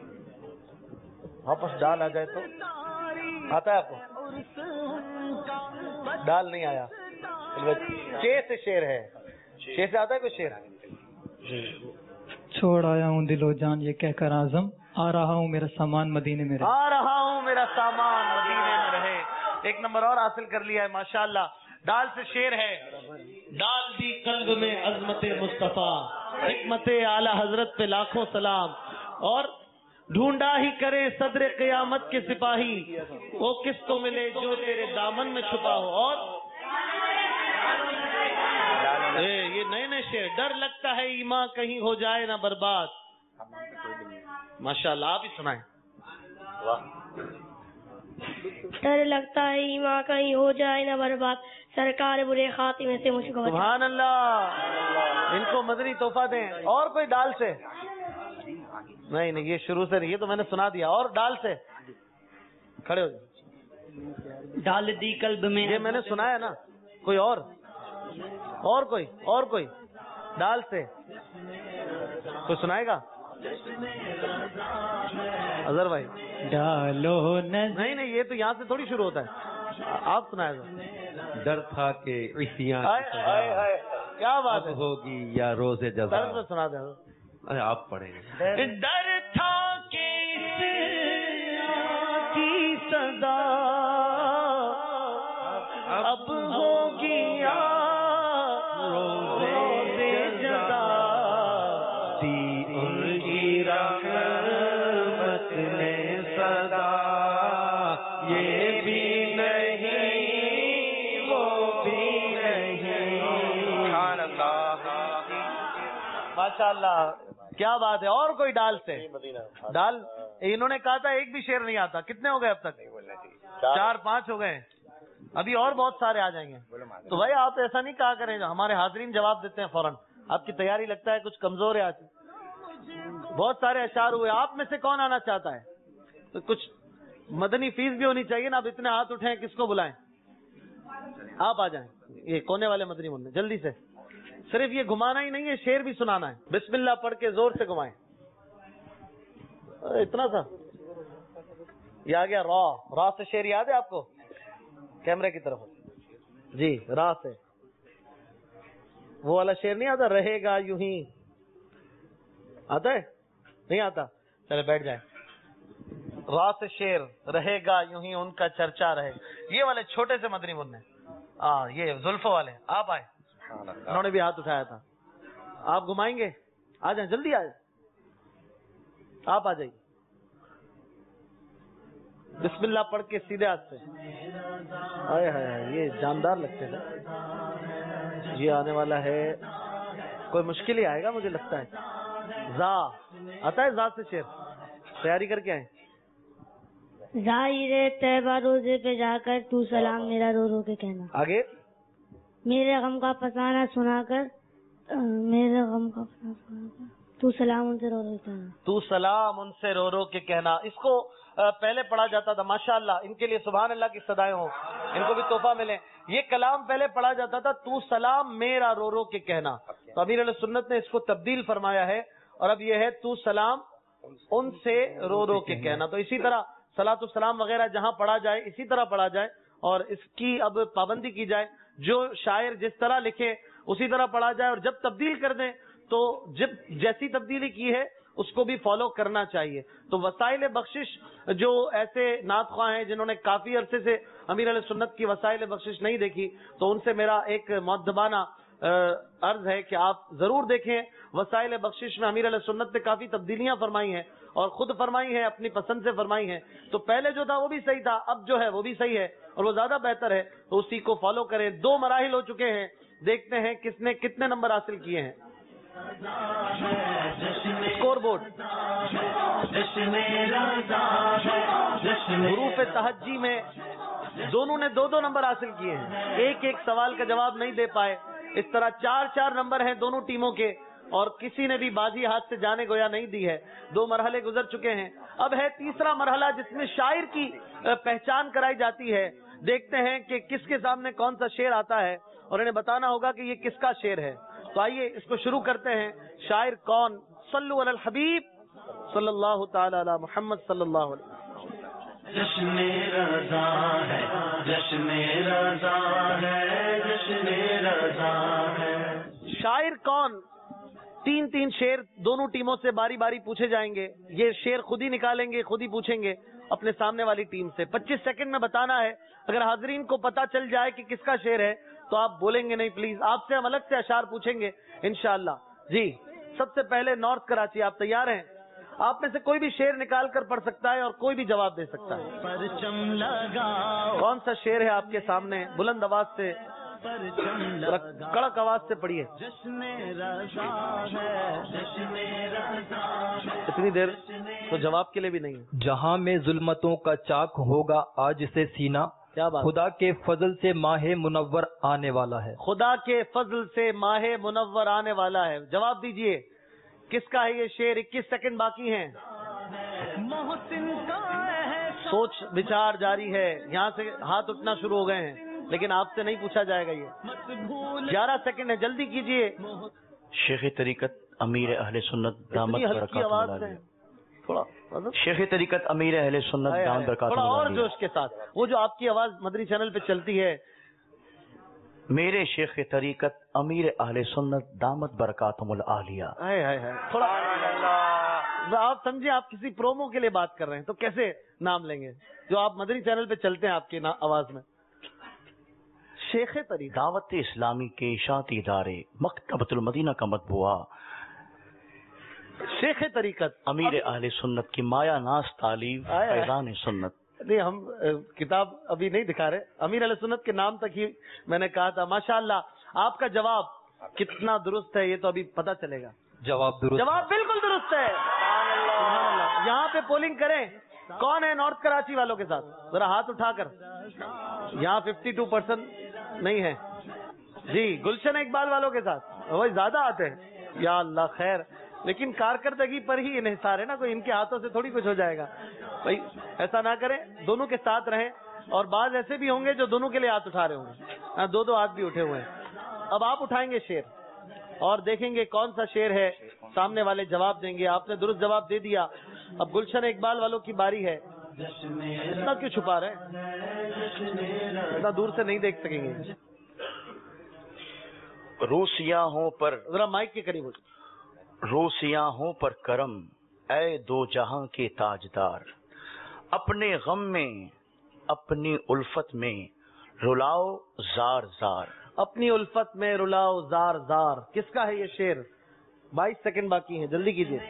واپس ڈال آ جائے تو آتا ہے آپ کو؟ ڈال نہیں آیا. چھ سے شعر ہے. 6 سے آتا ہے کوئی شعر؟ چھوڑ آیا ہوں دل و جان یہ کہہ کر اعظم، آ رہا ہوں میرا سامان مدینے میں رہے. آ رہا ہوں میرا سامان مدینے میں رہے. 1 نمبر اور حاصل کر لیا ہے ماشاءاللہ. ڈال سے شعر ہے. ڈال دی قلب میں عظمت مصطفیٰ، حکمت اعلی حضرت پہ لاکھوں سلام. اور ڈھونڈا ہی کرے صدر قیامت کے سپاہی، وہ کس کو ملے جو تیرے دامن میں چھپا ہو. اور یہ نئے شعر. ڈر لگتا ہے ایمان کہیں ہو جائے نہ برباد. ماشاءاللہ آپ ہی سنائیں. ڈر لگتا ہے ایمان کہیں ہو جائے نہ برباد، سرکار برے خاتمے سے مجھ کو. سبحان اللہ. ان کو مدنی تحفہ دیں. اور کوئی ڈال سے؟ نہیں یہ شروع سے نہیں، یہ تو میں نے سنا دیا. اور ڈال سے کھڑے ہو جائیں. ڈال دی قلب میں یہ میں نے سنا ہے نا. کوئی اور کوئی ڈال سے کوئی سنائے گا؟ اظہر بھائی ڈالو نہیں یہ تو یہاں سے تھوڑی شروع ہوتا ہے. آپ سنائے گا. ڈر تھا کہ عصیاں کیا بات ہے ہوگی یا روز جزا. سنا دیں. آپ پڑھیں گے. ڈر تھا کہ کی صدا اب ہوگی روز جزا، دی ان کی رحمت نے صدا، یہ بھی نہیں وہ بھی نہیں. ماشاءاللہ کیا بات ہے. اور کوئی ڈال سے؟ ڈال انہوں نے کہا تھا ایک بھی شعر نہیں آتا. کتنے ہو گئے اب تک؟ 4-5 ہو گئے. ابھی اور بہت سارے آ جائیں گے. تو بھائی آپ ایسا نہیں کہا کریں. ہمارے حاضرین جواب دیتے ہیں فوراً. آپ کی تیاری لگتا ہے کچھ کمزور ہے. آج بہت سارے اشعار ہوئے. آپ میں سے کون آنا چاہتا ہے؟ تو کچھ مدنی فیس بھی ہونی چاہیے نا. اب اتنے ہاتھ اٹھائیں کس کو بلائیں؟ آپ آ جائیں. یہ کونے والے مدنی منع جلدی سے. صرف یہ گھمانا ہی نہیں ہے، شعر بھی سنانا ہے. بسم اللہ پڑھ کے زور سے گھمائیں. اتنا سا یہ آ گیا. را سے شعر یاد ہے آپ کو؟ کیمرے کی طرف جی. را سے وہ والا شعر نہیں آتا؟ رہے گا یوں ہی. آتا ہے؟ نہیں آتا؟ چلے بیٹھ جائیں. را سے شعر رہے گا یوں ہی ان کا چرچا رہے. یہ والے چھوٹے سے مدنی منع. یہ زلفوں والے. آپ آئے. انہوں نے بھی ہاتھ اٹھایا تھا. آپ گھمائیں گے؟ آ جائیں جلدی. آ جائیں. آپ آ جائیے. بسم اللہ پڑھ کے سیدھے ہاتھ سے. یہ جاندار لگتے ہیں. یہ آنے والا ہے کوئی مشکل ہی آئے گا مجھے لگتا ہے. زا آتا ہے؟ زا سے شعر تیاری کر کے آئے. ظاہر طیبہ روزے پہ جا کر تو سلام میرا رو رو کے کہنا. آگے. میرے غم کا فسانہ سنا کر تو سلام ان سے رو رو کے کہنا. تو سلام ان سے رو رو کے کہنا. اس کو پہلے پڑھا جاتا تھا. ماشاءاللہ ان کے لیے سبحان اللہ کی صدائیں ہوں, ان کو بھی تحفہ ملے. یہ کلام پہلے پڑھا جاتا تھا تو سلام میرا رو رو کے کہنا. تو امیر علیہ سنت نے اس کو تبدیل فرمایا ہے اور اب یہ ہے تو سلام ان سے رو رو کے کہنا. تو اسی طرح صلاۃ السلام وغیرہ جہاں پڑھا جائے اسی طرح پڑھا جائے اور اس کی اب پابندی کی جائے. جو شاعر جس طرح لکھے اسی طرح پڑھا جائے, اور جب تبدیل کر دیں تو جب جیسی تبدیلی کی ہے اس کو بھی فالو کرنا چاہیے. تو وسائل بخشش جو ایسے نعت خواہ ہیں جنہوں نے کافی عرصے سے امیر علیہ سنت کی وسائل بخشش نہیں دیکھی, تو ان سے میرا ایک مؤدبانہ عرض ہے کہ آپ ضرور دیکھیں. وسائل بخشش میں امیر علیہ سنت نے کافی تبدیلیاں فرمائی ہیں اور خود فرمائی ہیں, اپنی پسند سے فرمائی ہیں. تو پہلے جو تھا وہ بھی صحیح تھا, اب جو ہے وہ بھی صحیح ہے اور وہ زیادہ بہتر ہے, تو اسی کو فالو کریں. 2 مراحل ہو چکے ہیں, دیکھتے ہیں کس نے کتنے نمبر حاصل کیے ہیں. اسکور بورڈ حروف تہجی میں دونوں نے 2 نمبر حاصل کیے ہیں, ایک سوال کا جواب نہیں دے پائے. اس طرح 4 نمبر ہیں دونوں ٹیموں کے, اور کسی نے بھی بازی ہاتھ سے جانے گویا نہیں دی ہے. 2 مرحلے گزر چکے ہیں. اب ہے تیسرا مرحلہ جس میں شاعر کی پہچان کرائی جاتی ہے. دیکھتے ہیں کہ کس کے سامنے کون سا شعر آتا ہے اور انہیں بتانا ہوگا کہ یہ کس کا شعر ہے. تو آئیے اس کو شروع کرتے ہیں. شاعر کون؟ صلو علی الحبیب صلی اللہ تعالی علی محمد صلی اللہ علیہ وسلم. جشن رضا ہے, جشن رضا ہے, جشن رضا ہے. شاعر کون؟ 3 شعر دونوں ٹیموں سے باری باری پوچھے جائیں گے. یہ شعر خود ہی نکالیں گے, خود ہی پوچھیں گے اپنے سامنے والی ٹیم سے. 25 سیکنڈ میں بتانا ہے. اگر حاضرین کو پتا چل جائے کہ کس کا شعر ہے تو آپ بولیں گے نہیں پلیز, آپ سے ہم الگ سے اشعار پوچھیں گے انشاءاللہ. جی سب سے پہلے نارتھ کراچی, آپ تیار ہیں؟ آپ میں سے کوئی بھی شعر نکال کر پڑھ سکتا ہے اور کوئی بھی جواب دے سکتا ہے. پرچم لگاؤ. کون سا شعر ہے آپ کے سامنے؟ بلند آواز سے, کڑک آواز سے پڑھیے. جشن رضا ہے, جشن رضا ہے. اتنی دیر تو جواب کے لیے بھی نہیں ہے. جہاں میں ظلمتوں کا چاک ہوگا آج سے سینہ, کیا بات. خدا کے فضل سے ماہ منور آنے والا ہے. خدا کے فضل سے ماہ منور آنے والا ہے. جواب دیجئے کس کا ہے یہ شعر؟ 21 سیکنڈ باقی ہیں. محسن کا ہے, سوچ بچار جاری ہے. یہاں سے ہاتھ اٹھنا شروع ہو گئے ہیں لیکن آپ سے نہیں پوچھا جائے گا. یہ 11 سیکنڈ ہے, جلدی کیجئے. شیخ طریقت امیر اہل سنت دامت برکاتہ اللہ. تھوڑا شیخ طریقت امیر اہل سنت دامت برکاتہ تھوڑا اور اللہ. جوش کے ساتھ, وہ جو آپ کی آواز مدنی چینل پہ چلتی ہے. میرے شیخ طریقت امیر اہل سنت دامت برکاتہم العالیہ. تھوڑا آپ سمجھے آپ کسی پرومو کے لیے بات کر رہے ہیں تو کیسے نام لیں گے جو آپ مدنی چینل پہ چلتے ہیں آپ کی آواز میں. شیخ طریقت دعوت اسلامی کے اشاعتی ادارے مکتبۃ المدینہ کا مطبوعہ شیخ طریقت امیر اہل سنت کی مایا ناز تعلیم فیضان سنت. نہیں ہم کتاب ابھی نہیں دکھا رہے, امیر علیہ سنت کے نام تک ہی میں نے کہا تھا. ماشاءاللہ آپ کا جواب کتنا درست ہے یہ تو ابھی پتہ چلے گا. جواب درست, جواب بالکل درست ہے. یہاں پہ پولنگ کریں. کون ہے نارتھ کراچی والوں کے ساتھ؟ ذرا ہاتھ اٹھا کر. یہاں 52% نہیں ہے. جی گلشن اقبال والوں کے ساتھ وہی زیادہ آتے ہیں. یا اللہ خیر, لیکن کارکردگی پر ہی انحصار ہے نا, کوئی ان کے ہاتھوں سے تھوڑی کچھ ہو جائے گا. بھائی ایسا نہ کریں, دونوں کے ساتھ رہیں. اور بعض ایسے بھی ہوں گے جو دونوں کے لیے ہاتھ اٹھا رہے ہوں گے. 2 ہاتھ بھی اٹھے ہوئے ہیں. اب آپ اٹھائیں گے شعر اور دیکھیں گے کون سا شعر ہے. سامنے والے جواب دیں گے. آپ نے درست جواب دے دیا. اب گلشن اقبال والوں کی باری ہے. اتنا کیوں چھپا رہے ہیں؟ اتنا دور سے نہیں دیکھ سکیں گے. روسیاہوں پر, ذرا مائک کے قریب ہو. روسیاہوں پر کرم اے 2 جہاں کے تاجدار, اپنے غم میں اپنی الفت میں رلاؤ زار زار. اپنی الفت میں رلاؤ زار زار. کس کا ہے یہ شعر؟ 22 سیکنڈ باقی ہیں, جلدی کیجیے.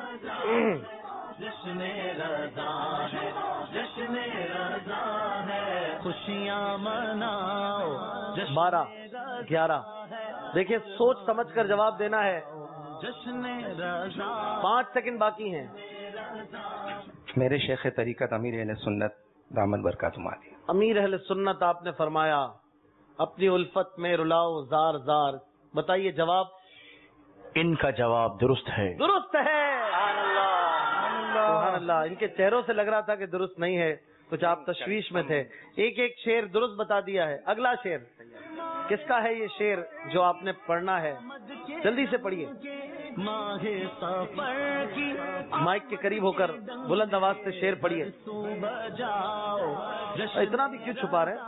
جشن رضا ہے, جشن رضا ہے, خوشیاں مناؤ. 12 11 دیکھیں سوچ سمجھ کر جواب دینا ہے. جشن رضا 5 سیکنڈ باقی ہیں. میرے شیخ طریقت امیر اہل سنت دامت برکاتہم عالیہ۔ امیر اہل سنت آپ نے فرمایا اپنی الفت میں رلاؤ زار زار، بتائیے جواب؟ ان کا جواب درست ہے۔ درست ہے، سبحان اللہ۔ ان کے چہروں سے لگ رہا تھا کہ درست نہیں ہے، کچھ آپ تشویش میں تھے۔ ایک ایک شعر درست بتا دیا ہے۔ اگلا شعر کس کا ہے؟ یہ شعر جو آپ نے پڑھنا ہے جلدی سے پڑھیے، مائک کے قریب ہو کر بلند آواز سے شعر پڑھیے۔ اتنا بھی کیوں چھپا رہے؟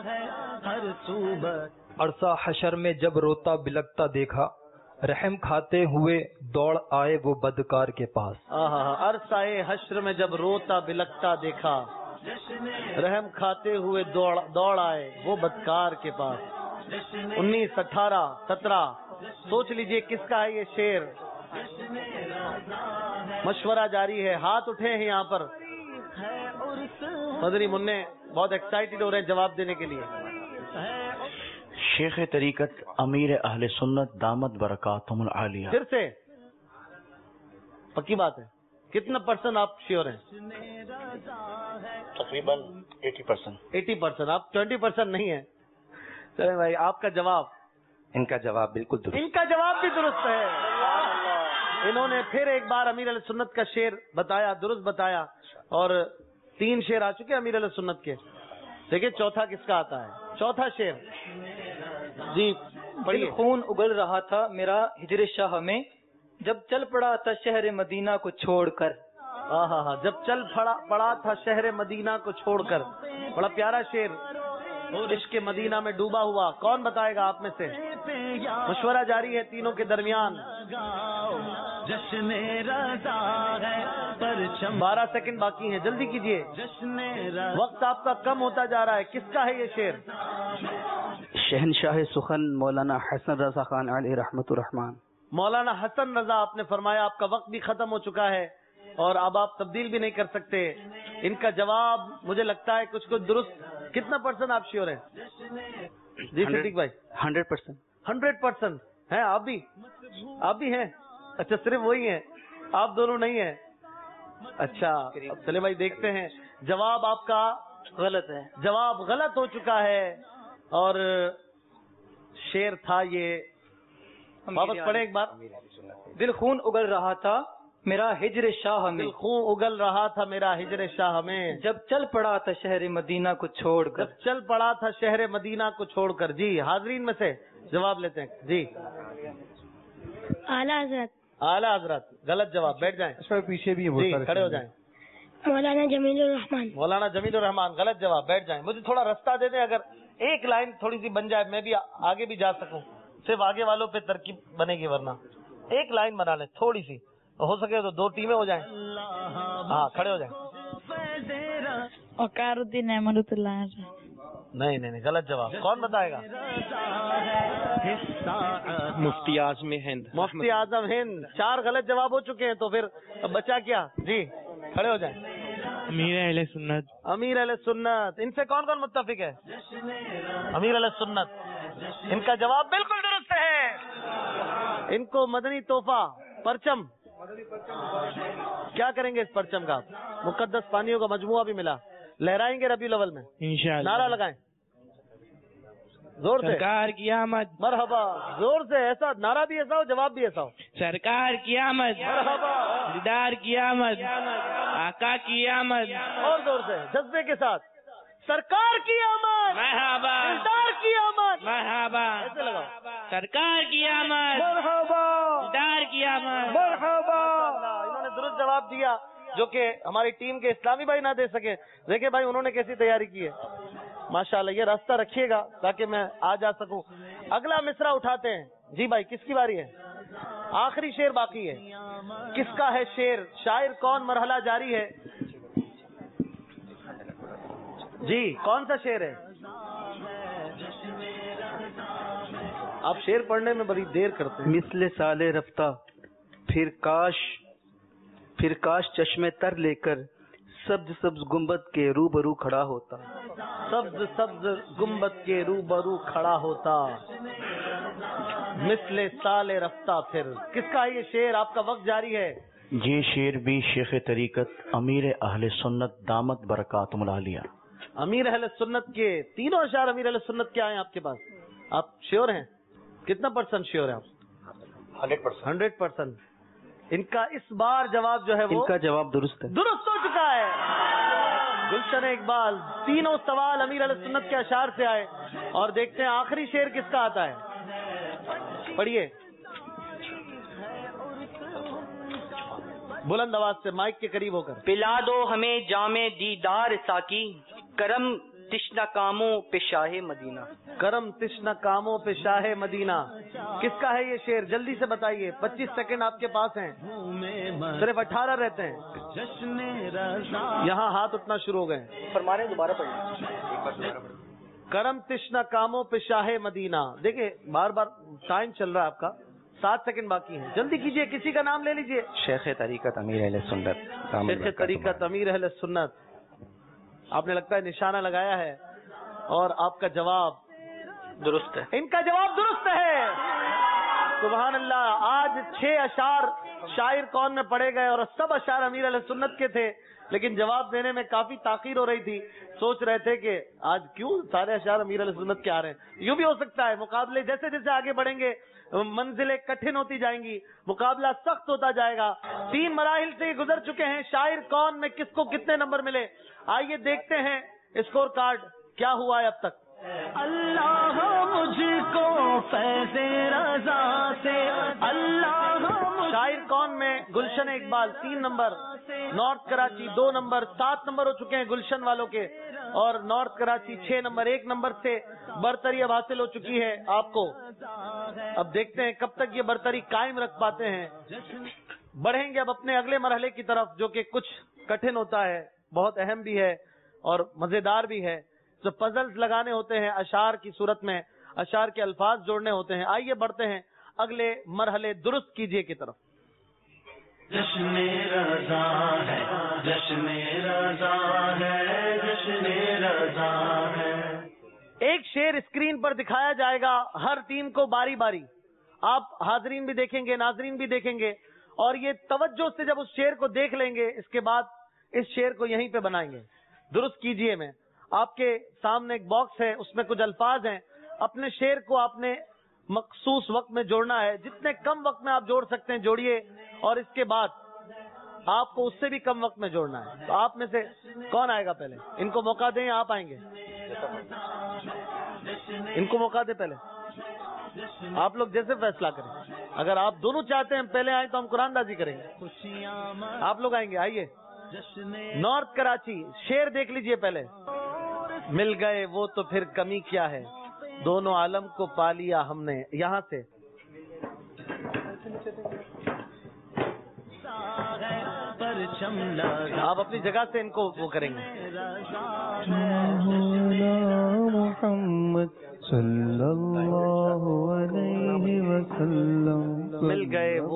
عرصہ حشر میں جب روتا بلکتا دیکھا، رحم کھاتے ہوئے دوڑ آئے وہ بدکار کے پاس۔ عرصہ حشر میں جب روتا بلکتا دیکھا، رحم کھاتے ہوئے دوڑ آئے وہ بدکار کے پاس۔ 19 18 17 سوچ لیجئے کس کا ہے یہ شعر؟ مشورہ جاری ہے، ہاتھ اٹھے ہیں یہاں پر۔ مدنی منع بہت ایکسائٹڈ ہو رہے ہیں جواب دینے کے لیے۔ شیخ طریقت امیر اہل سنت دامت برکاتہم العالیہ۔ پھر سے پکی بات ہے، کتنا % آپ شیور ہیں؟ تقریباً 80%۔ 80%، آپ 20% نہیں ہیں۔ چلے بھائی، آپ کا جواب؟ ان کا جواب بالکل درست۔ ان کا جواب بھی درست ہے۔ انہوں نے پھر ایک بار امیر علیہ سنت کا شعر بتایا، درست بتایا، اور 3 شعر آ چکے امیر علیہ سنت کے۔ دیکھیں چوتھا کس کا آتا ہے؟ چوتھا شعر جی پڑھیے۔ خون اگل رہا تھا میرا ہجر شاہ میں، جب چل پڑا تھا شہر مدینہ کو چھوڑ کر۔ جب چل پڑا تھا شہر مدینہ کو چھوڑ کر، بڑا پیارا شعر۔ عشق مدینہ میں ڈوبا ہوا، کون بتائے گا آپ میں سے؟ مشورہ جاری ہے تینوں کے درمیان۔ 12 سیکنڈ باقی ہیں، جلدی کیجیے، وقت آپ کا کم ہوتا جا رہا ہے۔ کس کا ہے یہ شعر؟ شہنشاہ سخن مولانا حسن رضا خان علیہ رحمت الرحمان۔ مولانا حسن رضا، آپ نے فرمایا آپ کا وقت بھی ختم ہو چکا ہے اور اب آپ تبدیل بھی نہیں کر سکتے۔ ان کا جواب مجھے لگتا ہے کچھ درست۔ کتنا % آپ شیور ہیں؟ جی صدیق بھائی؟ 100%۔ 100% ہیں آپ بھی؟ آپ بھی ہیں؟ اچھا، صرف وہی ہیں، آپ دونوں نہیں ہیں؟ اچھا، اب چلے بھائی دیکھتے ہیں۔ جواب آپ کا غلط ہے، جواب غلط ہو چکا ہے، اور شعر تھا یہ، واپس پڑھیں ایک بار۔ دل خون اگل رہا تھا میرا ہجر شاہ میں، دل خون اگل رہا تھا میرا ہجر شاہ میں، جب چل پڑا تھا شہر مدینہ کو چھوڑ کر۔ جب چل پڑا تھا شہر مدینہ کو چھوڑ کر۔ جی حاضرین میں سے جواب لیتے ہیں۔ جی اعلیٰ حضرت۔ اعلیٰ حضرت غلط جواب، بیٹھ جائیں، پیچھے بھی جی کھڑے ہو جائیں۔ مولانا جمیل الرحمان۔ مولانا جمیل الرحمان غلط جواب، بیٹھ جائیں۔ مجھے تھوڑا رستہ دے دیں، اگر ایک لائن تھوڑی سی بن جائے میں بھی آگے بھی جا سکوں، صرف آگے والوں پہ ترکیب بنے گی، ورنہ ایک لائن بنا لیں تھوڑی سی، ہو سکے تو 2 ٹیمیں ہو جائیں۔ ہاں کھڑے ہو جائیں۔ وقار الدین احمد اللہ۔ نہیں غلط جواب، کون بتائے گا؟ مفتی اعظم ہند۔ مفتی اعظم ہند۔ 4 غلط جواب ہو چکے ہیں، تو پھر اب بچا کیا؟ جی کھڑے ہو جائیں۔ امیر اہل سنت۔ امیر اہل سنت، ان سے کون کون متفق ہے؟ امیر اہل سنت، ان کا جواب بالکل درست ہے۔ ان کو مدنی تحفہ پرچم، کیا کریں گے اس پرچم کا؟ مقدس پانیوں کا مجموعہ بھی ملا، لہرائیں گے ربیع الاول میں انشاءاللہ۔ نعرہ لگائیں زور سے، سرکار کی آمد، مرحبا، زور سے، ایسا نعرہ بھی ایسا ہو، جواب بھی ایسا ہو۔ سرکار کی آمد، مرحبا، دیدار کی آمد، آقا کی آمد، اور زور سے جذبے کے ساتھ، سرکار کی آمد، مرحبا، دیدار کی آمد، مرحبا، ایسے لگاؤ، سرکار کی آمد، مرحبا، دیدار کی آمد، مرحبا۔ انہوں نے درست جواب دیا، جو کہ ہماری ٹیم کے اسلامی بھائی نہ دے سکے۔ دیکھیں بھائی انہوں نے کیسی تیاری کی ہے، ماشاءاللہ۔ یہ راستہ رکھیے گا تاکہ میں آ جا سکوں۔ اگلا مصرع اٹھاتے ہیں۔ جی بھائی کس کی باری ہے؟ آخری شعر باقی ہے، کس کا ہے شعر؟ شاعر کون؟ مرحلہ جاری ہے جی، کون سا شعر ہے؟ آپ شعر پڑھنے میں بڑی دیر کرتے ہیں۔ مثل سالے رفتہ پھر کاش چشمے تر لے کر سبز سبز گنبد کے روبرو کھڑا ہوتا، سبز سبز گنبد کے روبرو کھڑا ہوتا، مثل سال رفتہ۔ پھر کس کا ہے یہ شعر؟ آپ کا وقت جاری ہے، یہ شعر بھی شیخ طریقت امیر اہل سنت دامت برکاتہم العالیہ، امیر اہل سنت کے تینوں اشعار امیر اہل سنت کے آئے آپ کے پاس، آپ شیور ہیں؟ کتنا % شیور ہیں آپ؟ 100%۔ ان کا اس بار جواب جو ہے وہ ان کا جواب درست ہو چکا ہے۔ گلشن اقبال تینوں سوال امیر علیہ سنت کے اشعار سے آئے، اور دیکھتے ہیں آخری شعر کس کا آتا ہے، پڑھیے بلند آواز سے، مائک کے قریب ہو کر۔ پلا دو ہمیں جام دیدار ساکی، کرم تشنا کاموں پہ شاہ مدینہ، کرم تشنا کاموں پہ شاہ مدینہ۔ کس کا ہے یہ شعر؟ جلدی سے بتائیے، 25 سیکنڈ آپ کے پاس ہیں، صرف 18 رہتے ہیں، یہاں ہاتھ اٹھنا شروع ہو گئے۔ فرمانے دوبارہ پڑھیں۔ کرم تشنا کاموں پہ شاہ مدینہ۔ دیکھیں بار بار ٹائم چل رہا ہے آپ کا، 7 سیکنڈ باقی ہیں، جلدی کیجئے، کسی کا نام لے لیجئے۔ شیخ طریقت امیر اہل سنت شیخ طریقت امیر اہل سنت، آپ نے لگتا ہے نشانہ لگایا ہے، اور آپ کا جواب درست ہے۔ ان کا جواب درست ہے، سبحان اللہ۔ آج 6 اشعار شاعر کون میں پڑھے گئے، اور سب اشعار امیر علیہ سنت کے تھے، لیکن جواب دینے میں کافی تاخیر ہو رہی تھی، سوچ رہے تھے کہ آج کیوں سارے اشعار امیر علیہ سنت کے آ رہے ہیں۔ یوں بھی ہو سکتا ہے، مقابلے جیسے جیسے آگے بڑھیں گے منزلیں کٹھن ہوتی جائیں گی، مقابلہ سخت ہوتا جائے گا۔ 3 مراحل سے یہ گزر چکے ہیں، شاعر کون میں کس کو کتنے نمبر ملے، آئیے دیکھتے ہیں اسکور کارڈ کیا ہوا ہے اب تک۔ اللہ مجھ کو فیض رضا سے، اللہ شاعر کون میں Gulshan Iqbal 3 number, north Karachi 2 number, 7 number ہو چکے ہیں گلشن والوں کے، اور نارتھ کراچی 6 نمبر، 1 نمبر سے برتری اب حاصل ہو چکی ہے آپ کو۔ اب دیکھتے ہیں کب تک یہ برتری قائم رکھ پاتے ہیں۔ بڑھیں گے اب اپنے اگلے مرحلے کی طرف، جو کہ کچھ کٹھن ہوتا ہے، بہت اہم بھی ہے اور مزیدار بھی ہے، جو پزلز لگانے ہوتے ہیں اشعار کی صورت میں، اشعار کے الفاظ جوڑنے ہوتے ہیں۔ آئیے بڑھتے ہیں اگلے مرحلے درست کیجئے کی طرف۔ جشن رضا ہے، جشن رضا ہے، جشن رضا ہے۔ ایک شعر اسکرین پر دکھایا جائے گا ہر ٹیم کو باری باری، آپ حاضرین بھی دیکھیں گے، ناظرین بھی دیکھیں گے، اور یہ توجہ سے جب اس شعر کو دیکھ لیں گے، اس کے بعد اس شعر کو یہیں پہ بنائیں گے۔ درست کیجئے، میں آپ کے سامنے ایک باکس ہے، اس میں کچھ الفاظ ہیں، اپنے شعر کو آپ نے مخصوص وقت میں جوڑنا ہے، جتنے کم وقت میں آپ جوڑ سکتے ہیں جوڑیے، اور اس کے بعد آپ کو اس سے بھی کم وقت میں جوڑنا ہے۔ تو آپ میں سے کون آئے گا پہلے؟ ان کو موقع دیں یا آپ آئیں گے؟ ان کو موقع دیں پہلے، آپ لوگ جیسے فیصلہ کریں۔ اگر آپ دونوں چاہتے ہیں پہلے آئیں تو ہم قرآن دازی کریں گے، آپ لوگ آئیں گے۔ آئیے نارتھ کراچی، شعر دیکھ لیجئے پہلے۔ مل گئے وہ تو پھر کمی کیا ہے، دونوں عالم کو پا لیا ہم نے۔ یہاں سے آپ اپنی جگہ سے ان کو وہ کریں گے۔ محمد صلی اللہ علیہ وسلم، مل گئے وہ،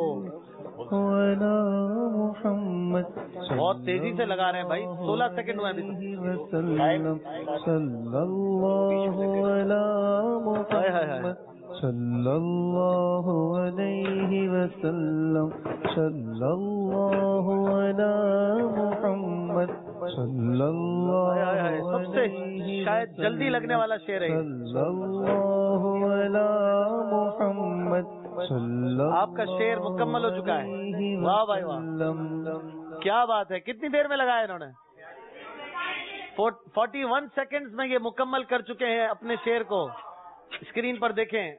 محمد بہت تیزی سے لگا رہے ہیں بھائی، 16 سیکنڈ ہوئے ابھی۔ صلی اللہ علیہ محمد صلی اللہ علیہ وسلم، صلی اللہ علیہ محمد صلی اللہ سب سے شاید جلدی لگنے والا شعر ہے، صلی اللہ علیہ محمد صلی اللہ۔ آپ کا شعر مکمل ہو چکا ہے، واہ بھائی واہ، کیا بات ہے۔ کتنی دیر میں لگایا انہوں نے؟ 41 سیکنڈز میں یہ مکمل کر چکے ہیں اپنے شعر کو۔ اسکرین پر دیکھیں،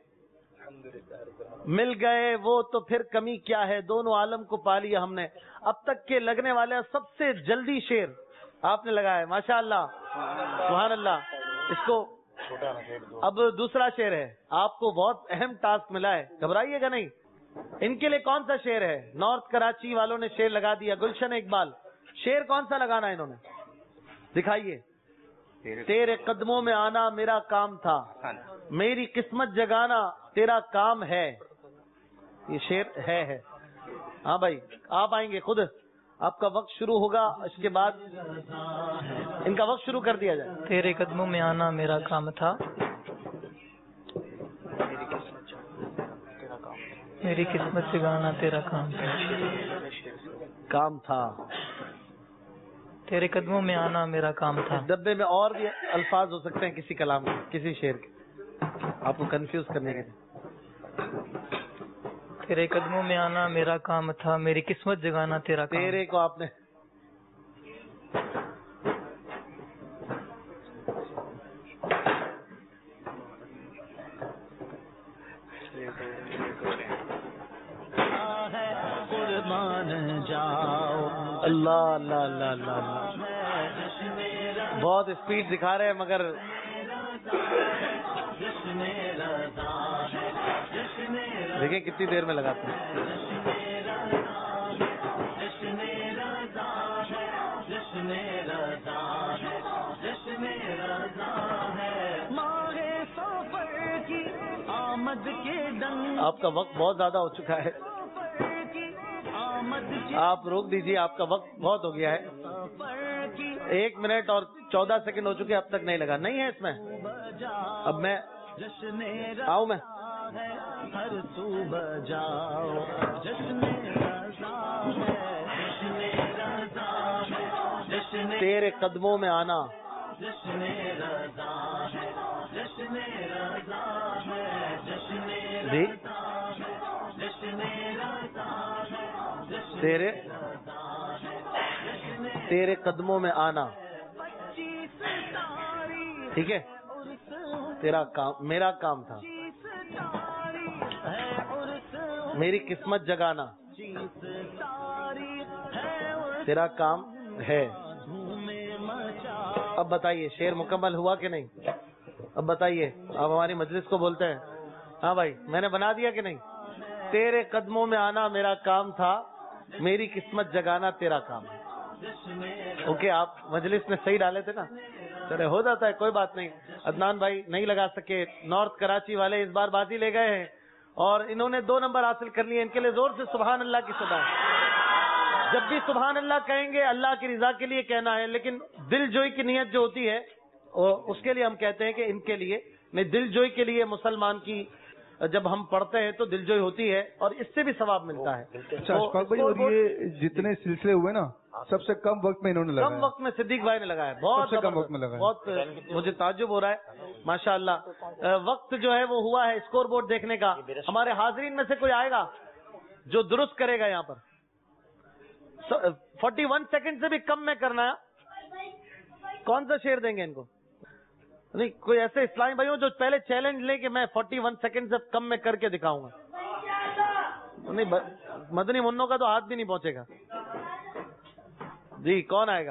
مل گئے وہ تو پھر کمی کیا ہے، دونوں عالم کو پا لیا ہم نے۔ اب تک کے لگنے والا سب سے جلدی شعر آپ نے لگایا ہے، ماشاءاللہ، سبحان اللہ۔ اس کو اب دوسرا شعر ہے، آپ کو بہت اہم ٹاسک ملا ہے، گھبرائیے گا نہیں۔ ان کے لیے کون سا شعر ہے؟ نارتھ کراچی والوں نے شعر لگا دیا، گلشن اقبال، شعر کون سا لگانا ہے انہوں نے؟ دکھائیے۔ تیرے قدموں میں آنا میرا کام تھا، میری قسمت جگانا تیرا کام ہے، یہ شعر ہے۔ ہاں بھائی آپ آئیں گے خود، آپ کا وقت شروع ہوگا، اس کے بعد ان کا وقت شروع کر دیا جائے۔ تیرے قدموں میں آنا میرا کام تھا، میری قسمت جگانا تیرا کام تھا۔ کام تھا. تیرے قدموں میں آنا میرا کام تھا. ڈبے میں اور بھی الفاظ ہو سکتے ہیں کسی کلام کے, کسی شعر کے, آپ کو کنفیوز کرنے کے لیے. تیرے قدموں میں آنا میرا کام تھا, میری قسمت جگانا تیرا کام. تیرے کو آپ نے اللہ اللہ اللہ اللہ, بہت اسپیڈ دکھا رہے ہیں مگر دیکھیں کتنی دیر میں لگاتے ہیں. آپ کا وقت بہت زیادہ ہو چکا ہے, آپ روک دیجیے, آپ کا وقت بہت ہو گیا ہے. 1 منٹ اور 14 سیکنڈ ہو چکے, اب تک نہیں لگا. نہیں ہے اس میں. اب میں آؤں, میں تیرے قدموں میں آنا جی, تیرے قدموں میں آنا, ٹھیک ہے, تیرا کام میرا کام تھا, میری قسمت جگانا تیرا کام ہے. اب بتائیے شعر مکمل ہوا کہ نہیں؟ اب بتائیے, اب ہماری مجلس کو بولتے ہیں. ہاں بھائی, میں نے بنا دیا کہ نہیں؟ تیرے قدموں میں آنا میرا کام تھا, میری قسمت جگانا تیرا کام ہے. اوکے, آپ مجلس میں صحیح ڈالے تھے نا, چلے ہو جاتا ہے, کوئی بات نہیں. عدنان بھائی نہیں لگا سکے, نارتھ کراچی والے اس بار بازی لے گئے ہیں اور انہوں نے 2 نمبر حاصل کر لیے. ان کے لیے زور سے سبحان اللہ کی صدا. جب بھی سبحان اللہ کہیں گے اللہ کی رضا کے لیے کہنا ہے, لیکن دل جوئی کی نیت جو ہوتی ہے اس کے لیے ہم کہتے ہیں کہ ان کے لیے نہیں, دل جوئی کے لیے مسلمان کی جب ہم پڑھتے ہیں تو دل جوئی ہوتی ہے اور اس سے بھی ثواب ملتا ہے. اشفاق بھائی, اور یہ جتنے سلسلے ہوئے نا سب سے کم وقت میں انہوں نے لگایا. کم وقت میں صدیق بھائی نے لگایا, بہت کم وقت میں لگایا. بہت مجھے تعجب ہو رہا ہے ماشاءاللہ. وقت جو ہے وہ ہوا ہے اسکور بورڈ دیکھنے کا. ہمارے حاضرین میں سے کوئی آئے گا جو درست کرے گا یہاں پر؟ 41 سیکنڈ سے بھی کم میں کرنا ہے. کون سا شعر دیں گے ان کو؟ نہیں, کوئی ایسے اسلامی بھائی ہو جو پہلے چیلنج لیں کہ میں 41 سیکنڈ سے کم میں کر کے دکھاؤں گا. نہیں, مدنی منوں کا تو ہاتھ بھی نہیں پہنچے گا. جی کون آئے گا؟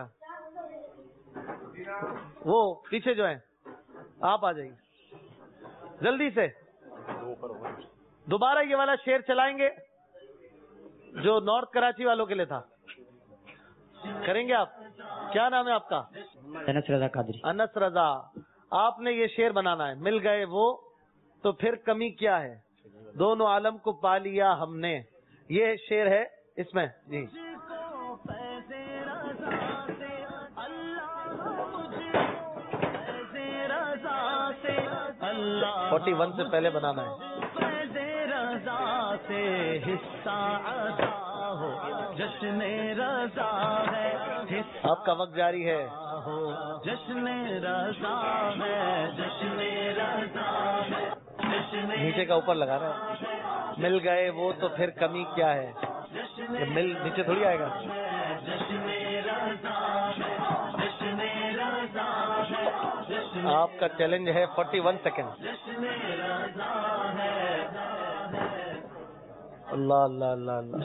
وہ پیچھے جو ہے, آپ آ جائیے جلدی سے. دوبارہ یہ والا شعر چلائیں گے جو نارتھ کراچی والوں کے لیے تھا. کریں گے آپ؟ کیا نام ہے آپ کا؟ انس رضا قادری. انس رضا, آپ نے یہ شعر بنانا ہے. مل گئے وہ تو پھر کمی کیا ہے, دونوں عالم کو پا لیا ہم نے. یہ شعر ہے اس میں. جی 41 سے پہلے بنانا ہے. آپ کا وقت جاری ہے. نیچے کا اوپر لگا رہا ہے. مل گئے وہ تو پھر کمی کیا ہے, مل نیچے تھوڑی آئے گا. آپ کا چیلنج ہے 41 سیکنڈ. اللہ اللہ اللہ اللہ.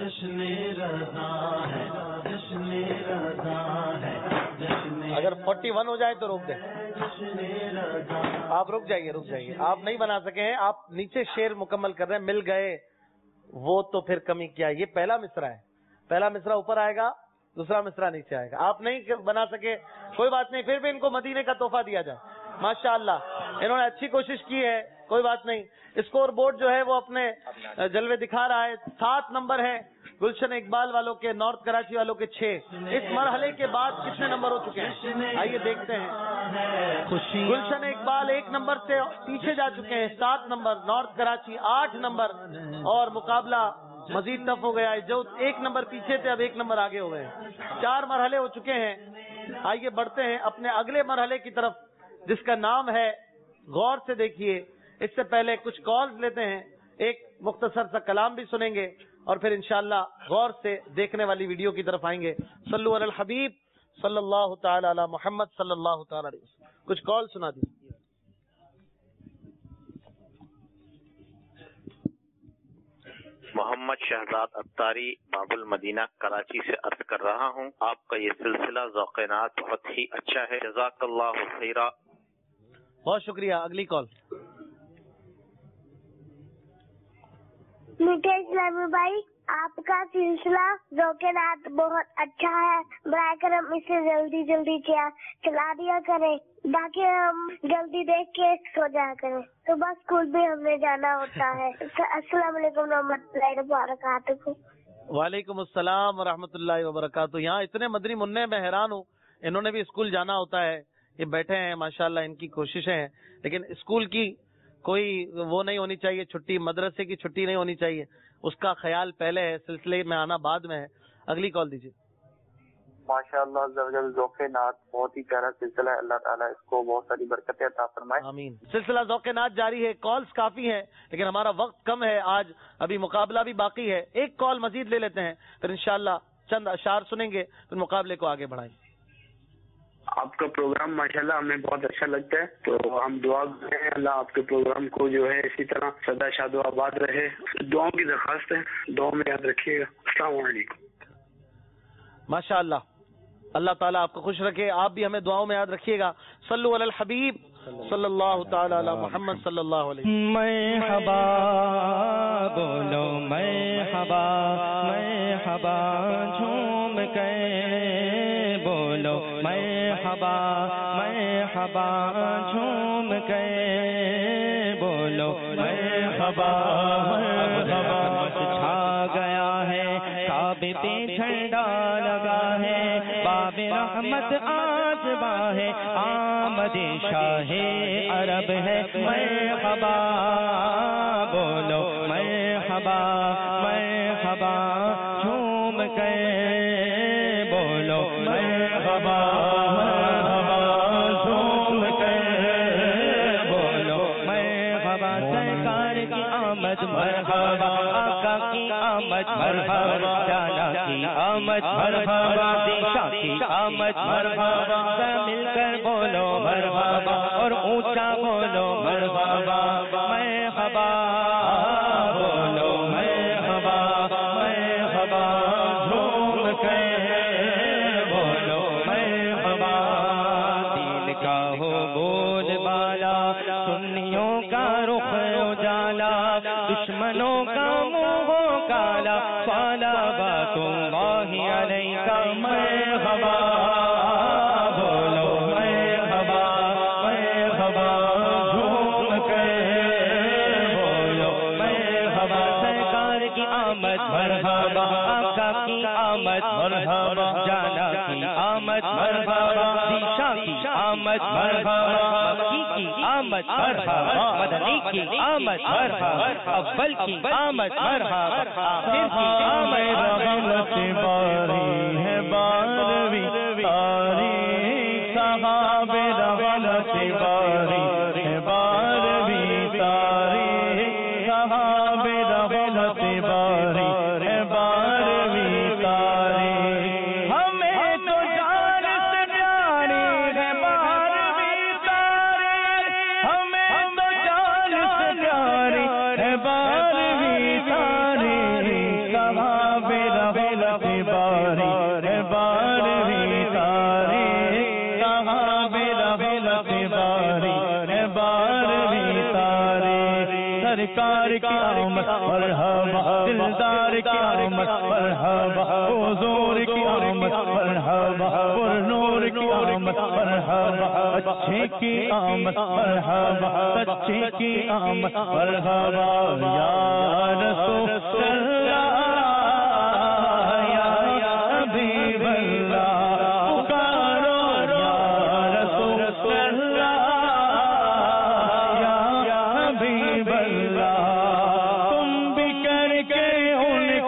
اگر 41 ہو جائے تو روک دیں. آپ رک جائیے, رک جائیے. آپ نہیں بنا سکے ہیں, آپ نیچے شعر مکمل کر رہے ہیں. مل گئے وہ تو پھر کمی کیا. یہ پہلا مصرع ہے. پہلا مصرع اوپر آئے گا, دوسرا مصرع نیچے آئے گا. آپ نہیں بنا سکے کوئی بات نہیں, پھر بھی ان کو مدینے کا تحفہ دیا جائے. ماشاءاللہ انہوں نے اچھی کوشش کی ہے, کوئی بات نہیں. اسکور بورڈ جو ہے وہ اپنے جلوے دکھا رہا ہے. 7 نمبر ہیں گلشن اقبال والوں کے, نارتھ کراچی والوں کے 6. اس مرحلے کے بعد کتنے نمبر ہو چکے ہیں آئیے دیکھتے ہیں. گلشن اقبال 1 نمبر سے پیچھے جا چکے ہیں. 7 نمبر. North Karachi 8 number. اور مقابلہ مزید ٹف ہو گیا ہے. جو 1 نمبر پیچھے تھے اب 1 نمبر آگے ہو گئے. 4 مرحلے ہو چکے ہیں. آئیے بڑھتے ہیں اپنے اگلے مرحلے کی طرف جس کا نام ہے غور سے دیکھیے. اس سے پہلے کچھ کالز لیتے ہیں, ایک مختصر سا کلام بھی سنیں گے اور پھر انشاءاللہ غور سے دیکھنے والی ویڈیو کی طرف آئیں گے. صلو علی الحبیب صلی اللہ تعالی علی محمد صلی اللہ تعالی علیہ وسلم. کچھ کال سنا دیجیے. محمد شہزاد اتاری باب المدینہ کراچی سے عرض کر رہا ہوں, آپ کا یہ سلسلہ ذوق نعت بہت ہی اچھا ہے, جزاک اللہ خیرہ. بہت شکریہ. اگلی کال. میٹھے اسلامی بھائی, آپ کا سلسلہ ذوق نعت بہت اچھا ہے. برائے کرم اسے جلدی جلدی چلا دیا کریں تاکہ ہم جلدی دیکھ کے سو جایا کریں. صبح اسکول بھی ہمیں جانا ہوتا ہے. السلام علیکم ورحمۃ اللہ وبرکاتہ. وعلیکم السلام ورحمۃ اللہ وبرکاتہ. یہاں اتنے مدری منع میں حیران ہوں, انہوں نے بھی اسکول جانا ہوتا ہے, یہ بیٹھے ہیں ماشاءاللہ, ان کی کوششیں ہیں, لیکن اسکول کی کوئی وہ نہیں ہونی چاہیے چھٹی, مدرسے کی چھٹی نہیں ہونی چاہیے, اس کا خیال پہلے ہے, سلسلے میں آنا بعد میں ہے. اگلی کال دیجیے. ماشاءاللہ ذوق نعت بہت ہی پیارا سلسلہ ہے, اللہ تعالیٰ اس کو بہت ساری برکتیں عطا فرمائے. آمین. سلسلہ ذوق نعت جاری ہے, کالز کافی ہیں لیکن ہمارا وقت کم ہے, آج ابھی مقابلہ بھی باقی ہے. ایک کال مزید لے لیتے ہیں, پھر انشاءاللہ چند اشعار سنیں گے, پھر مقابلے کو آگے بڑھائیں. آپ کا پروگرام ماشاءاللہ ہمیں بہت اچھا لگتا ہے, تو ہم دعا کرتے ہیں اللہ آپ کے پروگرام کو جو ہے اسی طرح سدا شاد و آباد رہے. دعاؤں کی درخواست ہے, دعاؤں میں یاد رکھیے گا. السلام علیکم. ماشاءاللہ, اللہ تعالیٰ آپ کو خوش رکھے, آپ بھی ہمیں دعاؤں میں یاد رکھیے گا. صلو علی الحبیب صلی اللہ تعالی علی محمد صلی اللہ علیہ وسلم. مرحبا بولو مرحبا, مرحبا جھوم کے بولو مرحبا, مرحبا جھوم کے بولو مرحبا. مرحبا چھا گیا ہے, کعبے پہ جھنڈا لگا ہے, باب رحمت آزما ہے, آمد شاہ عرب ہے. مرحبا بولو مرحبا, مرحبا جھوم کے بولو مرحبا, مرحبا جھوم کے بولو مرحبا. سرکار کی آمد مرحبا, آقا کی آمد مرحبا, جانا کی آمد مرحبا, دیشا کی آمد مرحبا. سب مل کر بولو مرحبا اور اونچا بولو مرحبا. مرحبا بولو مرحبا, مرحبا جھوم کے بولو مرحبا. دین کا ہو بول بالا, سنیوں کا رخ اجالا, دشمنوں کا منہ ہو کالا, صلوات اللہ علیک. مرحبا بولو مرحبا, مرحبا جھوم کے بولو مرحبا. سرکار کی آمد مرحبا, آقا کی آمد مرحبا, جانا کی آمد مرحبا, دیشا کی آمد مرحبا, مکی کی آمد مرحبا, مدنی کی آمد مرحبا, اول کی آمد مرحبا, آخر کی آمد مرحبا. باری ہے باروی تاریخ, صحابہ رحمت باری ہے باروی تاریخ, صحابہ رحمت باری ہے باروی تاریخ. ہمیں تو جان سے پیاری ہے باروی تاریخ, ہمیں تو جان سے پیاری ہے باروی تاریخ. صحابہ رحمت باری ہے باروی تاریخ, صحابہ رحمت باری ہے باروی تاریخ. سرکار کی آمد مرحبا, دلدار کی آمد مرحبا, حضور کی آمد مرحبا, نور کی آمد مرحبا, اچھے کی آمد مرحبا, سچے کی آمد مرحبا. یا رسول اللہ, یا حبیب اللہ, پکارو یا رسول اللہ, یا حبیب اللہ. تم بھی کر کے ان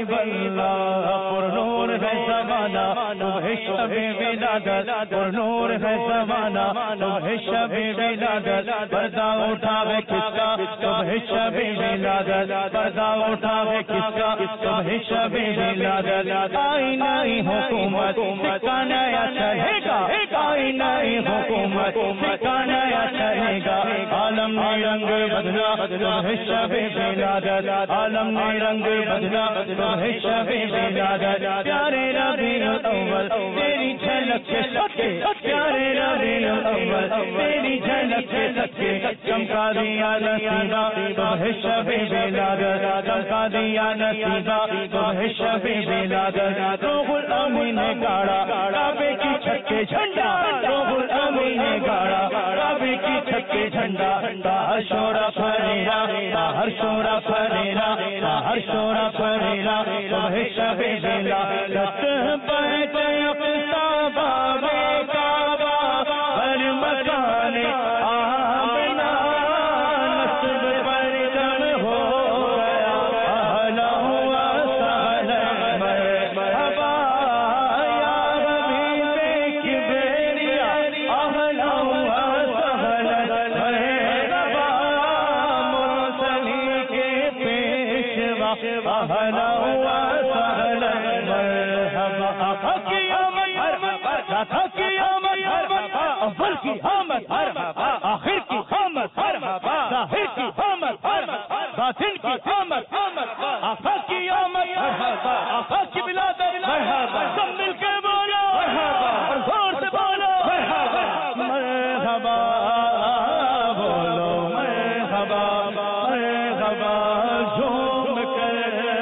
حبیب اللہ پر نور ہے زمانہ صبح شب ولادت پر نور ہے زمانہ صبح شب ولادت پردہ اٹھاوے کس کا صبح شب ولادت پردہ اٹھاوے کس کا صبح شب ولادت آئی نئی حکومت سکہ نیا چلے گا آئی نئی حکومت سکہ نیا چلے گا عالم نے رنگ بدلا صبح شب ولادت عالم نے رنگ بدلا صبح شب ولادت پیارے ربیع الاول تیری جھلک سے سکے پیارے ربیع الاول تیری جھلک سے سکے چمکا دیا نصیبہ صبح شب ولادت چمکا دیا نصیبہ صبح شب ولادت روح الامین نے گاڑا کعبے کی چھت کے جھنڈا روح الامین نے گاڑا کعبے کی چھت کے جھنڈا باہر شورا پھریرا باہر شورا پھریرا باہر شورا پھریرا صبح شب ولادت بیت اقصی بابے کعبہ ہر مکان آمنا نصب پر دم ہو گیا اہلا ہوا سہلا مرحبا یا حبیب کبریا اہلا ہوا سہلا مرحبا مرسلی کے پیشوا اہلا ہوا سہلا مرحبا آقا کی آمد آقا کی آمد اول کی آمد آخر کی آمد ظاہر کی آمد باطن کی آمد آقا کی آمد آقا کی ولادت سب مل کے بولو زور سے بولو مرحبا بولو مرحبا مرحبا جھوم کر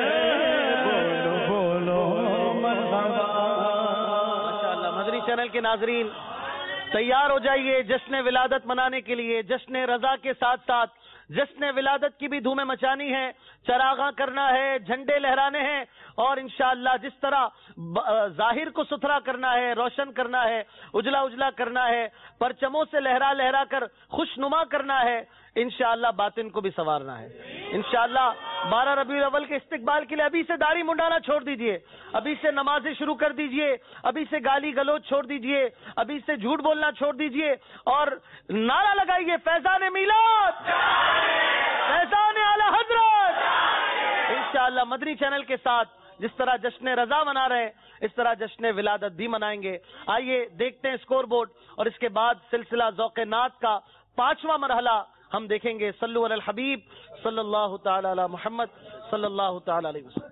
بولو بولو مرحبا ماشاءاللہ۔ مدنی چینل کے ناظرین تیار ہو جائیے جشن ولادت منانے کے لیے۔ جشن رضا کے ساتھ ساتھ جشن ولادت کی بھی دھومیں مچانی ہے، چراغاں کرنا ہے، جھنڈے لہرانے ہیں، اور انشاءاللہ جس طرح ظاہر کو ستھرا کرنا ہے، روشن کرنا ہے، اجلا اجلا کرنا ہے، پرچموں سے لہرا لہرا کر خوش نما کرنا ہے، انشاءاللہ باطن کو بھی سنوارنا ہے۔ انشاءاللہ 12 ربیع الاول کے استقبال کے لیے ابھی سے داڑھی منڈانا چھوڑ دیجئے، ابھی سے نمازیں شروع کر دیجئے، ابھی سے گالی گلوچ چھوڑ دیجئے، ابھی سے جھوٹ بولنا چھوڑ دیجئے، اور نعرہ لگائیے فیضان میلاد، فیضان اعلی حضرت۔ انشاءاللہ مدنی چینل کے ساتھ جس طرح جشن رضا منا رہے ہیں اس طرح جشن ولادت بھی منائیں گے۔ آئیے دیکھتے ہیں اسکور بورڈ، اور اس کے بعد سلسلہ ذوق نعت کا 5واں مرحلہ ہم دیکھیں گے۔ صلو علی الحبیب صلی اللہ تعالی علی محمد صلی اللہ تعالی علیہ وسلم۔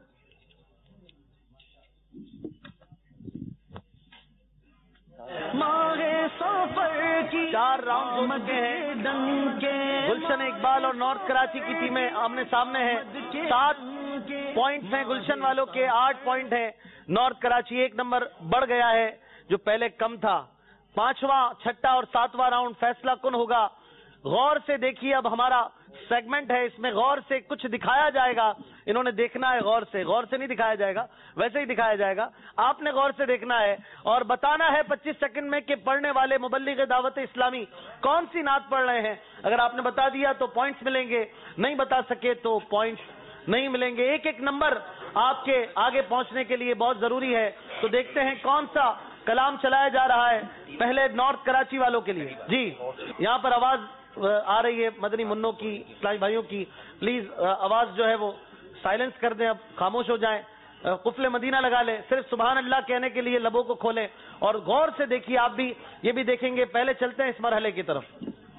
چار راؤنڈ ہو چکے ہیں، گلشن اقبال اور نارتھ کراچی کی ٹیمیں آمنے سامنے ہیں۔ 7 پوائنٹس ہیں گلشن والوں کے، 8 پوائنٹ ہیں۔ نارتھ کراچی 1 نمبر بڑھ گیا ہے جو پہلے کم تھا۔ 5واں، 6واں اور 7واں راؤنڈ فیصلہ کن ہوگا۔ غور سے دیکھیے، اب ہمارا سیگمنٹ ہے، اس میں غور سے کچھ دکھایا جائے گا۔ انہوں نے دیکھنا ہے غور سے نہیں دکھایا جائے گا، ویسے ہی دکھایا جائے گا۔ آپ نے غور سے دیکھنا ہے اور بتانا ہے 25 سیکنڈ میں کہ پڑھنے والے مبلغ دعوت اسلامی کون سی نعت پڑھ رہے ہیں۔ اگر آپ نے بتا دیا تو پوائنٹس ملیں گے، نہیں بتا سکے تو پوائنٹس نہیں ملیں گے۔ ایک نمبر آپ کے آگے پہنچنے کے لیے بہت ضروری ہے۔ تو دیکھتے ہیں کون سا کلام چلایا جا رہا ہے پہلے نارتھ کراچی والوں کے لیے۔ جی یہاں پر آواز آ رہی ہے مدنی منوں کی، اسلامی بھائیوں کی، پلیز آواز جو ہے وہ سائلنس کر دیں، اب خاموش ہو جائیں، قفل مدینہ لگا لیں، صرف سبحان اللہ کہنے کے لیے لبوں کو کھولیں اور غور سے دیکھیے۔ آپ بھی یہ بھی دیکھیں گے۔ پہلے چلتے ہیں اس مرحلے کی طرف۔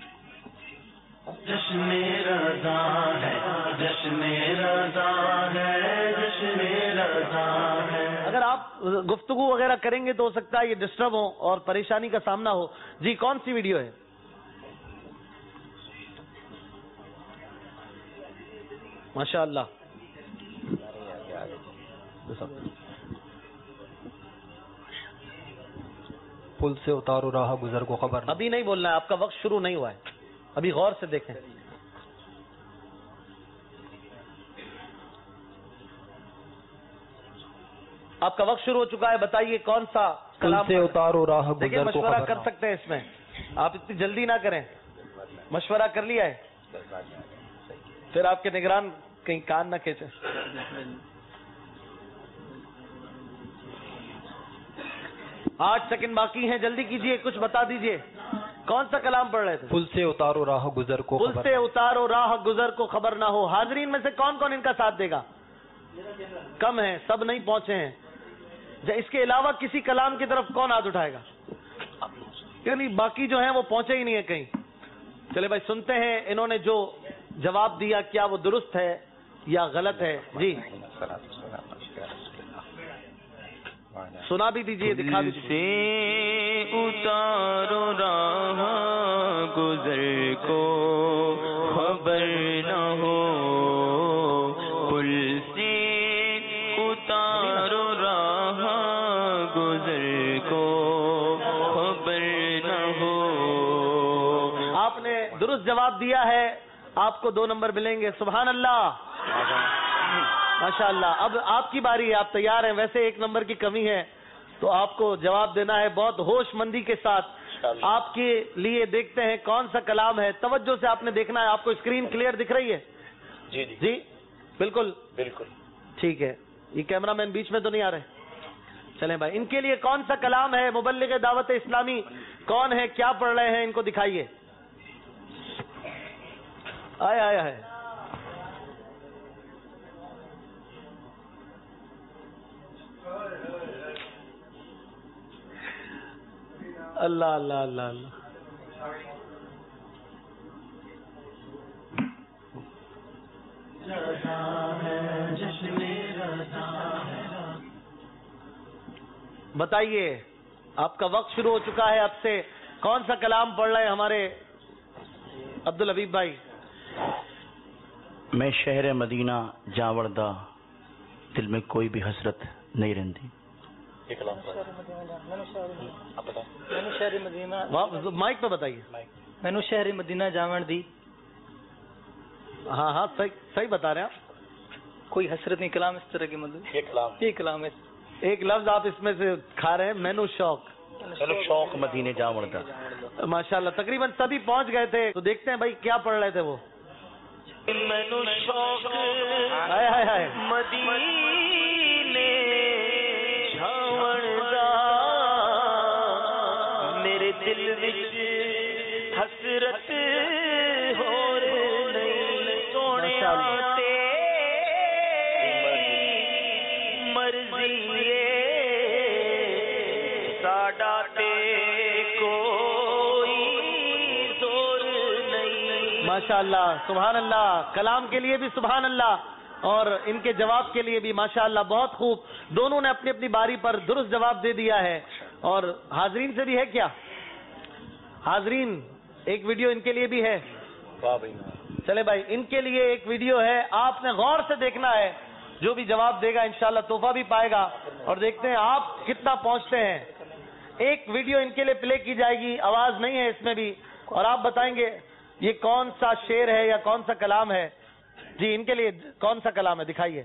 جشن رضا ہے، جشن رضا ہے، جشن رضا ہے۔ اگر آپ گفتگو وغیرہ کریں گے تو ہو سکتا ہے یہ ڈسٹرب ہو اور پریشانی کا سامنا ہو۔ جی کون سی ویڈیو ہے؟ ماشاء اللہ۔ پل سے اتارو راہ گزر کو خبر۔ ابھی نہیں بولنا ہے، آپ کا وقت شروع نہیں ہوا ہے، ابھی غور سے دیکھیں۔ آپ کا وقت شروع ہو چکا ہے، بتائیے کون سا کلام؟ پل سے اتارو راہ گزر کو خبر۔ دیکھیں مشورہ کر سکتے ہیں اس میں، آپ اتنی جلدی نہ کریں۔ مشورہ کر لیا ہے، پھر آپ کے نگران کہیں کان نہ کھینچے۔ 8 सेकंड बाकी हैं, जल्दी कीजिए, कुछ बता दीजिए। कौन सा कलाम पढ़ रहे थे? पुल से उतारो राह गुजर को पुल से उतारो राह गुजर को खबर ना हो। हाजरीन में से कौन कौन इनका साथ देगा? कम है, सब नहीं पहुंचे हैं। इसके अलावा किसी कलाम की तरफ कौन हाथ उठाएगा? यानी बाकी जो हैं वो पहुंचे ही नहीं है कहीं। चले भाई सुनते हैं इन्होंने जो जवाब दिया, क्या वो दुरुस्त है या गलत है। जी सुना भी दीजिए, दिखा भी से उतारो राह गुजर को खबर न हो, पुल से उतारो राह गुजर को खबर न हो। आपने दुरुस्त जवाब दिया है, आपको 2 नंबर मिलेंगे। सुभान अल्लाह, माशाअल्लाह। अब आपकी बारी है, आप तैयार हैं? वैसे 1 नंबर की कमी है तो आपको जवाब देना है बहुत होशमंदी के साथ। आपके लिए देखते हैं कौन सा कलाम है। तवज्जो से आपने देखना है। आपको स्क्रीन क्लियर दिख रही है? जी जी बिल्कुल बिल्कुल ठीक है। ये कैमरामैन बीच में तो नहीं आ रहे? चलें भाई, इनके लिए कौन सा कलाम है? मुबल्लिग दावत इस्लामी कौन है, क्या पढ़ रहे हैं, इनको दिखाइए। आया है। अल्लाह अल्लाह अल्लाह अल्लाह। बताइए, आपका वक्त शुरू हो चुका है। अब से कौन सा कलाम पढ़ रहे हैं हमारे अब्दुल हबीब भाई? मैं शहर मदीना जावड़दा, दिल में कोई भी हसरत नहीं रहती। माइक पे बताइए। मैनू शहर मदीना जावण दी। हाँ हाँ सही बता रहे हैं आप। कोई हसरत नहीं, कलाम इस तरह की, मतलब ये कलाम है। एक लफ्ज आप इसमें से खा रहे हैं, मैनू शौक। चलो शौक मदीने जावड़दा। माशाल्लाह, तकरीबन सभी पहुंच गए थे। तो देखते हैं भाई क्या पढ़ रहे थे वो। मैनू शौक हाय हाय हाय मदीने जावड़दा, मेरे दिल विच हसरत होर नहीं, सोहणिया साडा ते कोई जोर नहीं। माशाअल्लाह, सुभान अल्लाह। कलाम के लिए भी सुभान अल्लाह और इनके जवाब के लिए भी माशाअल्लाह, बहुत खूब। दोनों ने अपनी अपनी बारी पर दुरुस्त जवाब दे दिया है। और हाजरीन से भी है क्या? हाजरीन एक वीडियो इनके लिए भी है। चले भाई, इनके लिए एक वीडियो है, आपने गौर से देखना है। जो भी जवाब देगा इंशाल्लाह तोहफा भी पाएगा। और देखते हैं आप कितना पहुंचते हैं। एक वीडियो इनके लिए प्ले की जाएगी, आवाज नहीं है इसमें भी, और आप बताएंगे ये कौन सा शेर है या कौन सा कलाम है। जी इनके लिए कौन सा कलाम है, दिखाइए।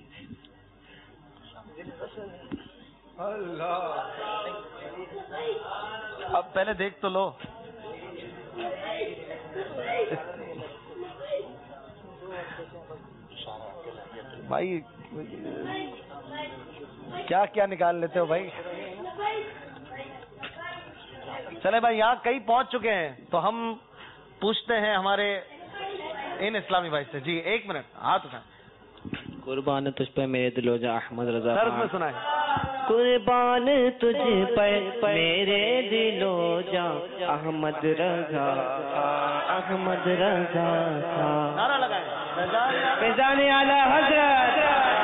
अब पहले देख तो लो। भाई क्या क्या निकाल लेते हो भाई। चले भाई, यहाँ कई पहुंच चुके हैं तो हम पूछते हैं हमारे इन इस्लामी भाई से। जी 1 मिनट, हाथ उठाएं। कुर्बान तुझ पे मेरे दिलो जा अहमद रजा। दर्द में सुनाए। कुर्बान तुझ पे मेरे दिलो जा अहमद रजा, अहमद रजा। नारा लगाए। फैज़ाने आला हज़रत।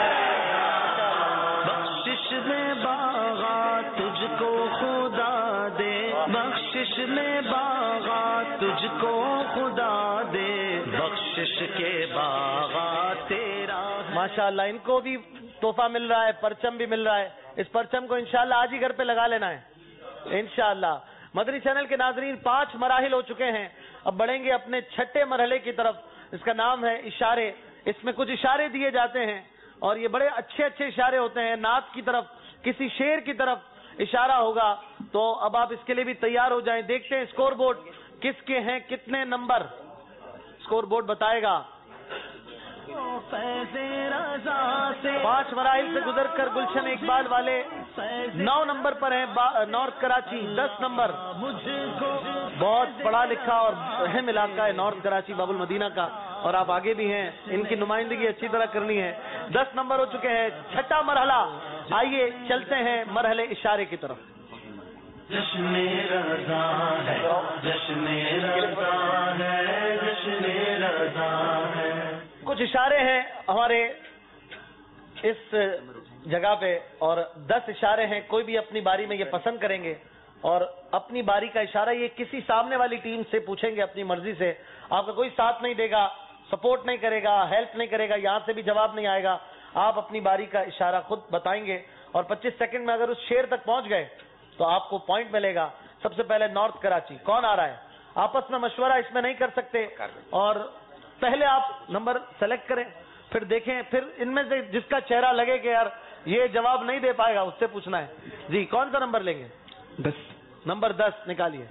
बख्शिश में बागा तुझको खुदा दे, बख्शिश में बागा तुझको खुदा दे, बख्शिश के बागा तेरा। माशाअल्लाह, इनको भी तोहफा मिल रहा है, परचम भी मिल रहा है। इस परचम को इंशाअल्लाह आज ही घर पे लगा लेना है इंशाअल्लाह। मदनी चैनल के नाजरीन 5 मराहिल हो चुके हैं, अब बढ़ेंगे अपने 6ठे मरहले की तरफ। इसका नाम है इशारे। इसमें कुछ इशारे दिए जाते हैं और ये बड़े अच्छे अच्छे इशारे होते हैं। नात की तरफ, किसी शेर की तरफ इशारा होगा। तो अब आप इसके लिए भी तैयार हो जाएं। देखते हैं स्कोर बोर्ड किसके हैं, कितने नंबर। स्कोर बोर्ड बताएगा। 5 مراحل سے گزر کر گلشن اقبال والے 9 نمبر پر ہیں نارتھ کراچی 10 نمبر. بہت پڑھا لکھا اور اہم علاقہ ہے نارتھ کراچی باب المدینہ کا, اور آپ آگے بھی ہیں, ان کی نمائندگی اچھی طرح کرنی ہے. 10 نمبر ہو چکے ہیں. چھٹا مرحلہ, آئیے چلتے ہیں مرحلے اشارے کی طرف. جشن رضا ہے, جشن رضا ہے, جشن رضا ہے. کچھ اشارے ہیں ہمارے اس جگہ پہ اور 10 اشارے ہیں. کوئی بھی اپنی باری میں یہ پسند کریں گے اور اپنی باری کا اشارہ یہ کسی سامنے والی ٹیم سے پوچھیں گے اپنی مرضی سے. آپ کا کوئی ساتھ نہیں دے گا, سپورٹ نہیں کرے گا, ہیلپ نہیں کرے گا, یہاں سے بھی جواب نہیں آئے گا. آپ اپنی باری کا اشارہ خود بتائیں گے اور 25 سیکنڈ میں اگر اس شیر تک پہنچ گئے تو آپ کو پوائنٹ ملے گا. سب سے پہلے نارتھ کراچی, کون آ رہا ہے؟ آپس میں مشورہ اس میں نہیں کر سکتے, اور پہلے آپ نمبر سلیکٹ کریں, پھر دیکھیں, پھر ان میں سے جس کا چہرہ لگے کہ یار یہ جواب نہیں دے پائے گا اس سے پوچھنا ہے. جی کون سا نمبر لیں گے؟ 10. نمبر 10 نکالیے.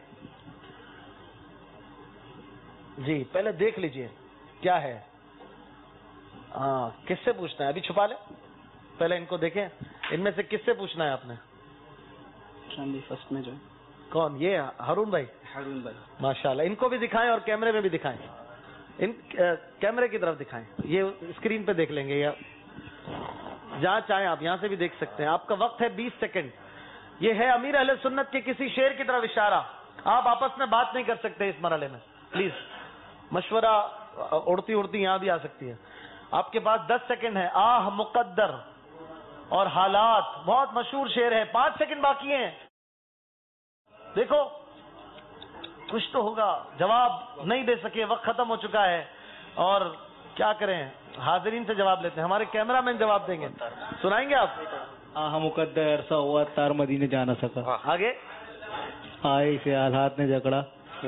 جی پہلے دیکھ لیجئے کیا ہے. ہاں, کس سے پوچھنا ہے؟ ابھی چھپا لیں, پہلے ان کو دیکھیں. ان میں سے کس سے پوچھنا ہے آپ نے؟ فرسٹ میں جو کون؟ یہ ہارون بھائی. ہارون بھائی ماشاءاللہ. ان کو بھی دکھائیں اور کیمرے میں بھی دکھائیں. ان کیمرے کی طرف دکھائیں, یہ اسکرین پہ دیکھ لیں گے یا جہاں چاہیں آپ یہاں سے بھی دیکھ سکتے ہیں. آپ کا وقت ہے 20 سیکنڈ. یہ ہے امیر اہل سنت کے کسی شعر کی طرف اشارہ. آپ آپس میں بات نہیں کر سکتے اس مرحلے میں, پلیز. مشورہ اڑتی اڑتی یہاں بھی آ سکتی ہے. آپ کے پاس 10 سیکنڈ ہے. آہ مقدر اور حالات بہت مشہور شعر ہے. 5 سیکنڈ باقی ہیں. دیکھو کچھ تو ہوگا. جواب نہیں دے سکے, وقت ختم ہو چکا ہے, اور کیا کریں, حاضرین سے جواب لیتے ہیں. ہمارے کیمرہ مین جواب دیں گے. سنائیں گے آپ؟ آہ مقدر عرصہ ہوا تار مدینے جا نہ سکا. آگے. آئے اسے حالات نے جکڑا.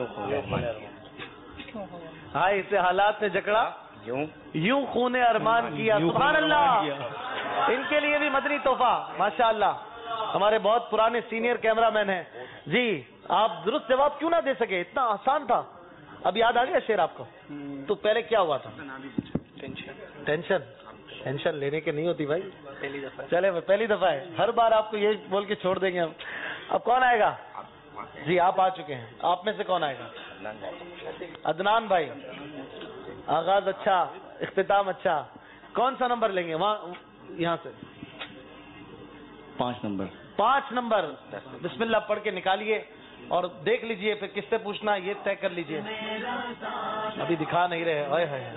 آئے اسے حالات نے جکڑا, یوں خون ارمان کیا. سبحان اللہ. ان کے لیے بھی مدنی تحفہ. ماشاء اللہ, ہمارے بہت پرانے سینئر کیمرہ مین ہیں. جی آپ درست جواب کیوں نہ دے سکے؟ اتنا آسان تھا. اب یاد آ گیا شعر آپ کو؟ تو پہلے کیا ہوا تھا؟ ٹینشن لینے کے نہیں ہوتی بھائی. چلے پہلی دفعہ ہے, ہر بار آپ کو یہ بول کے چھوڑ دیں گے ہم. اب کون آئے گا؟ جی آپ آ چکے ہیں. آپ میں سے کون آئے گا؟ عدنان بھائی. آغاز اچھا, اختتام اچھا. کون سا نمبر لیں گے؟ وہاں یہاں سے 5 نمبر. 5 نمبر. بسم اللہ پڑھ کے نکالیے اور دیکھ لیجئے پھر کس سے پوچھنا یہ طے کر لیجئے. ابھی دکھا نہیں رہے. اوئے ہوئے.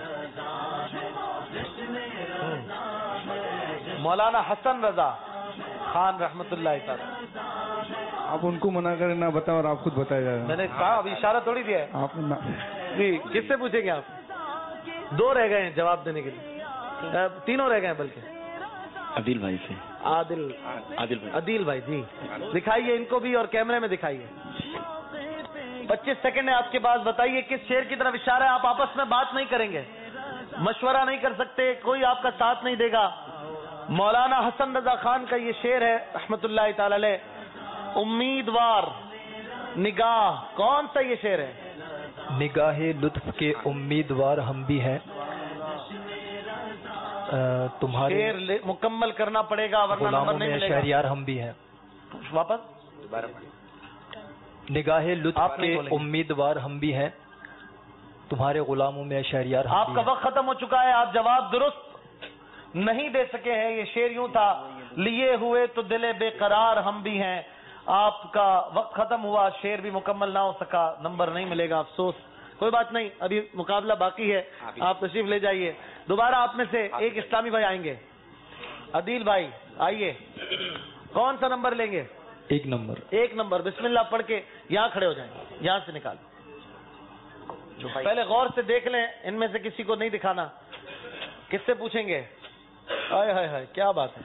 مولانا حسن رضا خان رحمت اللہ تعالی. آپ ان کو منع کریں نہ بتاؤ اور آپ خود بتایا جائے. میں نے کہا ابھی اشارہ تھوڑی دیا ہے. آپ جی کس سے پوچھیں گے آپ؟ 2 رہ گئے ہیں جواب دینے کے لیے. 3 رہ گئے ہیں بلکہ. عادل بھائی سے. عادل بھائی. جی دکھائیے ان کو بھی اور کیمرے میں دکھائیے. 25 سیکنڈ ہے آپ کے پاس. بتائیے کس شعر کی طرف اشارہ ہے. آپ آپس میں بات نہیں کریں گے, مشورہ نہیں کر سکتے, کوئی آپ کا ساتھ نہیں دے گا. مولانا حسن رضا خان کا یہ شعر ہے رحمت اللہ تعالی علیہ. امیدوار نگاہ. کون سا یہ شعر ہے؟ نگاہ لطف کے امیدوار ہم بھی ہیں. تمہارے شعر مکمل کرنا پڑے گا ورنہ نمبر نہیں ملے گا. شہریار ہم بھی ہیں. واپس. نگاہ لطف کے امیدوار ہم بھی ہیں, تمہارے غلاموں میں شہریار. آپ کا وقت ختم ہو چکا ہے. آپ جواب درست نہیں دے سکے ہیں. یہ شعر یوں تھا, لیے ہوئے تو دل بے قرار ہم بھی ہیں. آپ کا وقت ختم ہوا, شعر بھی مکمل نہ ہو سکا, نمبر نہیں ملے گا. افسوس. کوئی بات نہیں, ابھی مقابلہ باقی ہے. آپ تشریف لے جائیے. دوبارہ آپ میں سے ایک اسلامی بھائی آئیں گے. عادل بھائی آئیے. کون سا نمبر لیں گے؟ 1 نمبر. 1 نمبر. بسم اللہ پڑھ کے یہاں کھڑے ہو جائیں. یہاں سے نکال. پہلے غور سے دیکھ لیں, ان میں سے کسی کو نہیں دکھانا. کس سے پوچھیں گے؟ ہائے ہائے ہائے کیا بات ہے.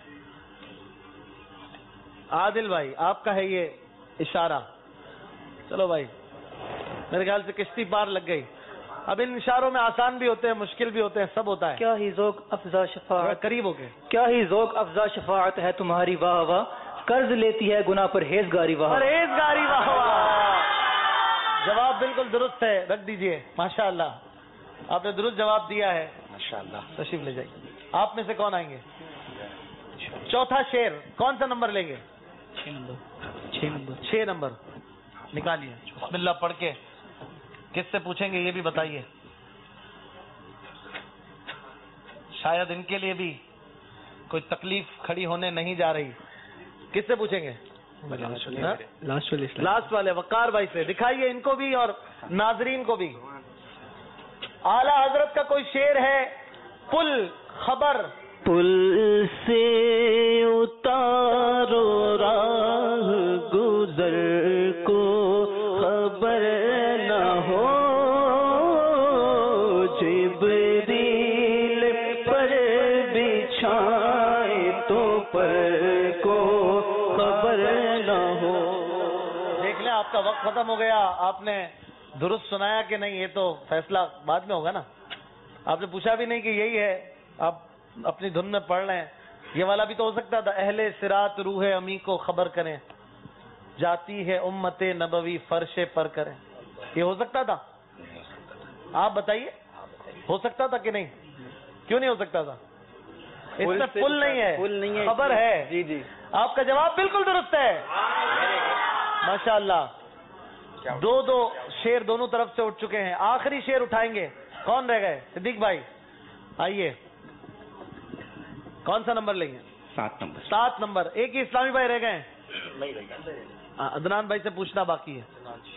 عادل بھائی آپ کا ہے یہ اشارہ. چلو بھائی, میرے خیال سے کشتی پار لگ گئی. اب ان اشاروں میں آسان بھی ہوتے ہیں, مشکل بھی ہوتے ہیں, سب ہوتا ہے. کیا ہی ذوق افزا شفاعت, قریب ہو گئے. کیا ہی ذوق افزا شفاعت ہے تمہاری واہ واہ, قرض لیتی ہے گناہ پرہیزگاری واہ پرہیزگاری واہ واہ. جواب بالکل درست ہے, رکھ دیجئے. ماشاء اللہ آپ نے درست جواب دیا ہے. ماشاءاللہ تشریف لے جائیے. آپ میں سے کون آئیں گے؟ چوتھا شعر کون سا نمبر لیں گے؟ 6 نمبر نکالیے. بسم اللہ پڑھ کے کس سے پوچھیں گے یہ بھی بتائیے. شاید ان کے لیے بھی کوئی تکلیف کھڑی ہونے نہیں جا رہی. کس سے پوچھیں گے؟ لاسٹ والے وقار بھائی سے. دکھائیے ان کو بھی اور ناظرین کو بھی. اعلیٰ حضرت کا کوئی شعر ہے. پل خبر پل سے اتارو راہ گزر کو خبر نہ ہو جبریل پر بچھائے تو پر کو خبر نہ ہو. دیکھ لیں آپ کا وقت ختم ہو گیا. آپ نے درست سنایا کہ نہیں یہ تو فیصلہ بعد میں ہوگا نا. آپ نے پوچھا بھی نہیں کہ یہی ہے. آپ اپنی دھن میں پڑھ رہے ہیں. یہ والا بھی تو ہو سکتا تھا. اہل صراط روح امی کو خبر کریں جاتی ہے امت نبوی فرش پر کریں. یہ ہو سکتا تھا؟ آپ بتائیے ہو سکتا تھا کہ نہیں؟ کیوں نہیں ہو سکتا تھا؟ اس میں پل نہیں ہے خبر ہے. جی جی آپ کا جواب بالکل درست ہے. ماشاءاللہ. 2 شیر دونوں طرف سے اٹھ چکے ہیں. آخری شیر اٹھائیں گے. کون رہ گئے؟ صدیق بھائی آئیے. کون سا نمبر لیں گے؟ 7 نمبر. ایک ہی اسلامی بھائی رہ گئے ہیں. عدنان بھائی سے پوچھنا باقی ہے.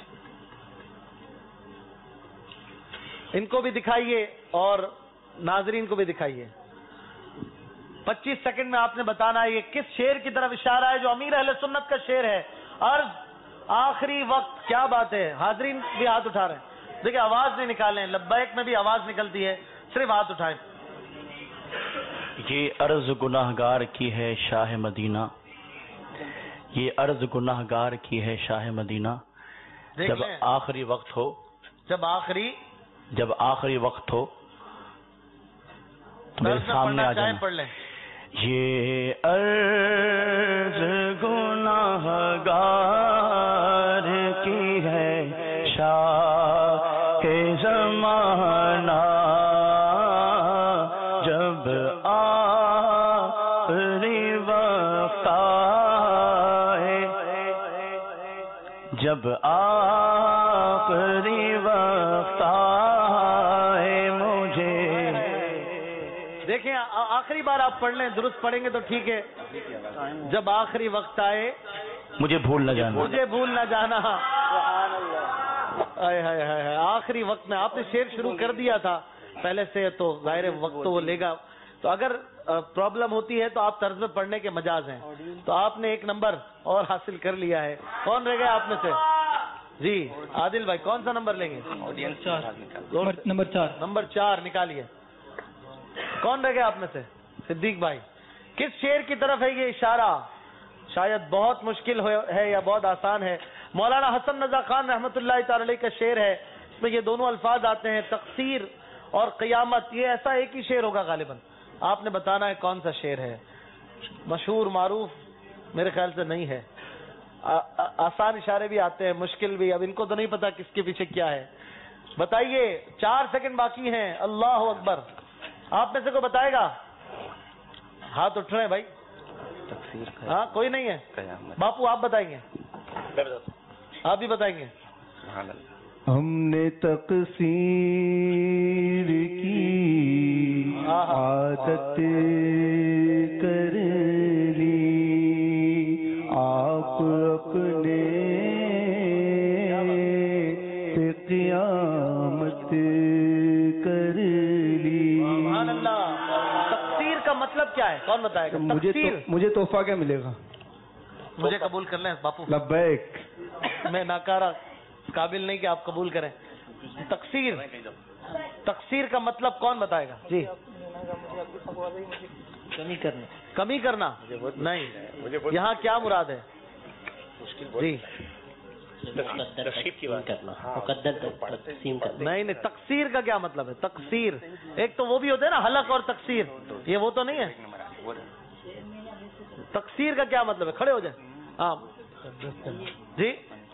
ان کو بھی دکھائیے اور ناظرین کو بھی دکھائیے. 25 سیکنڈ میں آپ نے بتانا ہے یہ کس شعر کی طرف اشارہ ہے جو امیر اہل سنت کا شعر ہے. عرض آخری وقت. کیا بات ہے. حاضرین بھی ہاتھ اٹھا رہے ہیں. دیکھیں آواز نہیں نکالیں. لبیک میں بھی آواز نکلتی ہے. صرف ہاتھ اٹھائیں. یہ عرض گناہگار کی ہے شاہ مدینہ. یہ عرض گناہگار کی ہے شاہ مدینہ. جب آخری وقت ہو جب آخری وقت ہو تو میرے سامنے آ جائیں. پڑھ لیں. یہ عرض گناہگار کی ہے شاہ زمانہ. جب آخری وقت آئے جب آخری وقت آئے مجھے. دیکھیں آخری بار آپ پڑھ لیں. درست پڑھیں گے تو ٹھیک ہے. جب آخری وقت آئے مجھے بھول نہ جانا. آخری وقت میں آپ نے شعر شروع کر دیا تھا پہلے سے تو ظاہر وقت تو وہ لے گا. تو اگر پرابلم ہوتی ہے تو آپ طرز میں پڑھنے کے مجاز ہیں. تو آپ نے 1 نمبر اور حاصل کر لیا ہے. کون رہ گیا آپ میں سے؟ جی عادل بھائی کون سا نمبر لیں گے؟ نمبر 4 نکالیے. کون رہ گیا آپ میں سے؟ صدیق بھائی. کس شعر کی طرف ہے یہ اشارہ؟ شاید بہت مشکل ہے یا بہت آسان ہے. مولانا حسن رضا خان رحمۃ اللہ تعالی علیہ کا شعر ہے. اس میں یہ دونوں الفاظ آتے ہیں تقصیر اور قیامت. یہ ایسا ایک ہی شعر ہوگا غالباً. آپ نے بتانا ہے کون سا شعر ہے. مشہور معروف میرے خیال سے نہیں ہے. آسان اشارے بھی آتے ہیں مشکل بھی. اب ان کو تو نہیں پتا کس کے پیچھے کیا ہے. بتائیے 4 سیکنڈ باقی ہیں. اللہ اکبر. آپ میں سے کوئی بتائے گا؟ ہاتھ اٹھ رہے ہیں بھائی. ہاں کوئی نہیں ہے. باپو آپ بتائیں گے؟ آپ بھی بتائیں گے؟ ہم نے تقصیر کی عادت کر لی آپ اپنے سے قیامت کر لی. سبحان اللہ. تقصیر کا مطلب کیا ہے کون بتائے گا؟ مجھے تحفہ کیا ملے گا؟ مجھے قبول کر لیں باپو. لبیک. میں ناکارہ قابل نہیں کہ آپ قبول کریں. تقصیر کا مطلب کون بتائے گا؟ جی کمی کرنا نہیں. یہاں کیا مراد ہے؟ جی نہیں تقصیر کا کیا مطلب ہے؟ تقصیر ایک تو وہ بھی ہوتے ہیں نا حلق اور تقصیر. یہ وہ تو نہیں ہے. تقصیر کا کیا مطلب ہے؟ کھڑے ہو جائیں. ہاں جی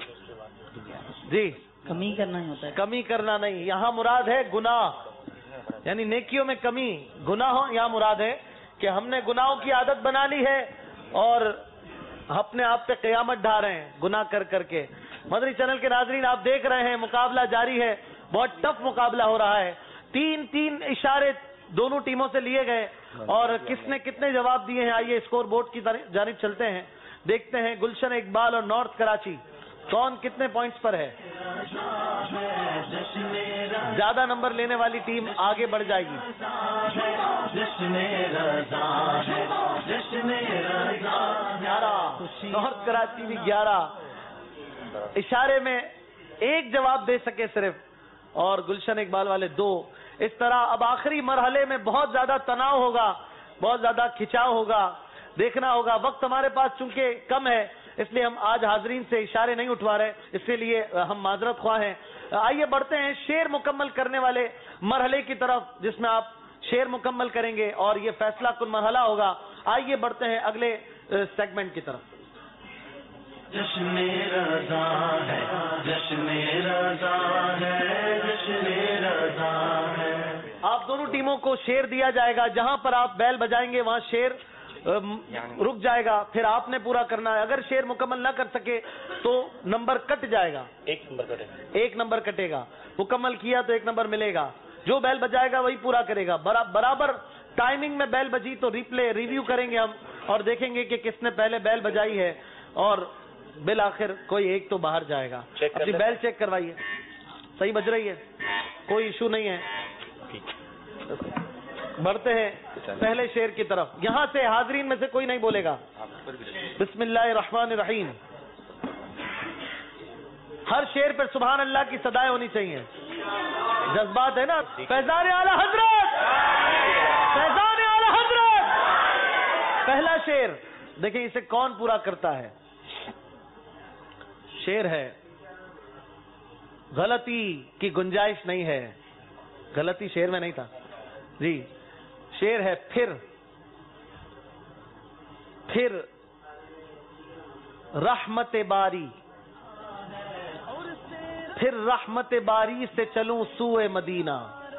جی کمی کرنا ہی ہوتا ہے. کمی کرنا نہیں. یہاں مراد ہے گناہ. یعنی نیکیوں میں کمی، گناہوں، یہاں مراد ہے کہ ہم نے گناہوں کی عادت بنا لی ہے اور اپنے آپ پہ قیامت ڈھا رہے ہیں گناہ کر کر کے. مدنی چینل کے ناظرین آپ دیکھ رہے ہیں مقابلہ جاری ہے، بہت ٹف مقابلہ ہو رہا ہے. 3 اشارے دونوں ٹیموں سے لیے گئے اور کس نے کتنے جواب دیے ہیں. آئیے اسکور بورڈ کی جانب چلتے ہیں، دیکھتے ہیں گلشن اقبال اور نارتھ کراچی کون کتنے پوائنٹس پر ہے. زیادہ نمبر لینے والی ٹیم آگے بڑھ جائے گی. 11 نارتھ کراچی بھی 11 اشارے میں ایک جواب دے سکے صرف، اور گلشن اقبال والے 2. اس طرح اب آخری مرحلے میں بہت زیادہ تناؤ ہوگا، بہت زیادہ کھچاؤ ہوگا، دیکھنا ہوگا. وقت ہمارے پاس چونکہ کم ہے اس لیے ہم آج حاضرین سے اشارے نہیں اٹھوا رہے، اس لیے ہم معذرت خواہ ہیں. آئیے بڑھتے ہیں شعر مکمل کرنے والے مرحلے کی طرف، جس میں آپ شعر مکمل کریں گے اور یہ فیصلہ کن مرحلہ ہوگا. آئیے بڑھتے ہیں اگلے سیگمنٹ کی طرف. جشن رضا ہے، جشن رضا ہے، جشن رضا ہے. آپ دونوں ٹیموں کو شعر دیا جائے گا، جہاں پر آپ بیل بجائیں گے وہاں شعر رک جائے گا، پھر آپ نے پورا کرنا ہے. اگر شعر مکمل نہ کر سکے تو نمبر کٹ جائے گا، ایک نمبر کٹے گا. مکمل کیا تو 1 نمبر ملے گا. جو بیل بجائے گا وہی پورا کرے گا. برابر ٹائمنگ میں بیل بجی تو ریویو کریں گے ہم اور دیکھیں گے کہ کس نے پہلے بیل بجائی ہے اور بالآخر کوئی ایک تو باہر جائے گا. اپنی بیل چیک کروائیے، صحیح بج رہی ہے، کوئی ایشو نہیں ہے. بڑھتے ہیں پہلے شعر کی طرف. یہاں سے حاضرین میں سے کوئی نہیں بولے گا. بسم اللہ الرحمن الرحیم. ہر شعر پر سبحان اللہ کی صدائیں ہونی چاہیے. جذبات ہے نا. فیضان اعلی حضرت، فیضان اعلی حضرت. پہلا شعر دیکھیں اسے کون پورا کرتا ہے. شعر ہے غلطی کی گنجائش نہیں ہے. غلطی شعر میں نہیں تھا جی. شعر ہے پھر رحمت باری، پھر رحمت باری سے چلوں سوئے مدینہ.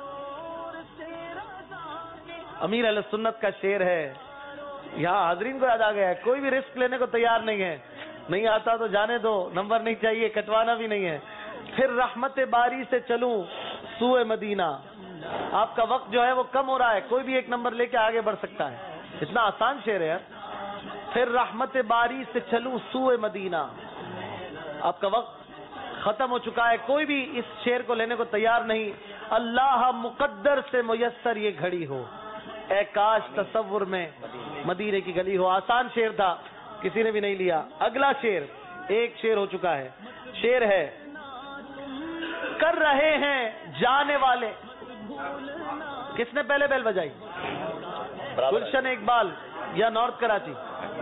امیر اہل سنت کا شعر ہے. یہاں حاضرین کو یاد آ گیا ہے، کوئی بھی رسک لینے کو تیار نہیں ہے. نہیں آتا تو جانے دو، نمبر نہیں چاہیے، کٹوانا بھی نہیں ہے. پھر رحمت باری سے چلوں سوئے مدینہ. آپ کا وقت جو ہے وہ کم ہو رہا ہے، کوئی بھی 1 نمبر لے کے آگے بڑھ سکتا ہے. اتنا آسان شعر ہے یار. پھر رحمت باری سے چلوں سوئے مدینہ. آپ کا وقت ختم ہو چکا ہے، کوئی بھی اس شعر کو لینے کو تیار نہیں. اللہ مقدر سے میسر یہ گھڑی ہو، اے کاش تصور میں مدینے کی گلی ہو. آسان شعر تھا، کسی نے بھی نہیں لیا. اگلا شعر، ایک شعر ہو چکا ہے. شعر ہے کر رہے ہیں جانے والے. کس نے پہلے بیل بجائی؟ گلشن اقبال یا نارتھ کراچی؟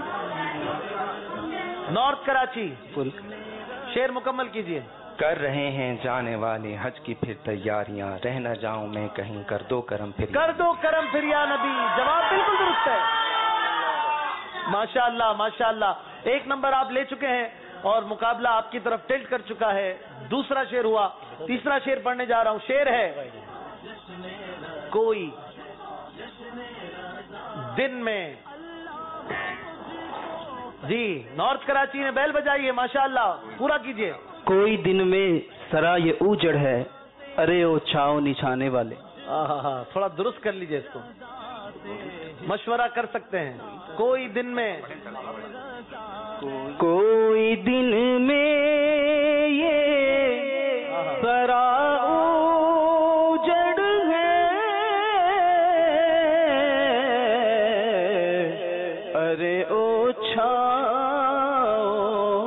نارتھ کراچی. شعر مکمل کیجئے. کر رہے ہیں جانے والے حج کی پھر تیاریاں، رہ نہ جاؤں میں کہیں، کر دو کرم پھر، کر دو کرم پھر یا نبی. جواب بالکل درست ہے. ماشاء اللہ ماشاء اللہ. 1 نمبر آپ لے چکے ہیں اور مقابلہ آپ کی طرف ٹلٹ کر چکا ہے. دوسرا شعر ہوا. تیسرا شعر پڑھنے جا رہا ہوں. شعر ہے کوئی دن میں. جی نارتھ کراچی نے بیل بجائی ہے، ماشاء اللہ. پورا کیجئے. کوئی دن میں سرا یہ اوجڑ ہے، ارے او چھاؤ نچھانے والے. تھوڑا درست کر لیجئے اس کو، مشورہ کر سکتے ہیں. کوئی دن میں، کوئی دن میں یہ سرا اوجڑ ہے، ارے او چھاؤ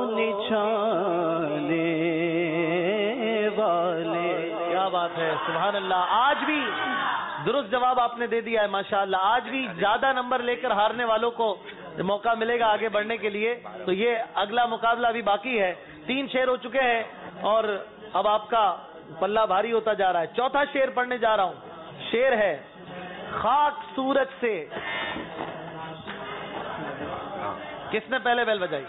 نچھانے والے. کیا بات ہے، سبحان اللہ. آج بھی درست جواب آپ نے دے دیا ہے ماشاءاللہ. آج بھی زیادہ نمبر لے کر ہارنے والوں کو موقع ملے گا آگے بڑھنے کے لیے. تو یہ اگلا مقابلہ بھی باقی ہے. 3 شعر ہو چکے ہیں اور اب آپ کا پلہ بھاری ہوتا جا رہا ہے. چوتھا شعر پڑھنے جا رہا ہوں. شعر ہے خاک سورج سے. کس نے پہلے بیل بجائی؟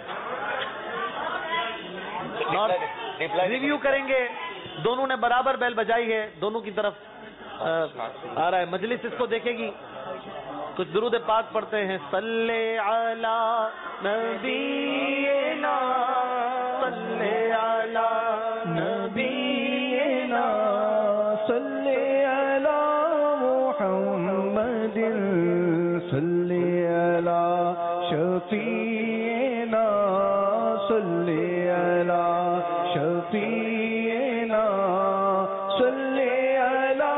ریویو کریں گے. دونوں نے برابر بیل بجائی ہے. دونوں کی طرف آ رہا ہے، مجلس اس کو دیکھے گی. کچھ درود پاک پڑھتے ہیں. صلی علی نبینا صلی علی نبینا صلی علی محمد صلی علی شفیعنا صلی علی شفیعنا صلی علی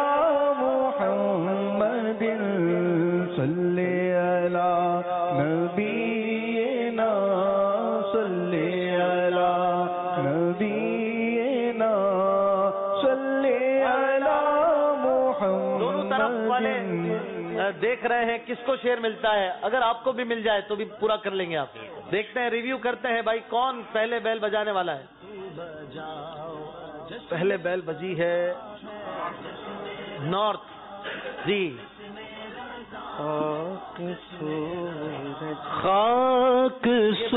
محمد صلی علی نبینا صلی علی نبینا صلی علی محمد. دونوں طرف والے دیکھ رہے ہیں کس کو شعر ملتا ہے. اگر آپ کو بھی مل جائے تو بھی پورا کر لیں گے. آپ دیکھتے ہیں، ریویو کرتے ہیں بھائی کون پہلے بیل بجانے والا ہے. پہلے بیل بجی ہے نارتھ جی. خاک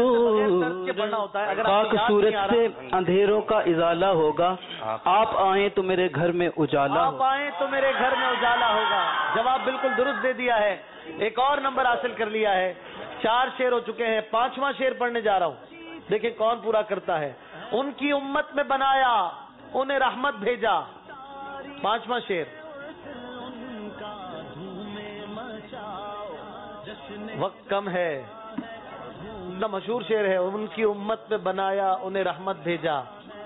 سورج سے اندھیروں کا ازالہ ہوگا، آپ آئیں تو میرے گھر میں اجالا آپ آئیں تو میرے گھر میں اجالا ہوگا. جواب بالکل درست دے دیا ہے. ایک اور نمبر حاصل کر لیا ہے. 4 شعر ہو چکے ہیں. 5واں شعر پڑھنے جا رہا ہوں. دیکھیں کون پورا کرتا ہے. ان کی امت میں بنایا انہیں رحمت بھیجا. 5واں شعر. وقت کم ہے. اتنا مشہور شعر ہے. ان کی امت میں بنایا انہیں رحمت بھیجا.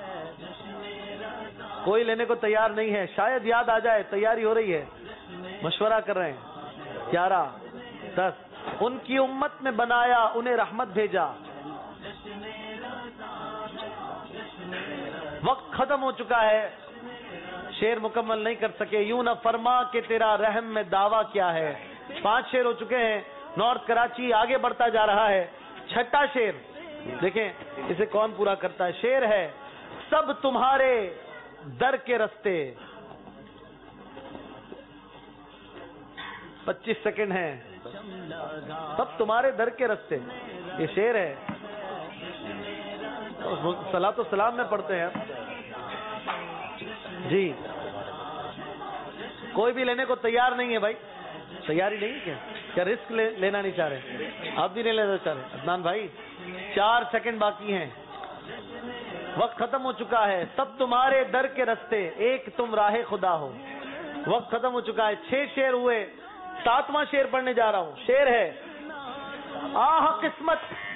کوئی لینے کو تیار نہیں ہے. شاید یاد آ جائے. تیاری ہو رہی ہے. مشورہ کر رہے ہیں. 11 10. ان کی امت میں بنایا انہیں رحمت بھیجا. وقت ختم ہو چکا ہے. شعر مکمل نہیں کر سکے. یوں نہ فرما کہ تیرا رحم میں دعویٰ کیا ہے. 5 شعر ہو چکے ہیں. نارتھ کراچی آگے بڑھتا جا رہا ہے. 6واں شعر دیکھیں اسے کون پورا کرتا ہے. شعر ہے سب تمہارے در کے رستے. 25 سیکنڈ ہیں. سب تمہارے در کے رستے. یہ شعر ہے. صلاۃ و سلام میں پڑھتے ہیں جی. کوئی بھی لینے کو تیار نہیں ہے بھائی. تیاری نہیں ہے کیا رسک لینا نہیں چاہ رہے؟ آپ بھی نہیں لینا چاہ رہے عدنان بھائی. 4 سیکنڈ باقی ہیں. وقت ختم ہو چکا ہے. سب تمہارے در کے رستے ایک تم راہ خدا ہو. وقت ختم ہو چکا ہے. 6 شعر ہوئے. 7واں شعر پڑھنے جا رہا ہوں. شعر ہے آہ قسمت.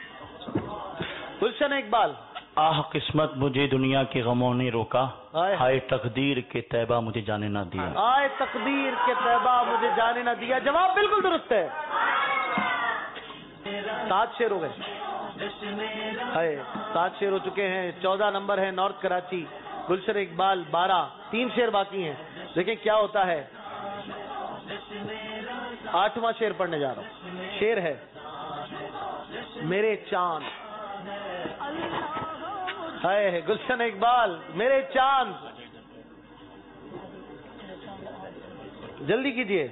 گلشن اقبال. آہ قسمت مجھے دنیا کے غموں نے روکا، ہائے تقدیر کے طیبہ مجھے جانے نہ دیا. آئے تقدیر کے طیبہ مجھے جانے نہ دیا. جواب بالکل درست ہے. 7 شعر ہو گئے. 7 شعر ہو چکے ہیں. 14 نمبر ہے نارتھ کراچی. گلشن اقبال 12. 3 شعر باقی ہیں. دیکھیں کیا ہوتا ہے. 8واں شعر پڑھنے جا رہا ہوں. شعر ہے میرے چاند. ہے گلشن اقبال میرے چاند. جلدی کیجئے.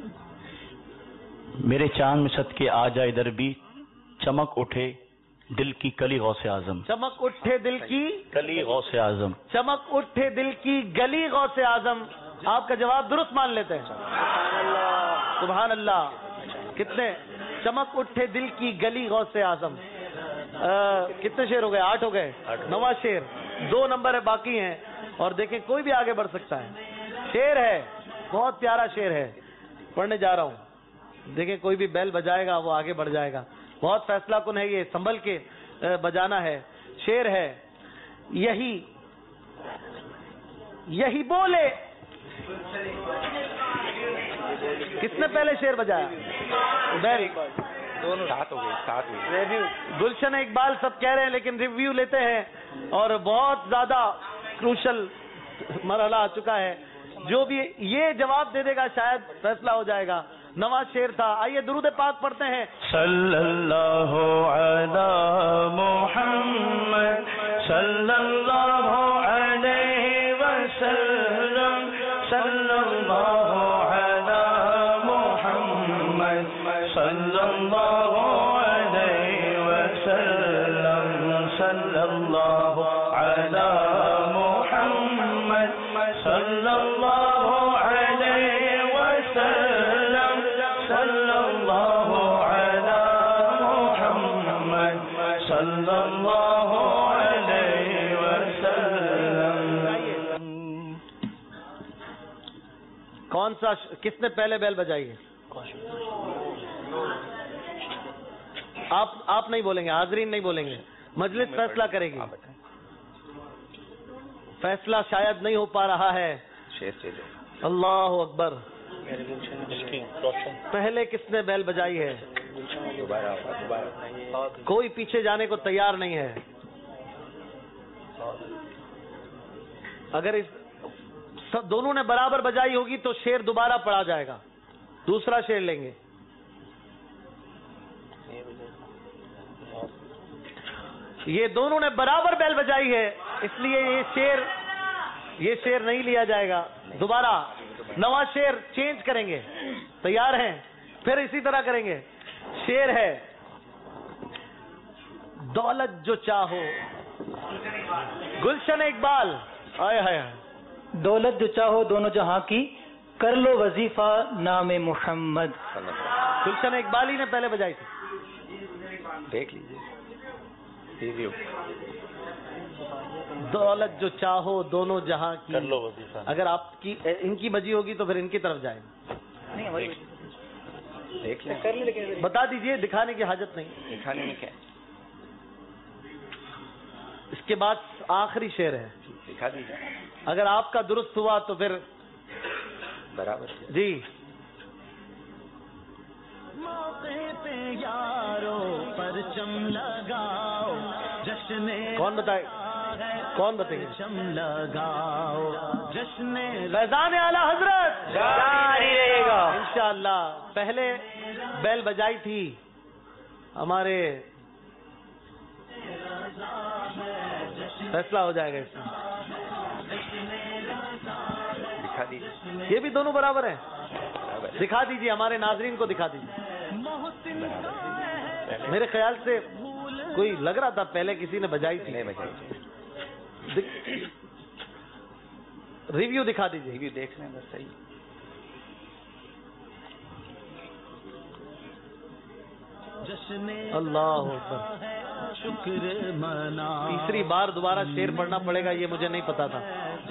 میرے چاند میں صدقے آ جائے ادھر بھی، چمک اٹھے دل کی کلی غوث اعظم. چمک اٹھے دل کی کلی غوث اعظم. چمک اٹھے دل کی گلی غوث اعظم. آپ کا جواب درست مان لیتے ہیں. سبحان اللہ. کتنے؟ چمک اٹھے دل کی گلی غوث اعظم. کتنے شعر ہو گئے؟ 8 ہو گئے. 9واں شعر. 2 نمبر باقی ہیں. اور دیکھیں کوئی بھی آگے بڑھ سکتا ہے. شعر ہے بہت پیارا شعر ہے. پڑھنے جا رہا ہوں. دیکھیں کوئی بھی بیل بجائے گا وہ آگے بڑھ جائے گا. بہت فیصلہ کن ہے. یہ سنبھل کے بجانا ہے. شعر ہے یہی بولے. کس نے پہلے شعر بجایا؟ دونوں 7 ہو گئے. 7 ریویو. گلشن اقبال سب کہہ رہے ہیں لیکن ریویو لیتے ہیں اور بہت زیادہ کروشل مرحلہ آ چکا ہے. جو بھی یہ جواب دے دے گا شاید فیصلہ ہو جائے گا. 9واں شعر تھا. آئیے درود پاک پڑھتے ہیں. صلی اللہ علی محمد صلی اللہ علیہ وسلم. صلی اللہ علی محمد صلی اللہ علیہ وسلم. صلی اللہ علی محمد صلی اللہ علیہ صلی اللہ علیہ وسلم. کون سا کس نے پہلے بیل بجائی ہے؟ آپ نہیں بولیں گے، حاضرین نہیں بولیں گے، مجلس فیصلہ کرے گی. فیصلہ شاید نہیں ہو پا رہا ہے. اللہ اکبر. پہلے کس نے بیل بجائی ہے؟ کوئی پیچھے جانے کو تیار نہیں ہے. اگر دونوں نے برابر بجائی ہوگی تو شیر دوبارہ پڑھا جائے گا، دوسرا شیر لیں گے. یہ دونوں نے برابر بیل بجائی ہے، اس لیے یہ شیر نہیں لیا جائے گا. دوبارہ نواں شیر چینج کریں گے. تیار ہیں؟ پھر اسی طرح کریں گے. شیر ہے دولت جو چاہو. گلشن اقبال. آئے ہائے. دولت جو چاہو دونوں جہاں کی، کر لو وظیفہ نام محمد. گلشن اقبالی نے پہلے بجائی تھی. دیکھ لیجیے ریویو. دولت جو چاہو دونوں جہاں کی، اگر آپ کی ان کی بجی ہوگی تو پھر ان کی طرف جائیں. دیکھ لیں، بتا دیجئے، دکھانے کی حاجت نہیں. دکھانے میں کیا؟ اس کے بعد آخری شعر ہے. دکھا دیجیے. اگر آپ کا درست ہوا تو پھر برابر. جی. موقع پہ یارو پرچم لگاؤ، جشن کون بتائے؟ کون بتائے گا؟ پرچم لگاؤ، جشن فیضان اعلی حضرت جاری رہے گا انشاءاللہ. پہلے بیل بجائی تھی ہمارے، فیصلہ ہو جائے گا اس میں. دکھا دیجیے. یہ بھی دونوں برابر ہیں. دکھا دیجیے، ہمارے ناظرین کو دکھا دیجیے. میرے خیال سے کوئی لگ رہا تھا پہلے کسی نے بجائی تھی. ریویو دکھا دیجیے. ریویو دیکھ لیں بس. صحیح. اللہ اکبر. شکر منا. تیسری بار دوبارہ شعر پڑھنا پڑے گا، یہ مجھے نہیں پتا تھا.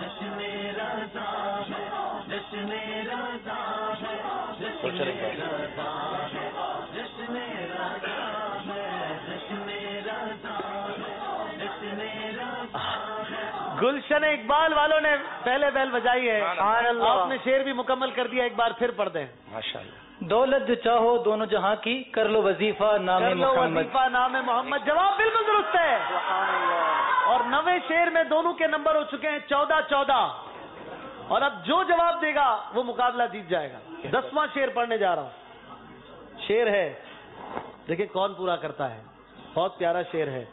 گلشن اقبال والوں نے پہلے بیل بجائی ہے. آپ نے شعر بھی مکمل کر دیا، ایک بار پھر پڑھ دیں. ماشاءاللہ. دولت جو چاہو دونوں جہاں کی، کر لو وظیفہ نام محمد. وظیفہ نام محمد. جواب بالکل درست ہے. اور 9ویں شعر میں دونوں کے نمبر ہو چکے ہیں 14-14. اور اب جو جواب دے گا وہ مقابلہ جیت جائے گا. 10واں شعر پڑھنے جا رہا ہوں. شعر ہے، دیکھیں کون پورا کرتا ہے. بہت پیارا شعر ہے.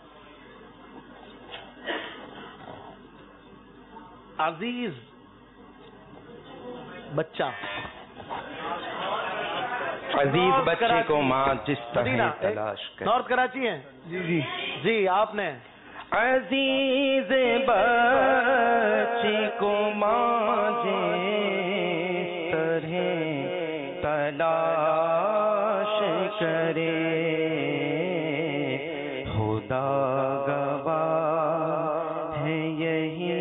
عزیز بچہ، عزیز بچے کو ماں جس طرح تلاش کرے. نارتھ کراچی ہیں؟ جی جی. آپ نے عزیز بچے کو ماں جس طرح تلاش کرے، خدا گواہ ہے یہی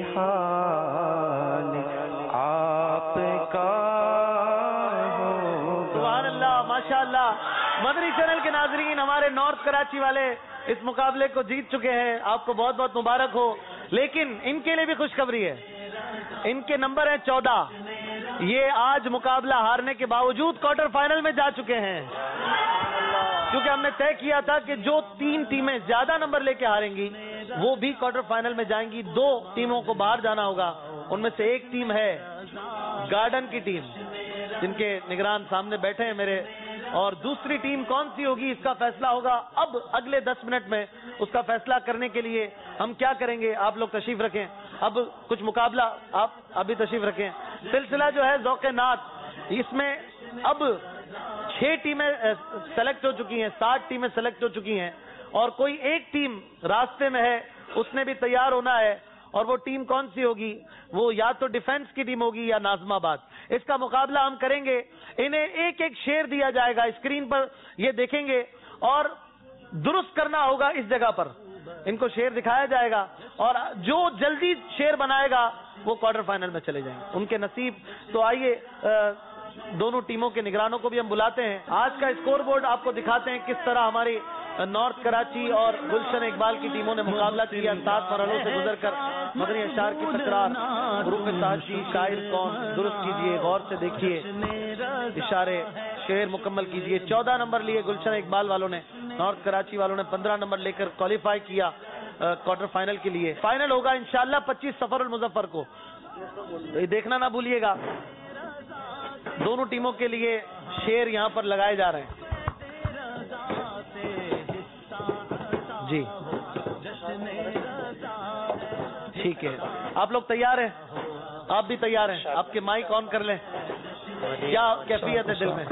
حال آپ کا. ماشاءاللہ. مدنی چینل کے ناظرین، ہمارے نارتھ کراچی والے اس مقابلے کو جیت چکے ہیں. آپ کو بہت بہت مبارک ہو. لیکن ان کے لیے بھی خوشخبری ہے، ان کے نمبر ہیں 14. یہ آج مقابلہ ہارنے کے باوجود کوارٹر فائنل میں جا چکے ہیں، کیونکہ ہم نے طے کیا تھا کہ جو 3 ٹیمیں زیادہ نمبر لے کے ہاریں گی وہ بھی کوارٹر فائنل میں جائیں گی. 2 ٹیموں کو باہر جانا ہوگا. ان میں سے ایک ٹیم ہے گارڈن کی ٹیم، جن کے نگران سامنے بیٹھے ہیں میرے. اور دوسری ٹیم کون سی ہوگی اس کا فیصلہ ہوگا اب اگلے 10 منٹ میں. اس کا فیصلہ کرنے کے لیے ہم کیا کریں گے، آپ لوگ تشریف رکھیں. اب کچھ مقابلہ، آپ ابھی تشریف رکھیں. سلسلہ جو ہے ذوق نعت، اس میں اب 6 ٹیمیں سلیکٹ ہو چکی ہیں، 60 ٹیمیں سلیکٹ ہو چکی ہیں، اور کوئی ایک ٹیم راستے میں ہے، اس نے بھی تیار ہونا ہے. اور وہ ٹیم کون سی ہوگی؟ وہ یا تو ڈیفنس کی ٹیم ہوگی یا ناظم آباد. اس کا مقابلہ ہم کریں گے. انہیں ایک ایک شعر دیا جائے گا، اسکرین پر یہ دیکھیں گے، اور درست کرنا ہوگا اس جگہ پر. ان کو شعر دکھایا جائے گا اور جو جلدی شعر بنائے گا وہ کوارٹر فائنل میں چلے جائیں گے. ان کے نصیب. تو آئیے دونوں ٹیموں کے نگرانوں کو بھی ہم بلاتے ہیں. آج کا اسکور بورڈ آپ کو دکھاتے ہیں کس طرح ہماری نارتھ کراچی اور گلشن اقبال کی ٹیموں نے مقابلہ کیا. 7 مرحلوں سے گزر کر مدنی اشعار کی تکرار. حروف ساجی شاعر کون درست کیجئے, غور سے دیکھیے, اشارے شعر مکمل کیجئے. 14 نمبر لیے گلشن اقبال والوں نے, نارتھ کراچی والوں نے 15 نمبر لے کر کوالیفائی کیا کوارٹر فائنل کے لیے. فائنل ہوگا انشاءاللہ 25 سفر المظفر کو. یہ دیکھنا نہ بھولیے گا. دونوں ٹیموں کے لیے شعر یہاں پر لگائے جا رہے ہیں. جی ٹھیک ہے, آپ لوگ تیار ہیں؟ آپ بھی تیار ہیں؟ آپ کے مائک آن کر لیں. کیا کیفیت ہے دل میں؟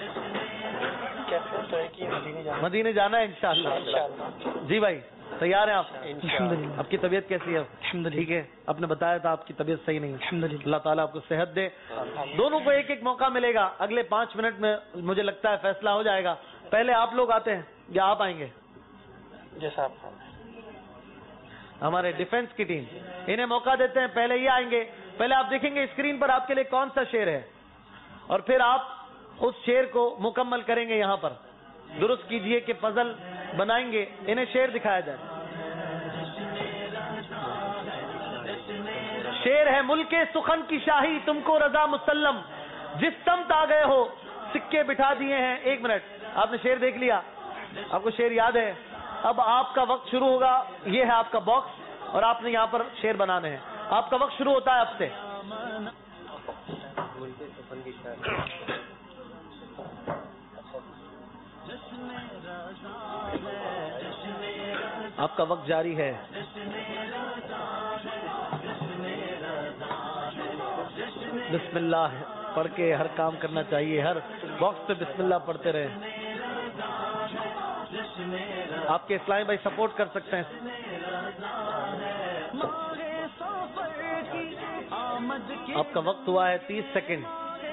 مدینے جانا ہے انشاءاللہ. جی بھائی تیار ہیں آپ؟ آپ کی طبیعت کیسی ہے؟ ٹھیک ہے, آپ نے بتایا تھا آپ کی طبیعت صحیح نہیں. اللہ تعالیٰ آپ کو صحت دے. دونوں کو ایک ایک موقع ملے گا. اگلے 5 منٹ میں مجھے لگتا ہے فیصلہ ہو جائے گا. پہلے آپ لوگ آتے ہیں یا آپ آئیں گے؟ جیسا آپ ہمارے ڈیفنس کی ٹیم, انہیں موقع دیتے ہیں. پہلے یہ آئیں گے. پہلے آپ دیکھیں گے اسکرین پر آپ کے لیے کون سا شعر ہے اور پھر آپ اس شعر کو مکمل کریں گے. یہاں پر درست کیجئے کہ پزل بنائیں گے. انہیں شعر دکھایا جائے. شعر ہے ملک سخن کی شاہی تم کو رضا مسلم, جس سمت آ گئے ہو سکے بٹھا دیے ہیں. 1 منٹ, آپ نے شعر دیکھ لیا, آپ کو شعر یاد ہے. اب آپ کا وقت شروع ہوگا. یہ ہے آپ کا باکس اور آپ نے یہاں پر شعر بنانے ہیں. آپ کا وقت شروع ہوتا ہے اب سے. آپ کا وقت جاری ہے. بسم اللہ پڑھ کے ہر کام کرنا چاہیے. ہر باکس پہ بسم اللہ پڑھتے رہے. آپ کے اسلامی بھائی سپورٹ کر سکتے ہیں. آپ کا وقت ہوا ہے 30 سیکنڈ.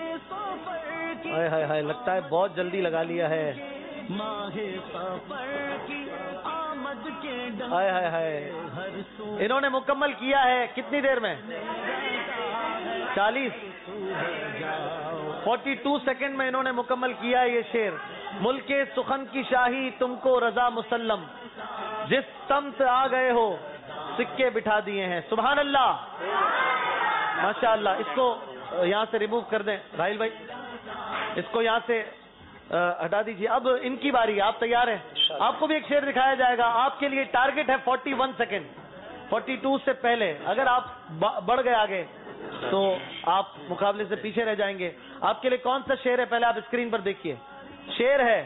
ہائے ہائے لگتا ہے بہت جلدی لگا لیا ہے. ہائے ہائے ہائے, انہوں نے مکمل کیا ہے کتنی دیر میں؟ 42 سیکنڈ میں انہوں نے مکمل کیا ہے یہ شعر. ملک سخن کی شاہی تم کو رضا مسلم, جس سمت آ گئے ہو سکے بٹھا دیے ہیں. سبحان اللہ, ماشاء اللہ. اس کو یہاں سے ریموو کر دیں راہیل بھائی, اس کو یہاں سے ہٹا دیجیے. اب ان کی باری. آپ تیار ہیں؟ آپ کو بھی ایک شعر دکھایا جائے گا. آپ کے لیے ٹارگٹ ہے 41 سیکنڈ. 42 سے پہلے اگر آپ بڑھ گئے آگے تو آپ مقابلے سے پیچھے رہ جائیں گے. آپ کے لیے کون سا شعر ہے پہلے آپ اسکرین پر دیکھیے. شعر ہے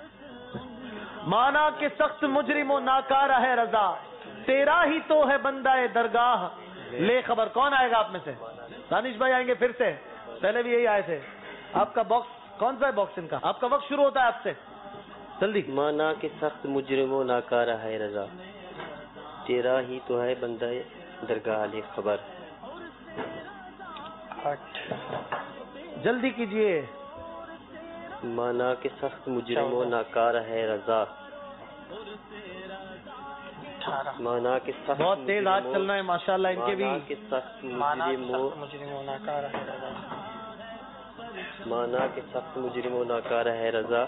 مانا کہ سخت مجرم و ناکارہ ہے رضا, تیرا ہی تو ہے بندہ درگاہ لے خبر. کون آئے گا آپ میں سے؟ دانش بھائی آئیں گے پھر سے, پہلے بھی یہی آئے تھے. آپ کا باکس کون سا ہے باکس ان کا؟ آپ کا وقت شروع ہوتا ہے آپ سے, جلدی. مانا کہ سخت مجرم و ناکارہ ہے رضا, تیرا ہی تو ہے بندہ درگاہ لے خبر. جلدی کیجئے. مانا کہ سخت مجرم و ناکارہ ہے رضا, مانا کہ سخت بہت تیز آج چلنا ہے ماشاءاللہ ان کے بھی. مانا کہ سخت مجرم و ناکارہ ہے رضا, مانا کہ سخت مجرم و ناکارہ ہے رضا.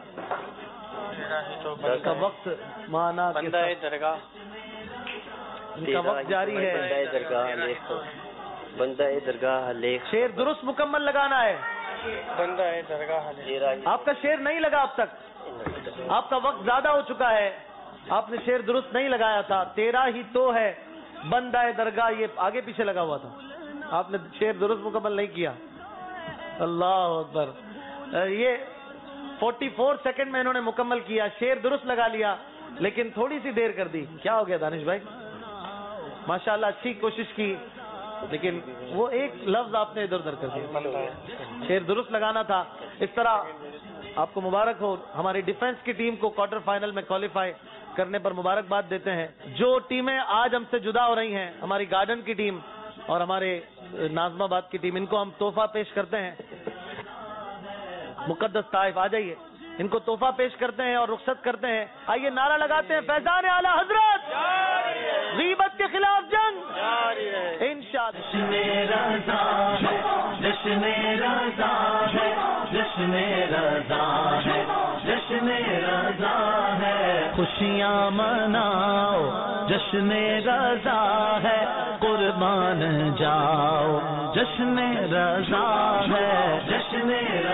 ان کا وقت مانا بندہ درگاہ, ان کا وقت جاری ہے. بندہ درگاہ لے, بندہ درگاہ لے. شعر درست مکمل لگانا ہے. بندہ درگاہ لے. آپ کا شعر نہیں لگا اب تک, آپ کا وقت زیادہ ہو چکا ہے. آپ نے شعر درست نہیں لگایا تھا. تیرا ہی تو ہے بندہ درگاہ, یہ آگے پیچھے لگا ہوا تھا. آپ نے شعر درست مکمل نہیں کیا. اللہ اکبر. یہ 44 سیکنڈ میں انہوں نے مکمل کیا. شعر درست لگا لیا لیکن تھوڑی سی دیر کر دی. کیا ہو گیا دانش بھائی؟ ماشاءاللہ اچھی کوشش کی لیکن وہ ایک لفظ آپ نے ادھر ادھر کر دیا. شعر درست لگانا تھا. اس طرح آپ کو مبارک ہو. ہماری ڈیفنس کی ٹیم کو کوارٹر فائنل میں کوالیفائی کرنے پر مبارکباد دیتے ہیں. جو ٹیمیں آج ہم سے جدا ہو رہی ہیں, ہماری گارڈن کی ٹیم اور ہمارے ناظم آباد کی ٹیم, ان کو ہم تحفہ پیش کرتے ہیں. مقدس طائف آ جائیے. ان کو تحفہ پیش کرتے ہیں اور رخصت کرتے ہیں. آئیے نعرہ لگاتے ہیں فیضان اعلی حضرت، غیبت کے خلاف جنگ انشاءاللہ. جشن رضا ہے، جشن رضا ہے، جشن رضا ہے، خوشیاں مناؤ، جشن رضا ہے، قربان جاؤ، جشن رضا ہے، جشن